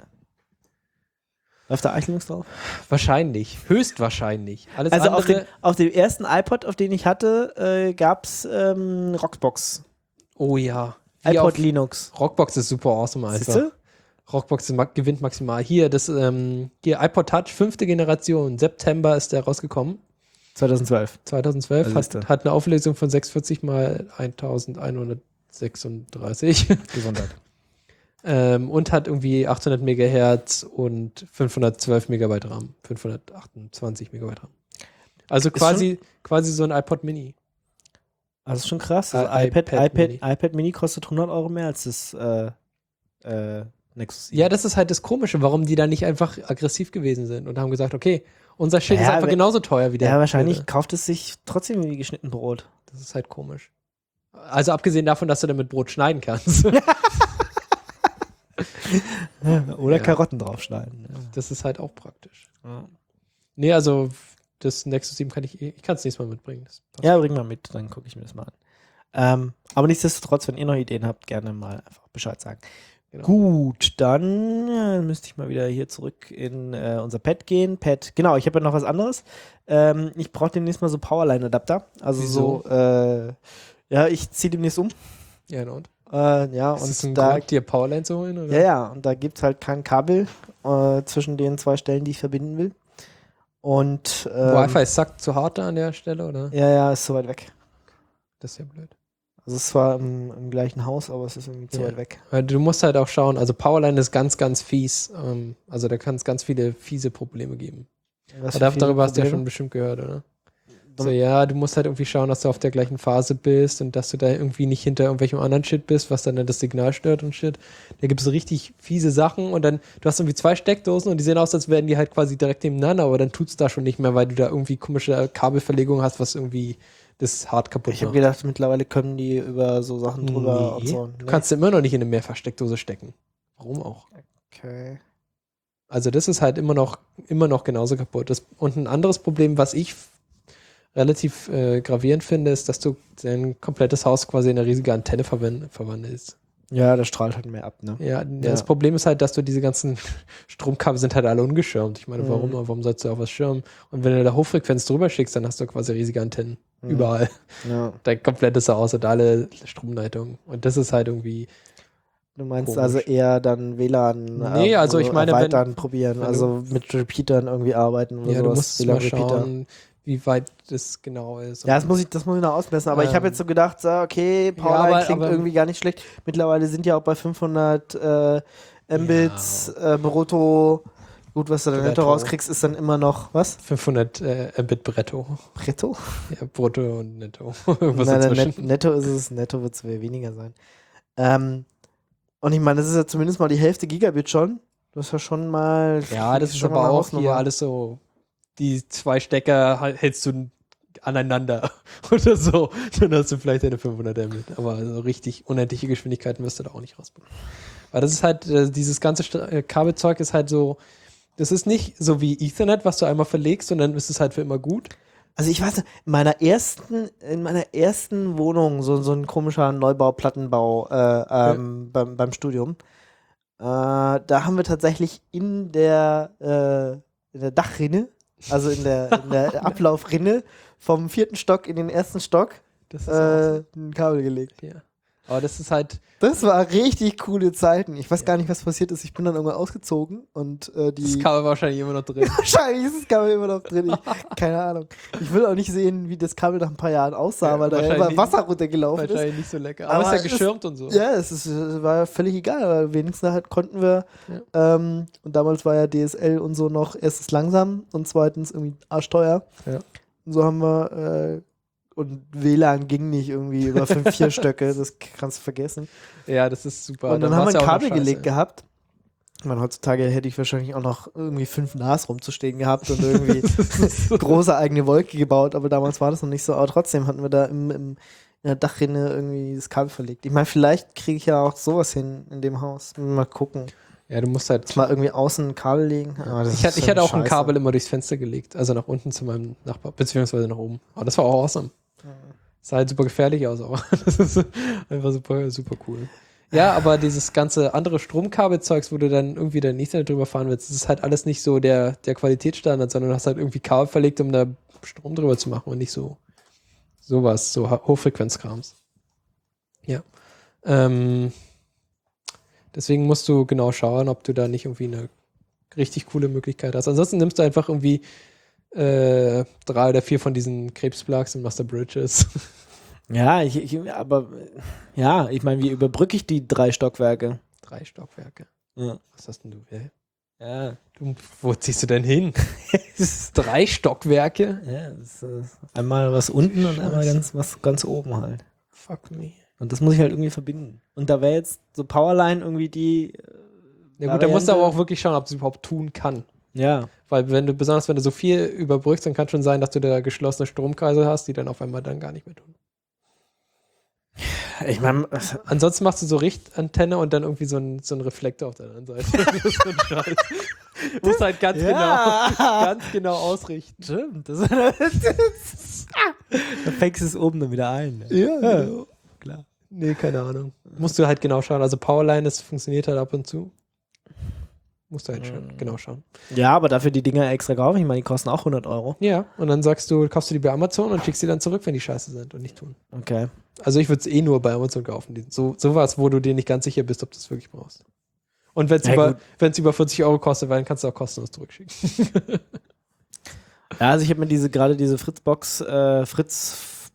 Läuft da Arch Linux drauf? so. Wahrscheinlich. Höchstwahrscheinlich. Alles Also auf andere. dem, auf dem ersten iPod, auf den ich hatte, äh, gab's ähm, Rockbox. Oh ja. Wie iPod auf- Linux. Rockbox ist super awesome, Alter. Siehst du? Rockbox ma- gewinnt maximal. Hier, das, ähm, hier iPod Touch, fünfte Generation. September ist der rausgekommen. zweitausendzwölf. zweitausendzwölf. Also ist Hat, der. hat eine Auflösung von sechshundertvierzig mal elfhundertsechsunddreißig. Gesundheit. ähm, und hat irgendwie achthundert Megahertz und fünfhundertzwölf Megabyte RAM. fünfhundertachtundzwanzig Megabyte RAM. Also quasi, quasi so ein iPod Mini. Also ist schon krass. Also Äh, iPad, iPad iPad, Mini. iPad Mini kostet hundert Euro mehr als das äh, äh, Nexus sieben. Ja, das ist halt das Komische, warum die da nicht einfach aggressiv gewesen sind und haben gesagt, okay, unser Shit Ja, ist einfach aber- genauso teuer wie der. Ja, wahrscheinlich Bitte. kauft es sich trotzdem wie geschnitten Brot. Das ist halt komisch. Also abgesehen davon, dass du damit Brot schneiden kannst. Oder Ja. Karotten draufschneiden. Das ist halt auch praktisch. Ja, Nee, also das Nexus sieben kann ich, eh- ich kann es nächstes Mal mitbringen. Das passt. ja bring mal mit, dann gucke ich mir das mal an. Ähm, aber nichtsdestotrotz, wenn ihr noch Ideen habt, gerne mal einfach Bescheid sagen. Genau. Gut, dann äh, müsste ich mal wieder hier zurück in äh, unser Pad gehen. Pad, genau, ich habe ja noch was anderes. Ähm, ich brauche demnächst mal so Powerline-Adapter. Also Wieso? so, äh, ja, ich ziehe demnächst um. Ja, genau. und? Äh, ja, Ist es und ein da, Grund, dir Powerline zu holen? Oder? ja, ja, und da gibt es halt kein Kabel äh, zwischen den zwei Stellen, die ich verbinden will. Und ähm, Wi-Fi sackt zu hart da an der Stelle, oder? ja, ja, ist so weit weg. Das ist ja blöd. Also es ist zwar im, im gleichen Haus, aber es ist irgendwie zu Ja. weit weg. Weil du musst halt auch schauen, also Powerline ist ganz, ganz fies. Ähm, also da kann es ganz viele fiese Probleme geben. Was Aber für darüber viele hast du ja Probleme? schon bestimmt gehört, oder? So, Dann- ja, du musst halt irgendwie schauen, dass du auf der gleichen Phase bist und dass du da irgendwie nicht hinter irgendwelchem anderen Shit bist, was dann das Signal stört und Shit. Da gibt es so richtig fiese Sachen und dann, du hast irgendwie zwei Steckdosen und die sehen aus, als wären die halt quasi direkt nebeneinander, aber dann tut's da schon nicht mehr, weil du da irgendwie komische Kabelverlegung hast, was irgendwie das hart kaputt Ich habe macht. gedacht, mittlerweile können die über so Sachen drüber und Nee, so. Du kannst immer noch nicht in eine Mehrfachsteckdose stecken. Warum auch? Okay. Also das ist halt immer noch, immer noch genauso kaputt. Das, und ein anderes Problem, was ich f- relativ äh, gravierend finde, ist, dass du dein komplettes Haus quasi in eine riesige Antenne verwen- verwandelst. Ja, das strahlt halt mehr ab, ne? Ja, das Problem ist halt, dass du diese ganzen Stromkabel sind halt alle ungeschirmt. Ich meine, Mhm. warum, warum sollst du auch was schirmen? Und wenn du da Hochfrequenz drüber schickst, dann hast du quasi riesige Antennen. Mhm. Überall. Ja. Dein komplettes Haus und alle Stromleitungen. Und das ist halt irgendwie, Du meinst Komisch. also eher dann W L A N Nee, also ich meine, wenn- erweitern, probieren, wenn du- also mit Repeatern irgendwie arbeiten oder ja, du sowas. musst W L A mal N-Repeater. schauen, wie weit das genau ist. Ja, das muss ich, das muss ich noch ausmessen, aber ich habe Ähm. jetzt so gedacht, so, okay, Powerline aber- klingt aber- irgendwie gar nicht schlecht. Mittlerweile sind ja auch bei fünfhundert äh, Mbits äh, brutto, gut, was du dann netto Brutto. rauskriegst, ist dann immer noch, was? fünfhundert äh, Mbit Bretto. Brutto? Ja, brutto und netto. Irgendwas Nein, dazwischen. net, netto ist es, netto wird es weniger sein. Ähm, und ich meine, das ist ja zumindest mal die Hälfte Gigabit schon. Das ist ja schon mal. Ja, das ist schon mal aber eine auch Hausnummer. hier alles so, die zwei Stecker hal- hältst du aneinander oder so. Dann hast du vielleicht eine fünfhundert Mbit. Aber so richtig unendliche Geschwindigkeiten wirst du da auch nicht rausbekommen. Weil das ist halt, äh, dieses ganze St- äh, Kabelzeug ist halt so, das ist nicht so wie Ethernet, was du einmal verlegst und dann ist es halt für immer gut. Also ich weiß nicht, in meiner ersten, in meiner ersten Wohnung, so, so ein komischer Neubau, Plattenbau äh, ähm, beim, beim Studium, äh, da haben wir tatsächlich in der, äh, in der Dachrinne, also in der, in der Ablaufrinne vom vierten Stock in den ersten Stock Das ist äh, ein Kabel gelegt. auch, ja. Aber das ist halt, Das war richtig coole Zeiten. Ich weiß gar nicht, was passiert ist. Ich bin dann irgendwann ausgezogen und äh, die. das Kabel wahrscheinlich immer noch drin. Wahrscheinlich ist das Kabel immer noch drin. Ich, keine Ahnung. Ich will auch nicht sehen, wie das Kabel nach ein paar Jahren aussah, Ja, weil da wahrscheinlich immer Wasser runtergelaufen ist. Wahrscheinlich nicht so lecker. Aber, Aber ist ja es- geschirmt und so. Ja, es ist, es war völlig egal, weil wenigstens halt konnten wir. Ähm, und damals war ja D S L und so noch erstens langsam und zweitens irgendwie arschteuer. Ja. Und so haben wir. Äh, und W L A N ging nicht irgendwie über fünf Vierstöcke, das kannst du vergessen. Ja, das ist super. Und dann Da haben war's wir ein ja auch noch Kabel scheiße. gelegt gehabt. Ich meine, heutzutage hätte ich wahrscheinlich auch noch irgendwie fünf N A S rumzustehen gehabt und irgendwie große eigene Wolke gebaut, aber damals war das noch nicht so. Aber trotzdem hatten wir da im, im, in der Dachrinne irgendwie das Kabel verlegt. Ich meine, vielleicht kriege ich ja auch sowas hin in dem Haus. Mal gucken. Ja, du musst halt. Mal irgendwie außen ein Kabel legen. Aber das Ich ist hatte, ich so hatte auch ein Scheiße. Kabel immer durchs Fenster gelegt, also nach unten zu meinem Nachbar, beziehungsweise nach oben. Aber das war auch awesome. Sah halt super gefährlich aus, aber das ist einfach super, super cool. Ja, aber dieses ganze andere Stromkabelzeugs, wo du dann irgendwie dein Internet drüber fahren willst, das ist halt alles nicht so der, der Qualitätsstandard, sondern du hast halt irgendwie Kabel verlegt, um da Strom drüber zu machen und nicht so sowas, so Ha- Hochfrequenzkrams. Ja. Ähm, deswegen musst du genau schauen, ob du da nicht irgendwie eine richtig coole Möglichkeit hast. Ansonsten nimmst du einfach irgendwie äh, drei oder vier von diesen Krebsplugs und machst da Bridges. Ja, ich, ich, aber ja, ich meine, wie überbrücke ich die drei Stockwerke? Drei Stockwerke. Ja. Was hast denn du? Hä? Ja. Du, wo ziehst du denn hin? Drei Stockwerke? Ja, das ist einmal was unten und einmal ganz was ganz oben halt. Fuck me. Und das muss ich halt irgendwie verbinden. Und da wäre jetzt so Powerline irgendwie die. äh, Ja gut, da musst du Variante- aber auch wirklich schauen, ob es überhaupt tun kann. Ja. Weil wenn du, besonders wenn du so viel überbrückst, dann kann schon sein, dass du da geschlossene Stromkreise hast, die dann auf einmal dann gar nicht mehr tun. Ich meine, Ansonsten machst du so Richtantenne und dann irgendwie so ein, so ein Reflektor auf der anderen Seite. Das ist so ein Scheiß. Du musst halt ganz, Ja. genau, ganz genau ausrichten. stimmt. Das, da fängst du es oben dann wieder ein. Ne? Ja, genau. Klar. Nee, keine Ahnung. Musst du halt genau schauen. Also Powerline, das funktioniert halt ab und zu. Musst du halt schon genau schauen. Ja, aber dafür die Dinger extra kaufen. Ich meine, die kosten auch hundert Euro. Ja, und dann sagst du, kaufst du die bei Amazon und schickst die dann zurück, wenn die scheiße sind und nicht tun. Okay. Also ich würde es eh nur bei Amazon kaufen. Die- So sowas, wo du dir nicht ganz sicher bist, ob du es wirklich brauchst. Und wenn es Ja, über, gut. wenn's über vierzig Euro kostet, dann kannst du auch kostenlos zurückschicken. Ja, also ich habe mir diese gerade diese Fritzbox, äh, Fritz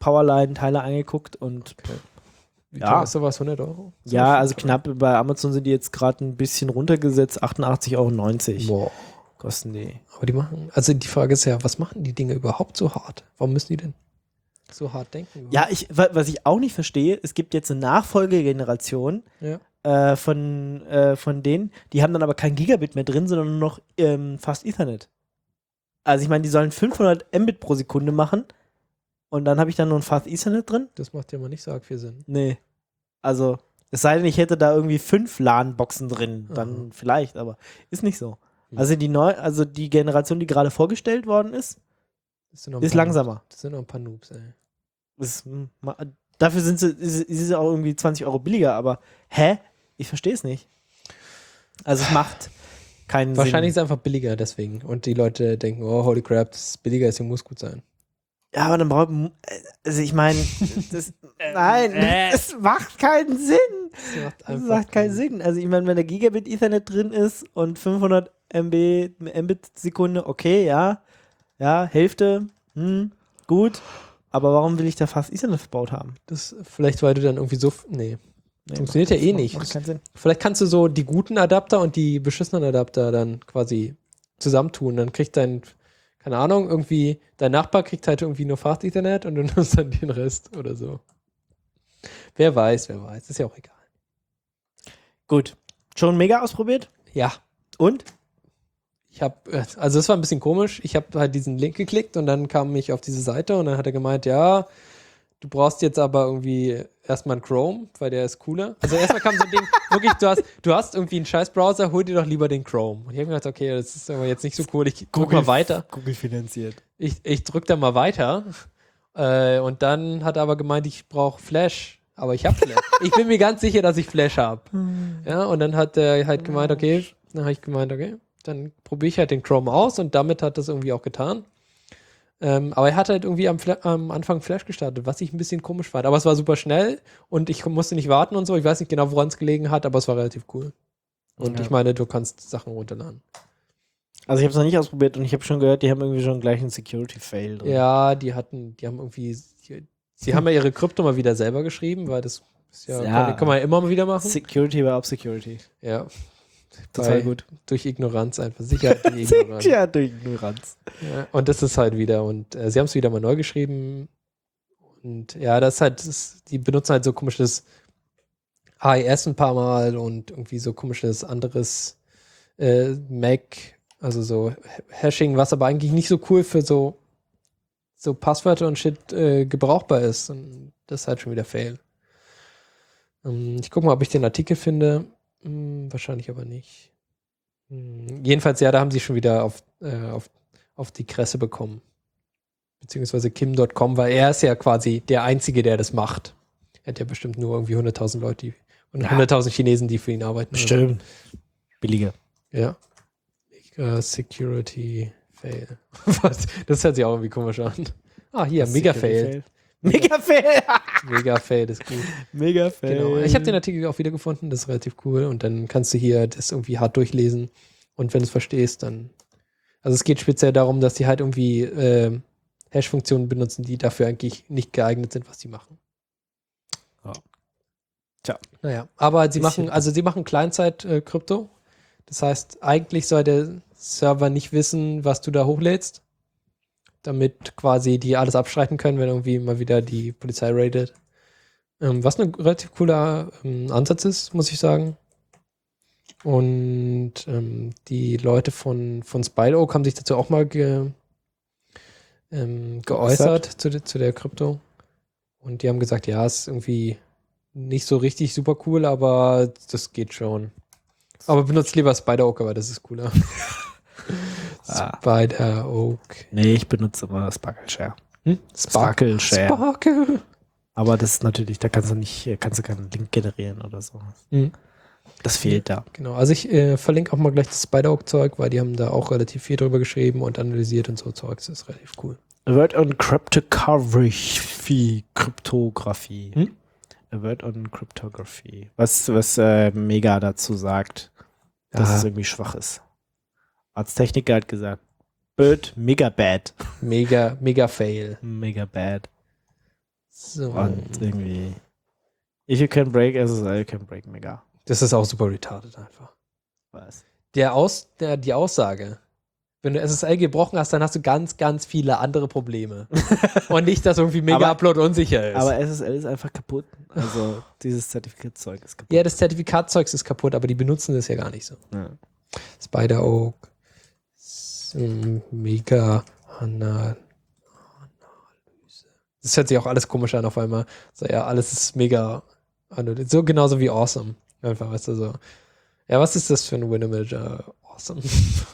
Powerline-Teile angeguckt und Okay. Wie Ja. teuer ist sowas? hundert Euro? ja, also knapp bei Amazon sind die jetzt gerade ein bisschen runtergesetzt, achtundachtzig Euro neunzig Boah. kosten die. Aber die machen, also die Frage ist ja, was machen die Dinge überhaupt so hart? Warum müssen die denn so hart denken? Ja, ich, wa- was ich auch nicht verstehe, es gibt jetzt eine Nachfolgegeneration Ja. äh, von, äh, von denen, die haben dann aber kein Gigabit mehr drin, sondern nur noch ähm, Fast Ethernet. Also ich meine, die sollen fünfhundert Mbit pro Sekunde machen und dann habe ich dann nur ein Fast Ethernet drin? Das macht ja mal nicht so arg viel Sinn. Nee. Also, es sei denn, ich hätte da irgendwie fünf LAN-Boxen drin, dann Aha. vielleicht, aber ist nicht so. Hm. Also die neu, also die Generation, die gerade vorgestellt worden ist, Das sind noch ein ist paar langsamer. Noobs. Das sind noch ein paar Noobs, ey. Ist, mm, ma- dafür sind sie, ist, ist es auch irgendwie zwanzig Euro billiger, aber hä? Ich verstehe es nicht. Also es macht keinen Wahrscheinlich ist Sinn. es einfach billiger deswegen. Und die Leute denken, oh, holy crap, das ist billiger, deswegen muss gut sein. Ja, aber dann braucht, also ich meine, das, nein, das macht keinen Sinn. Das macht Das einfach macht keinen Sinn. Also ich meine, wenn der Gigabit Ethernet drin ist und fünfhundert Mbit Sekunde, okay, ja, ja, Hälfte, hm, gut. Aber warum will ich da fast Ethernet verbaut haben? Das, vielleicht, weil du dann irgendwie so. f- Nee. Nee, Funktioniert macht- ja eh macht- nicht. Macht keinen Sinn. Vielleicht kannst du so die guten Adapter und die beschissenen Adapter dann quasi zusammentun. Dann kriegt dein, keine Ahnung, irgendwie, dein Nachbar kriegt halt irgendwie nur Fast Ethernet und du nimmst dann den Rest oder so. Wer weiß, wer weiß. Ist ja auch egal. Gut. Schon mega ausprobiert? Ja. Und? Ich habe, also es war ein bisschen komisch. Ich habe halt diesen Link geklickt und dann kam ich auf diese Seite und dann hat er gemeint, ja, du brauchst jetzt aber irgendwie erstmal einen Chrome, weil der ist cooler. Also erstmal kam so ein Ding, wirklich, du hast, du hast irgendwie einen scheiß Browser, hol dir doch lieber den Chrome. Und ich habe mir gedacht, okay, das ist aber jetzt nicht so cool, ich guck mal weiter. Google finanziert. Ich, ich drück da mal weiter. Äh, und dann hat er aber gemeint, ich brauche Flash. Aber ich habe Flash. Ich bin mir ganz sicher, dass ich Flash habe. Ja, und dann hat er halt gemeint, okay, dann habe ich gemeint, okay, dann probiere ich halt den Chrome aus und damit hat das irgendwie auch getan. Ähm, aber er hat halt irgendwie am, Fla am Anfang Flash gestartet, was ich ein bisschen komisch fand. Aber es war super schnell und ich musste nicht warten und so. Ich weiß nicht genau, woran es gelegen hat, aber es war relativ cool. Und Ja. ich meine, du kannst Sachen runterladen. Also ich habe es noch nicht ausprobiert und ich habe schon gehört, die haben irgendwie schon gleich einen Security-Fail drin. Ja, die hatten, die haben irgendwie, sie, sie haben ja ihre Krypto mal wieder selber geschrieben, weil das ist ja, Ja. Kann, kann man ja immer mal wieder machen. Security war Security. Ja. Total Bei- gut. Durch Ignoranz einfach. Sicherheit durch Ignoranz. Ja, durch Ignoranz. Ja, und das ist halt wieder, und äh, sie haben es wieder mal neu geschrieben. Und ja, das ist halt, das, die benutzen halt so komisches A E S ein paar Mal und irgendwie so komisches anderes äh, Mac, also so Hashing, was aber eigentlich nicht so cool für so, so Passwörter und Shit äh, gebrauchbar ist. Und das ist halt schon wieder Fail. Ähm, ich gucke mal, ob ich den Artikel finde. Hm, wahrscheinlich aber nicht. Hm, jedenfalls, ja, da haben sie schon wieder auf, äh, auf, auf die Kresse bekommen. Beziehungsweise Kim Punkt com, weil er ist ja quasi der Einzige, der das macht. Er hat ja bestimmt nur irgendwie hunderttausend Leute die, und Ja. hunderttausend Chinesen, die für ihn arbeiten. Stimmt. Billiger. Ja. Mega Security Fail. Was? Das hört sich auch irgendwie komisch an. Ah, hier, Mega Fail. Mega Fail. Mega Fail ist gut. Mega Fail. Genau. Ich habe den Artikel auch wieder gefunden, das ist relativ cool. Und dann kannst du hier das irgendwie hart durchlesen. Und wenn du es verstehst, dann. Also es geht speziell darum, dass die halt irgendwie äh, Hash-Funktionen benutzen, die dafür eigentlich nicht geeignet sind, was die machen. Ja. Tja. Naja, aber sie Bisschen. machen, also sie machen Kleinzeit-Krypto. Das heißt, eigentlich soll der Server nicht wissen, was du da hochlädst, damit quasi die alles abstreiten können, wenn irgendwie mal wieder die Polizei raidet. Ähm, was ein relativ cooler ähm, Ansatz ist, muss ich sagen. Und ähm, die Leute von, von Spideoak haben sich dazu auch mal ge, ähm, geäußert zu, de, zu der Krypto. Und die haben gesagt, ja, ist irgendwie nicht so richtig super cool, aber das geht schon. Aber benutzt lieber Spideoak, aber das ist cooler. Ah. Spideoak. Nee, ich benutze immer Sparkle Share. Hm? Sparkle Share. Sparkle. Aber das ist natürlich, da kannst du nicht, kannst du keinen Link generieren oder so. Hm. Das fehlt da. Genau, also ich äh, verlinke auch mal gleich das Spideoak-Zeug, weil die haben da auch relativ viel drüber geschrieben und analysiert und so Zeugs. Das ist relativ cool. A Word on Cryptography. Kryptographie. Hm? A Word on Cryptography. Was, was äh, Mega dazu sagt, dass Ja. es irgendwie schwach ist. Als Techniker hat gesagt, Bird, mega bad. Mega, mega Fail. Mega bad. So. Und irgendwie if you can break S S L, you can break Mega. Das ist auch super retarded einfach. Was? Der Aus, der, die Aussage, wenn du S S L gebrochen hast, dann hast du ganz, ganz viele andere Probleme. Und nicht, dass irgendwie Mega-Upload unsicher ist. Aber S S L ist einfach kaputt. Also dieses Zertifikatszeug ist kaputt. Ja, das Zertifikatzeug ist kaputt, aber die benutzen das ja gar nicht so. Ja. Spider Oak, Mega Analyse. Das hört sich auch alles komisch an auf einmal. So, ja, alles ist mega Analyse. So genauso wie Awesome. Einfach, weißt du, so. Ja, was ist das für ein Winner-Manager? Awesome.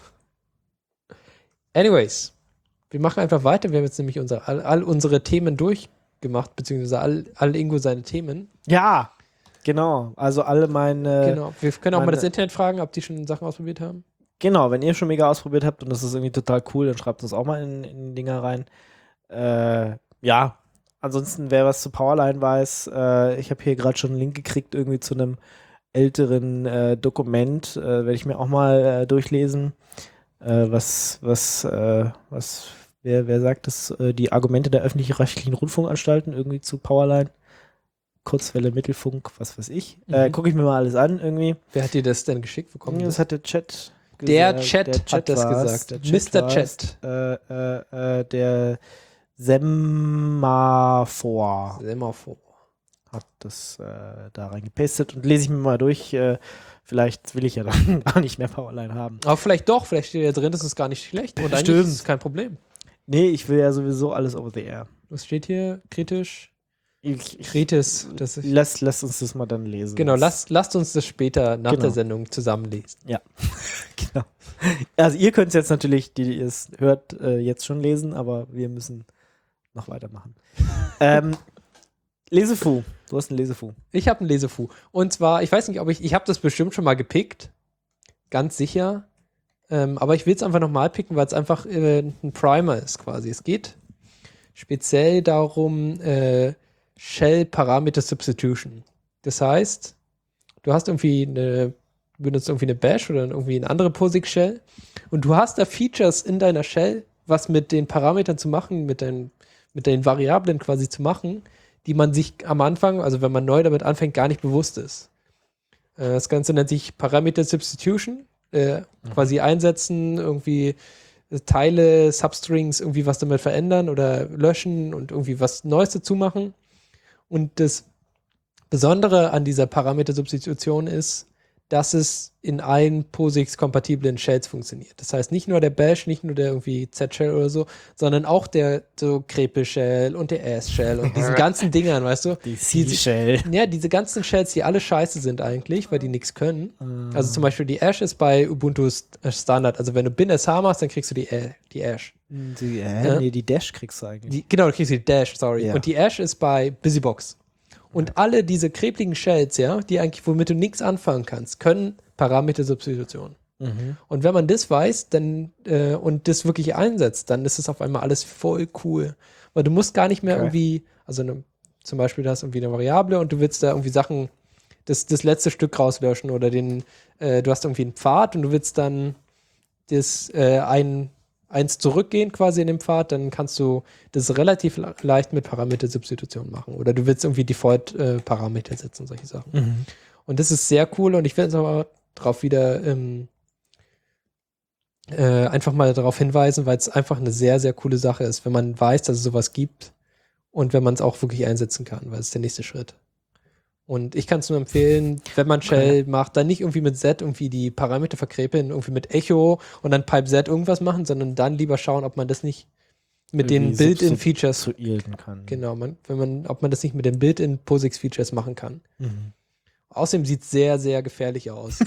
Anyways, wir machen einfach weiter. Wir haben jetzt nämlich unsere, all, all unsere Themen durchgemacht, beziehungsweise all, all Ingo seine Themen. Ja, genau. Also alle meine. Genau. Wir können auch meine, mal das Internet fragen, ob die schon Sachen ausprobiert haben. Genau, wenn ihr schon Mega ausprobiert habt und das ist irgendwie total cool, dann schreibt uns auch mal in, in Dinger rein. Äh, ja, ansonsten, wer was zu Powerline weiß, äh, ich habe hier gerade schon einen Link gekriegt, irgendwie zu einem älteren äh, Dokument, äh, werde ich mir auch mal äh, durchlesen. Äh, was, was, äh, was, wer, wer sagt das? Äh, die Argumente der öffentlich-rechtlichen Rundfunkanstalten irgendwie zu Powerline. Kurzwelle, Mittelfunk, was weiß ich. Mhm. Äh, gucke ich mir mal alles an irgendwie. Wer hat dir das denn geschickt bekommen? Das hat der Chat Der gesagt. Chat, Der hat das war's. gesagt. Der Mister war's. Chat. Äh, äh, äh, der Semaphor Semaphor. hat das äh, da reingepastet und lese ich mir mal durch. Äh, vielleicht will ich ja dann gar nicht mehr Powerline haben. Aber vielleicht doch, vielleicht steht ja drin, das ist gar nicht schlecht. Und eigentlich Stimmt. ist es kein Problem. Nee, ich will ja sowieso alles over the air. Was steht hier? Kritisch? Ich, ich, Kritis. Das ist, lass, lass uns das mal dann lesen. genau, lasst, lasst uns das später nach Genau. der Sendung zusammenlesen. Ja, genau. Also ihr könnt es jetzt natürlich, die, die es hört, äh, jetzt schon lesen, aber wir müssen noch weitermachen. ähm, Lesefu. Du hast einen Lesefu. Ich habe einen Lesefu. Und zwar, ich weiß nicht, ob ich, ich habe das bestimmt schon mal gepickt. Ganz sicher. Ähm, aber ich will es einfach nochmal picken, weil es einfach äh, ein Primer ist quasi. Es geht speziell darum, äh, Shell Parameter Substitution. Das heißt, du hast irgendwie eine, du benutzt irgendwie eine Bash oder irgendwie eine andere POSIX Shell und du hast da Features in deiner Shell, was mit den Parametern zu machen, mit den, mit den Variablen quasi zu machen, die man sich am Anfang, also wenn man neu damit anfängt, gar nicht bewusst ist. Äh, das Ganze nennt sich Parameter Substitution. Äh, mhm. Quasi einsetzen, irgendwie Teile, Substrings, irgendwie was damit verändern oder löschen und irgendwie was Neues dazu machen. Und das Besondere an dieser Parametersubstitution ist, dass es in allen POSIX-kompatiblen Shells funktioniert. Das heißt, nicht nur der Bash, nicht nur der irgendwie Z-Shell oder so, sondern auch der so Crepe-Shell und der Ass-Shell und diesen ganzen Dingern, weißt du? Die C-Shell. Ja, diese ganzen Shells, die alle scheiße sind eigentlich, weil die nichts können. Also zum Beispiel die Ash ist bei Ubuntu Standard. Also wenn du bin-sh machst, dann kriegst du die, äh, die Ash. Die, äh, Ja. Nee, die Dash kriegst du eigentlich. Die, genau, du kriegst die Dash, sorry. Ja. Und die Ash ist bei Busybox. Und alle diese krepligen Shells, ja, die eigentlich, womit du nichts anfangen kannst, können Parametersubstitution. Mhm. Und wenn man das weiß, dann äh, und das wirklich einsetzt, dann ist es auf einmal alles voll cool. Weil du musst gar nicht mehr Okay. irgendwie, also ne, zum Beispiel, du hast irgendwie eine Variable und du willst da irgendwie Sachen, das, das letzte Stück rauslöschen oder den, äh, du hast irgendwie einen Pfad und du willst dann das äh, ein, eins zurückgehen quasi in dem Pfad, dann kannst du das relativ le- leicht mit Parametersubstitution machen. Oder du willst irgendwie Default-Parameter äh, setzen, solche Sachen. Mhm. Und das ist sehr cool und ich will jetzt aber drauf wieder ähm, äh, einfach mal darauf hinweisen, weil es einfach eine sehr, sehr coole Sache ist, wenn man weiß, dass es sowas gibt und wenn man es auch wirklich einsetzen kann, weil es ist der nächste Schritt. Und ich kann es nur empfehlen, wenn man Shell macht, dann nicht irgendwie mit Z irgendwie die Parameter verkrepeln, irgendwie mit Echo und dann Pipe Z irgendwas machen, sondern dann lieber schauen, ob man das nicht mit den Irgendwie Built-in-Features, substituieren kann. genau, man, wenn man, ob man das nicht mit den Built-in-POSIX-Features machen kann. Mhm. Außerdem sieht es sehr, sehr gefährlich aus.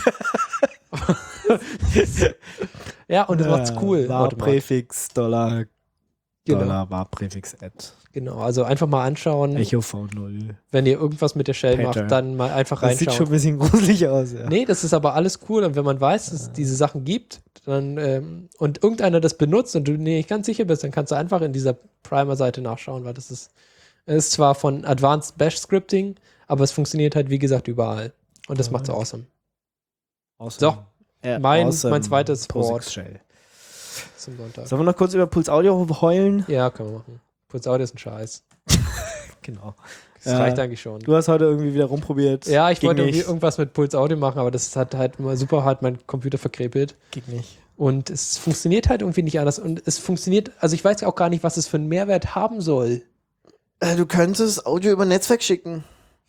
Ja, und das macht's cool. War automatisch. Präfix, Dollar, Genau, Dollar, war Präfix, Add. genau, also einfach mal anschauen, Echo V null. wenn ihr irgendwas mit der Shell Pattern. macht, dann mal einfach Das sieht schon ein reinschauen. bisschen gruselig aus, ja. Nee, das ist aber alles cool und wenn man weiß, dass es diese Sachen gibt, dann ähm, und irgendeiner das benutzt und du dir nicht ganz sicher bist, dann kannst du einfach in dieser Primer-Seite nachschauen, weil das ist, es ist zwar von Advanced Bash Scripting, aber es funktioniert halt wie gesagt überall und das macht's awesome. Awesome. So, Äh, mein- awesome mein zweites POSIX Wort. Shell. Zum Sonntag. Sollen wir noch kurz über Puls Audio heulen? Ja, können wir machen. Puls Audio ist ein Scheiß. genau. Das Äh, reicht eigentlich schon. Du hast heute irgendwie wieder rumprobiert. Ja, ich Ging wollte irgendwie nicht. irgendwas mit Puls Audio machen, aber das hat halt mal super hart meinen Computer verkrepelt. Geht nicht. Und es funktioniert halt irgendwie nicht anders. Und es funktioniert, also ich weiß auch gar nicht, was es für einen Mehrwert haben soll. Äh, du könntest Audio über Netzwerk schicken.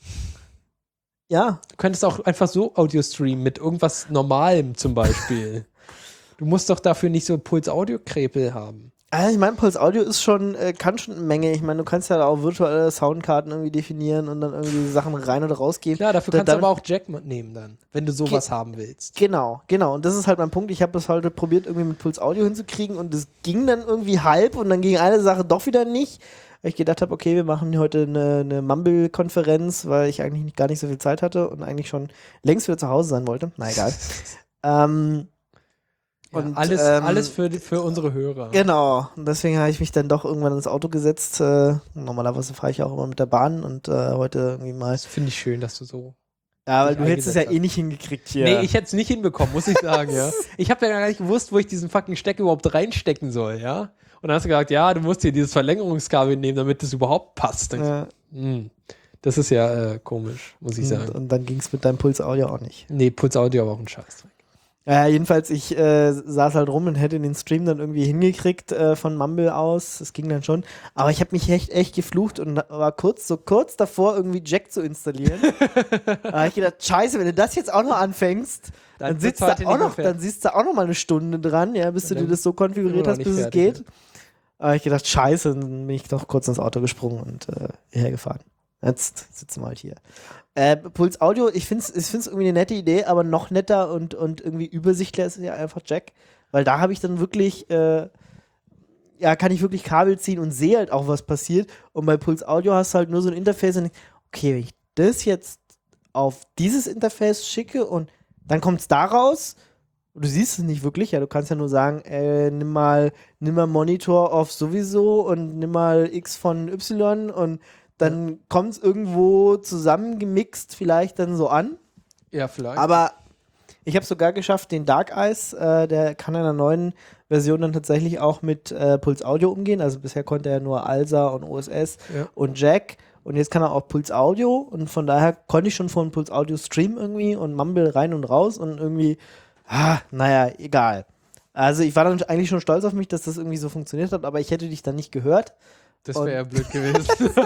Ja. Du könntest auch einfach so Audio streamen mit irgendwas Normalem zum Beispiel. Du musst doch dafür nicht so Puls-Audio-Krepel haben. Also ich meine, Puls Audio ist schon, äh, kann schon eine Menge. Ich meine, du kannst ja auch virtuelle Soundkarten irgendwie definieren und dann irgendwie Sachen rein oder rausgehen. Klar, dafür Da- kannst du dann- aber auch Jack nehmen dann, wenn du sowas haben willst. Genau, genau. Und das ist halt mein Punkt. Ich habe das heute probiert, irgendwie mit Puls Audio hinzukriegen und es ging dann irgendwie halb und dann ging eine Sache doch wieder nicht. Weil ich gedacht habe, okay, wir machen heute eine, eine Mumble-Konferenz, weil ich eigentlich nicht, gar nicht so viel Zeit hatte und eigentlich schon längst wieder zu Hause sein wollte. Na egal. ähm, Ja, und, alles ähm, alles für, die- für unsere Hörer. Genau. Und deswegen habe ich mich dann doch irgendwann ins Auto gesetzt. Äh, normalerweise fahre ich auch immer mit der Bahn und äh, heute irgendwie mal. Das finde ich schön, dass du so. Ja, weil dich du hättest es ja eingesetzt eh nicht hingekriegt hier. Nee, ich hätte es nicht hinbekommen, muss ich sagen, ja. Ich habe ja gar nicht gewusst, wo ich diesen fucking Steck überhaupt reinstecken soll, ja. Und dann hast du gesagt, ja, du musst hier dieses Verlängerungskabel nehmen, damit das überhaupt passt. Dann Ja. Hm, das ist ja äh, komisch, muss ich und, sagen. und dann ging es mit deinem Puls Audio auch nicht. Nee, Puls Audio war auch ein Scheiß. Ja, jedenfalls, ich äh, saß halt rum und hätte den Stream dann irgendwie hingekriegt äh, von Mumble aus. Das ging dann schon. Aber ich habe mich echt, echt geflucht und war kurz, so kurz davor, irgendwie Jack zu installieren. Da habe ich gedacht, scheiße, wenn du das jetzt auch noch anfängst, dann, Dann sitzt wird's da heute auch nicht mehr noch, fertig. dann sitzt da auch noch mal eine Stunde dran, ja, bis Und du dir dann das so konfiguriert sind wir hast, noch bis nicht es fertig, geht. Da habe ich gedacht, scheiße, dann bin ich doch kurz ins Auto gesprungen und äh, hierher gefahren. Jetzt sitzen wir halt hier. Äh, Puls Audio, ich finde es ich find's irgendwie eine nette Idee, aber noch netter und, und irgendwie übersichtlicher ist ja einfach Jack. Weil da habe ich dann wirklich, äh, ja, kann ich wirklich Kabel ziehen und sehe halt auch, was passiert. Und bei Puls Audio hast du halt nur so ein Interface und okay, wenn ich das jetzt auf dieses Interface schicke und dann kommt es da raus, du siehst es nicht wirklich, ja, du kannst ja nur sagen, äh, nimm mal, nimm mal Monitor auf sowieso und nimm mal X von Y und dann ja. kommt es irgendwo zusammengemixt vielleicht dann so an. Ja, vielleicht. Aber ich habe sogar geschafft, den Dark Eyes, äh, der kann in der neuen Version dann tatsächlich auch mit äh, Puls Audio umgehen. Also bisher konnte er nur Alsa und O S S ja. und Jack. Und jetzt kann er auch Puls Audio. Und von daher konnte ich schon von Puls Audio streamen irgendwie und Mumble rein und raus. Und irgendwie, ah, naja, egal. Also ich war dann eigentlich schon stolz auf mich, dass das irgendwie so funktioniert hat. Aber ich hätte dich dann nicht gehört. Das wäre ja blöd gewesen.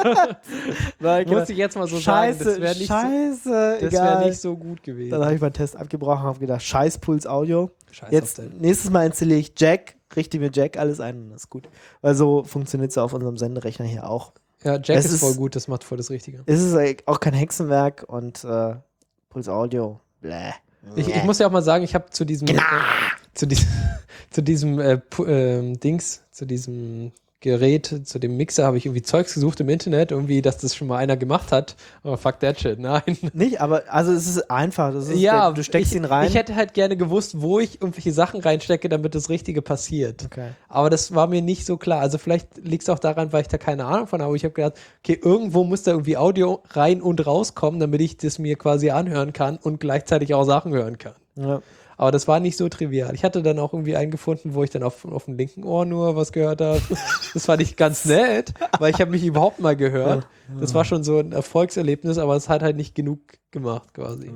ich Muss ich jetzt mal so scheiße, sagen. Das wäre nicht, scheiße, so, das egal. wär nicht so gut gewesen. Dann habe ich meinen Test abgebrochen und habe gedacht, scheiß Puls Audio. Scheiß Jetzt auf den. nächstes Mal installiere ich Jack, richte mir Jack alles ein und das ist gut. Weil so funktioniert es ja auf unserem Senderechner hier auch. Ja, Jack Es ist ist- voll gut, das macht voll das Richtige. Es ist äh, auch kein Hexenwerk und äh, Puls Audio, bläh. Ich, ich muss ja auch mal sagen, ich habe zu diesem Genau. äh, zu diesem zu diesem äh, Pu- ähm, Dings, zu diesem Gerät, zu dem Mixer habe ich irgendwie Zeugs gesucht im Internet, irgendwie, dass das schon mal einer gemacht hat. Aber fuck that shit, nein. Nicht, aber also es ist einfach. Das ist Ja, der, du steckst ich, ihn rein. Ich hätte halt gerne gewusst, wo ich irgendwelche Sachen reinstecke, damit das Richtige passiert. okay. Aber das war mir nicht so klar. Also vielleicht liegt es auch daran, weil ich da keine Ahnung von habe. Aber ich habe gedacht, okay, irgendwo muss da irgendwie Audio rein und rauskommen, damit ich das mir quasi anhören kann und gleichzeitig auch Sachen hören kann. Ja. Aber das war nicht so trivial. Ich hatte dann auch irgendwie einen gefunden, wo ich dann auf, auf dem linken Ohr nur was gehört habe. Das fand ich ganz nett, weil ich habe mich überhaupt mal gehört. Das war schon so ein Erfolgserlebnis, aber es hat halt nicht genug gemacht quasi.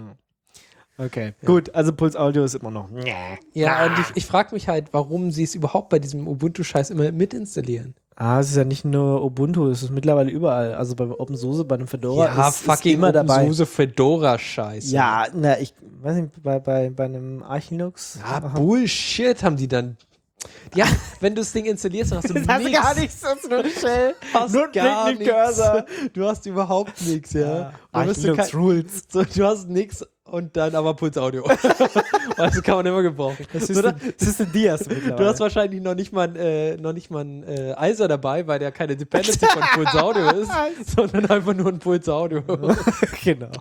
Okay. Gut, also Puls Audio ist immer noch. Ja, und ich, ich frage mich halt, warum sie es überhaupt bei diesem Ubuntu-Scheiß immer mit installieren. Ah, es ist ja nicht nur Ubuntu, es ist mittlerweile überall. Also bei OpenSUSE, bei einem Fedora Ja, ist, ist fucking immer dabei. OpenSUSE Fedora-Scheiße. Ja, na, ich weiß nicht, bei, bei, bei einem Arch Linux. Ja, Bullshit haben die dann. Ja, wenn du das Ding installierst, dann hast du Das hast du nichts. gar nichts, das ist nur eine Shell. Hast Nur ein gar Blick, nichts. Cursor. Du hast überhaupt nichts, ja. Ja, Dann Arch bist du Linux kein- Rules. So, du hast nichts und dann aber Puls Audio. Das kann man immer gebrauchen. So, da- System D hast du mittlerweile. du hast wahrscheinlich noch nicht mal, äh, noch nicht mal ein äh, I S A dabei, weil der keine Dependency von Puls Audio ist, sondern einfach nur ein Puls Audio. Genau.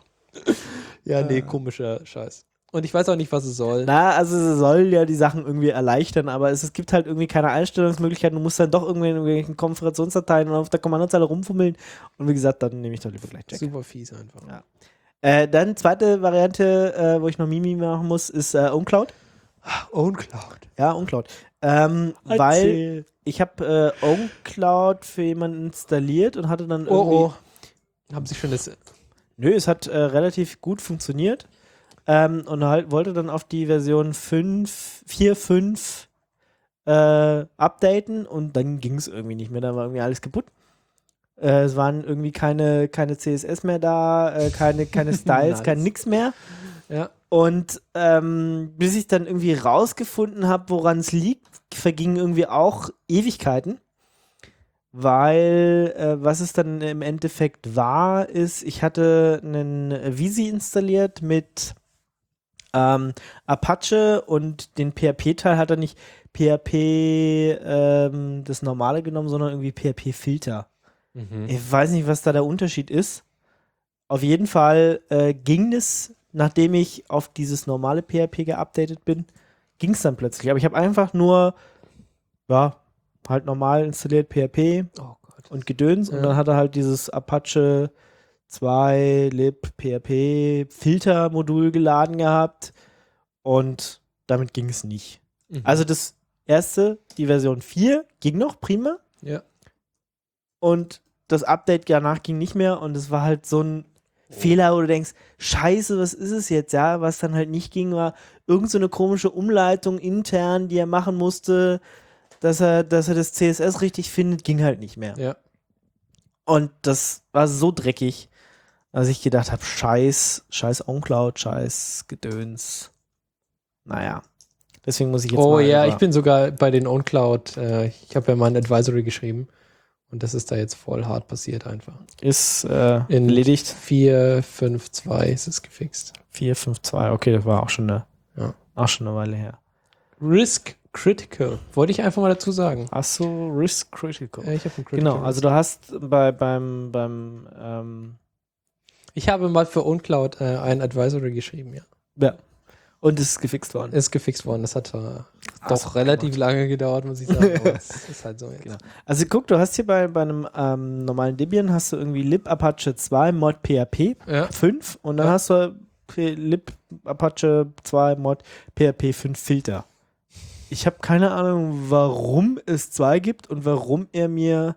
Ja, nee, komischer Scheiß. Und ich weiß auch nicht, was es soll. Na, also es soll ja die Sachen irgendwie erleichtern, aber es, es gibt halt irgendwie keine Einstellungsmöglichkeiten. Du musst dann doch irgendwie in irgendwelchen Konfigurationsdateien und auf der Kommandozeile rumfummeln. Und wie gesagt, dann nehme ich doch lieber gleich Jack. Super fies einfach. Ja. Äh, dann zweite Variante, äh, wo ich noch Mimi machen muss, ist äh, OwnCloud. OwnCloud. Ja, OwnCloud. Ähm, weil ich habe äh, OwnCloud für jemanden installiert und hatte dann irgendwie Oh, oh. Haben sie schon das. Nö, es hat äh, relativ gut funktioniert ähm, und halt wollte dann auf die Version fünf, vier Punkt fünf äh, updaten und dann ging es irgendwie nicht mehr, da war irgendwie alles kaputt. Äh, es waren irgendwie keine, keine C S S mehr da, äh, keine, keine Styles, Nice. kein nix mehr. Ja. Und ähm, bis ich dann irgendwie rausgefunden habe, woran es liegt, vergingen irgendwie auch Ewigkeiten. Weil äh, was es dann im Endeffekt war, ist, ich hatte einen Visi installiert mit ähm, Apache und den P H P-Teil hat er nicht P H P ähm, das normale genommen, sondern irgendwie P H P-Filter. Mhm. Ich weiß nicht, was da der Unterschied ist. Auf jeden Fall äh, ging es, nachdem ich auf dieses normale P H P geupdatet bin, ging es dann plötzlich. Aber ich habe einfach nur, ja, halt normal installiert P H P Oh Gott. und Gedöns Ja. und dann hat er halt dieses Apache zwei lib P H P Filter-Modul geladen gehabt und damit ging es nicht. Mhm. Also das erste, die Version vier, ging noch prima. Ja. Und das Update danach ging nicht mehr und es war halt so ein Fehler, wo du denkst, scheiße, was ist es jetzt, ja? Was dann halt nicht ging, war irgend so eine komische Umleitung intern, die er machen musste, dass er, dass er das C S S richtig findet, ging halt nicht mehr. Ja. Und das war so dreckig, dass ich gedacht habe, scheiß, scheiß OnCloud, scheiß Gedöns. Naja, deswegen muss ich jetzt Oh mal ja, über- ich bin sogar bei den OwnCloud. Äh, ich habe ja mal ein Advisory geschrieben. Und das ist da jetzt voll hart passiert einfach. ist äh, In erledigt. vier fünf zwei ist es gefixt. vier fünf zwei, okay, das war auch schon eine, Ja. auch schon eine Weile her. Risk Critical. Wollte ich einfach mal dazu sagen. Hast du Risk Critical? Äh, ich habe einen Critical Genau, also du hast bei, beim, beim ähm, Ich habe mal für OwnCloud äh, ein Advisory geschrieben, ja. ja. Und es ist gefixt worden. Ist gefixt worden. Das hat äh, Ach, doch so, relativ lange gedauert, muss ich sagen. Aber es ist halt so jetzt. Genau. Also guck, du hast hier bei, bei einem ähm, normalen Debian hast du irgendwie lib Apache zwei mod P H P Ja. fünf und dann Ja. hast du P- lib Apache zwei mod P H P fünf Filter. Ich habe keine Ahnung, warum es zwei gibt und warum er mir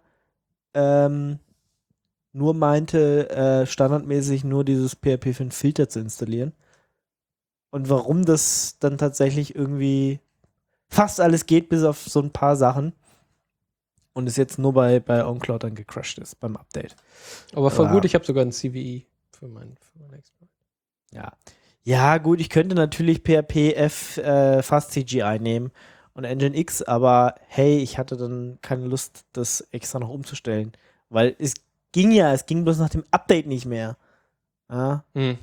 ähm, nur meinte, äh, standardmäßig nur dieses P H P fünf Filter zu installieren. Und warum das dann tatsächlich irgendwie fast alles geht, bis auf so ein paar Sachen. Und es jetzt nur bei, bei OnCloud dann gecrashed ist beim Update. Aber voll Ja. gut, ich habe sogar ein C V E für meinen für mein Exploit. Ja. Ja, gut, ich könnte natürlich P H P F äh, Fast C G I nehmen und Nginx, aber hey, ich hatte dann keine Lust, das extra noch umzustellen. Weil es ging ja, es ging bloß nach dem Update nicht mehr. Ja, Hm.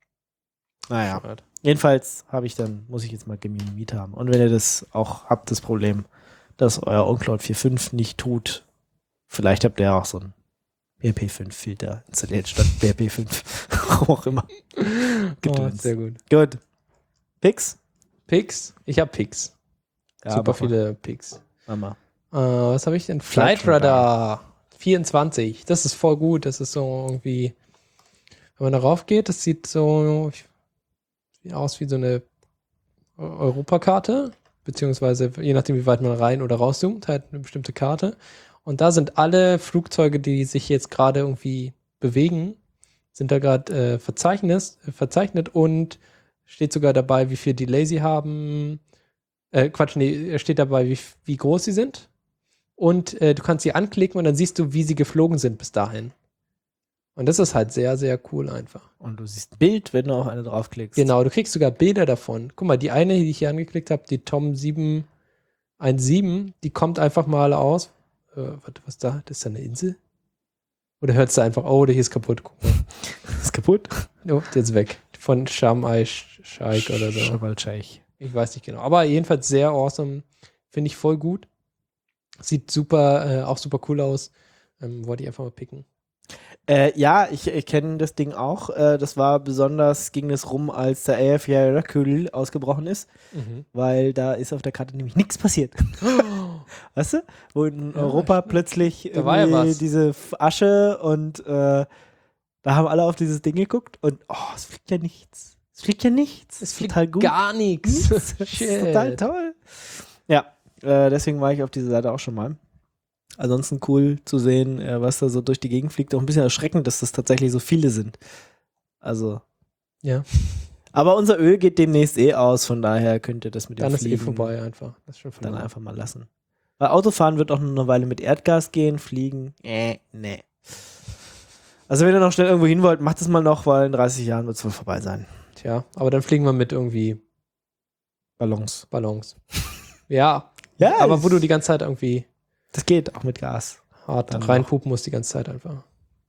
naja. Schade. Jedenfalls habe ich dann, muss ich jetzt mal Gemimit haben. Und wenn ihr das auch habt, das Problem, dass euer OnCloud vier Punkt fünf nicht tut, vielleicht habt ihr auch so einen P H P fünf Filter installiert statt P H P fünf. Auch immer. Oh, Gedöns. sehr gut. Gut. Pix? Picks? Ich habe Picks. Ja, Super mach mal. viele Picks. Mama. Äh, was habe ich denn? Flight Flight Radar vierundzwanzig. Das ist voll gut. Das ist so irgendwie, wenn man darauf geht, das sieht so sieht aus wie so eine Europakarte, beziehungsweise je nachdem, wie weit man rein oder rauszoomt, halt eine bestimmte Karte. Und da sind alle Flugzeuge, die sich jetzt gerade irgendwie bewegen, sind da gerade äh, verzeichnet, äh, verzeichnet und steht sogar dabei, wie viel Delay sie haben. Äh, Quatsch, nee, steht dabei, wie, wie groß sie sind. Und äh, du kannst sie anklicken und dann siehst du, wie sie geflogen sind bis dahin. Und das ist halt sehr, sehr cool einfach. Und du siehst ein Bild, wenn du auf eine draufklickst. Genau, du kriegst sogar Bilder davon. Guck mal, die eine, die ich hier angeklickt habe, die Tom sieben eins sieben, die kommt einfach mal aus. Äh, warte, was da? Das ist da eine Insel? Oder hörst du einfach, oh, der hier ist kaputt. Guck mal. Ist kaputt. Oh, der ist weg. Von Sharm el-Sheikh oder so. Sharm el-Sheikh. Ich weiß nicht genau. Aber jedenfalls sehr awesome. Finde ich voll gut. Sieht super, äh, auch super cool aus. Ähm, wollte ich einfach mal picken. Äh, ja, ich, ich kenne das Ding auch. Äh, das war besonders, ging es rum, als der A F Yarracull ausgebrochen ist, Mhm. weil da ist auf der Karte nämlich nichts passiert. Weißt du? Wo in Ja, Europa stimmt. plötzlich Da war ja irgendwie was. diese F- Asche und äh, da haben alle auf dieses Ding geguckt und oh, es fliegt ja nichts. Es fliegt ja nichts. Es fliegt total gut. gar nichts. Das ist total toll. Ja, äh, deswegen war ich auf dieser Seite auch schon mal. Ansonsten cool zu sehen, äh, was da so durch die Gegend fliegt. Auch ein bisschen erschreckend, dass das tatsächlich so viele sind. Also. Ja. Aber unser Öl geht demnächst eh aus, von daher könnt ihr das mit dem Dann ist Fliegen eh vorbei einfach. Das ist schon dann vorbei. einfach mal lassen. Weil Autofahren wird auch noch eine Weile mit Erdgas gehen, Fliegen, äh, nee. Also wenn ihr noch schnell irgendwo hin wollt, macht es mal noch, weil in dreißig Jahren wird es wohl vorbei sein. Tja, aber dann fliegen wir mit irgendwie Ballons. Ballons. Ja, Ja, aber das- wo du die ganze Zeit irgendwie Das geht, auch mit Gas. hart Dann reinpupen musst die ganze Zeit einfach.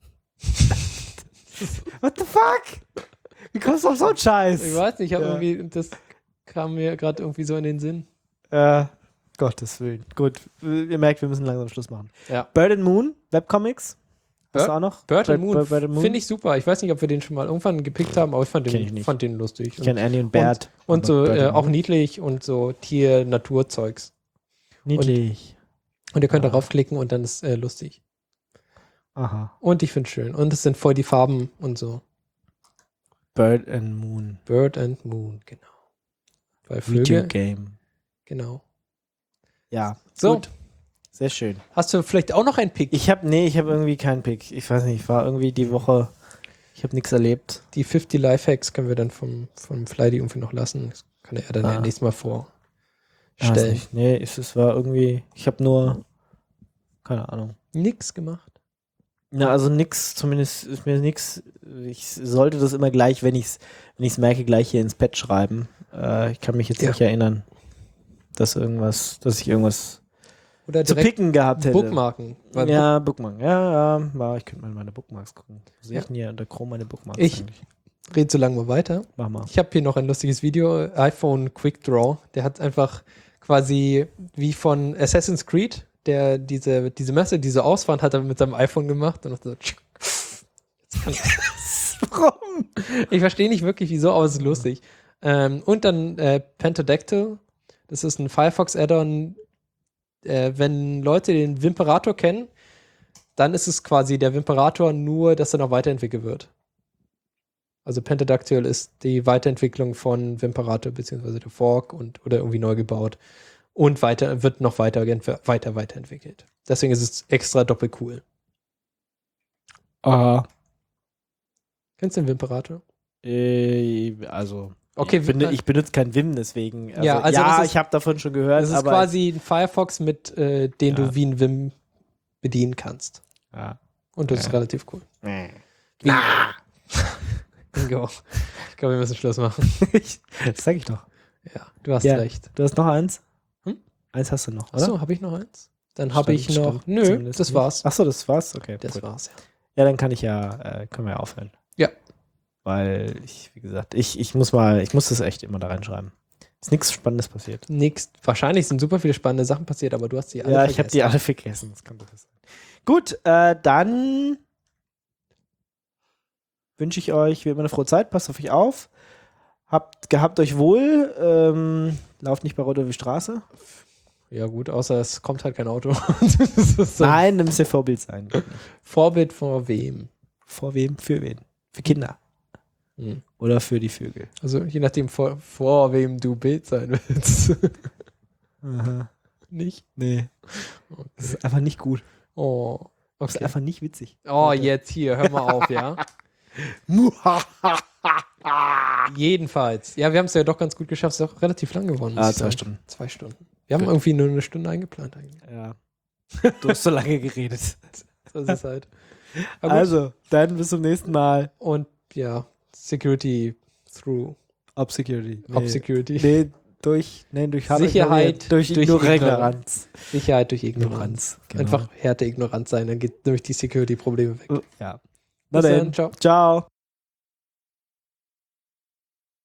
What the fuck? Wie kommst du auf so einen Scheiß? Ich weiß nicht, ich hab Ja. irgendwie, das kam mir gerade irgendwie so in den Sinn. Äh, Gottes Willen. Gut, ihr merkt, wir müssen langsam Schluss machen. Ja. Bird and Moon, Webcomics. Hast Bird- du auch noch? Bird and Moon, Bird, Bird and Moon. finde ich super. Ich weiß nicht, ob wir den schon mal irgendwann gepickt haben, aber ich fand Kenn ich den, nicht. fand den lustig. Ich kenne Annie und Bert. Und aber so Bird äh, and auch Moon. niedlich und so Tier-Natur-Zeugs. Niedlich. Und ihr könnt Ah. darauf klicken und dann ist äh, lustig. Aha. Und ich finde es schön. Und es sind voll die Farben und so. Bird and Moon. Bird and Moon, genau. Weil Video Vögel, Game. genau. Ja. So, Gut. Sehr schön. hast du vielleicht auch noch einen Pick? Ich habe nee, ich habe irgendwie keinen Pick. Ich weiß nicht, ich war irgendwie die Woche, ich habe nichts erlebt. Die fünfzig Lifehacks können wir dann vom, vom Fly die irgendwie noch lassen. Das kann er dann Ah. ja nächstes Mal Weiß vorstellen. nicht. Nee, es, es war irgendwie, ich habe nur keine Ahnung. Nix gemacht. Ja, also nix, zumindest ist mir nix. Ich sollte das immer gleich, wenn ich es wenn ich's merke, gleich hier ins Pad schreiben. Äh, ich kann mich jetzt Ja. nicht erinnern, dass irgendwas, dass ich irgendwas Oder zu direkt picken gehabt hätte. Bookmarken. Weil Ja, Bookmark. Ja, ja, ja, ich könnte mal meine Bookmarks gucken. Wo sehe Ja. ich denn hier unter Chrome meine Bookmarks Ich- eigentlich? Book- red so lange mal weiter. Mach mal. Ich habe hier noch ein lustiges Video. iPhone Quick Draw. Der hat einfach quasi wie von Assassin's Creed, der diese, diese Messe, diese Ausfahrt hat er mit seinem iPhone gemacht. Und so, tschick. Jetzt kann Warum? Ich verstehe nicht wirklich, wieso, aber es ist lustig. Ähm, und dann äh, Pentadactyl. Das ist ein Firefox-Add-on. Äh, wenn Leute den Wimperator kennen, dann ist es quasi der Wimperator, nur dass er noch weiterentwickelt wird. Also Pentadactyl ist die Weiterentwicklung von Wimperator, beziehungsweise der Fork und, oder irgendwie neu gebaut. Und weiter, wird noch weiter, weiter weiterentwickelt. Deswegen ist es extra doppelt cool. Aha. Kennst du den Wimperator? Äh, also, Okay, ich, benut- ich benutze kein Vim, deswegen. Also, Ja, also ja, das ist- ich habe davon schon gehört. Das ist aber quasi ein Firefox, mit äh, den Ja. du wie ein Vim bedienen kannst. Ja. Und das ist Ja. relativ cool. Nee. Wie, Bingo. Ich glaube, wir müssen Schluss machen. Das sag ich doch. Ja, du hast Ja. recht. Du hast noch eins? Hm? Eins hast du noch, oder? Achso, habe ich noch eins? Dann habe ich Stand- noch. stand Nö, zumindest das nicht. war's. Achso, das war's? Okay. Das gut. war's, ja. Ja, dann kann ich ja, äh, können wir ja aufhören. Ja. Weil ich, wie gesagt, ich, ich muss mal, ich muss das echt immer da reinschreiben. Ist nichts Spannendes passiert. Nix. Wahrscheinlich sind super viele spannende Sachen passiert, aber du hast die alle Ja, ich habe die vergessen. alle vergessen. Das kann doch sein. Gut, äh, dann wünsche ich euch wie immer eine frohe Zeit. Passt auf euch auf. Habt, gehabt euch wohl. Ähm, lauft nicht bei Rot über die Straße. Ja, gut, außer es kommt halt kein Auto. Das ist so ein Nein, dann müsst ihr Vorbild sein. Vorbild vor wem? Vor wem? Für wen? Für Kinder. Hm. Oder für die Vögel. Also je nachdem, vor, vor wem du Bild sein willst. Aha. Nicht? Nee. Das ist einfach nicht gut. Oh. Das ist Okay. einfach nicht witzig. Oh, jetzt hier, hör mal auf, ja? Jedenfalls. Ja, wir haben es ja doch ganz gut geschafft. Es ist auch relativ lang geworden. muss Ah, ich zwei sagen. Stunden. Zwei Stunden. Wir haben Gut. irgendwie nur eine Stunde eingeplant eigentlich. Ja. Du hast so lange geredet. So ist es halt. Aber gut. Also, dann bis zum nächsten Mal. Und ja, Security through. Ob Security. Ob Security. Nee, durch, nee, durch harte Sicherheit Ignoranz. durch, durch durch Ignoranz. Ignoranz. Sicherheit durch Ignoranz. Ignoranz, genau. Einfach härte Ignoranz sein, dann geht nämlich die Security-Probleme weg. Ja. Na Bis dann. dann, ciao. Ciao.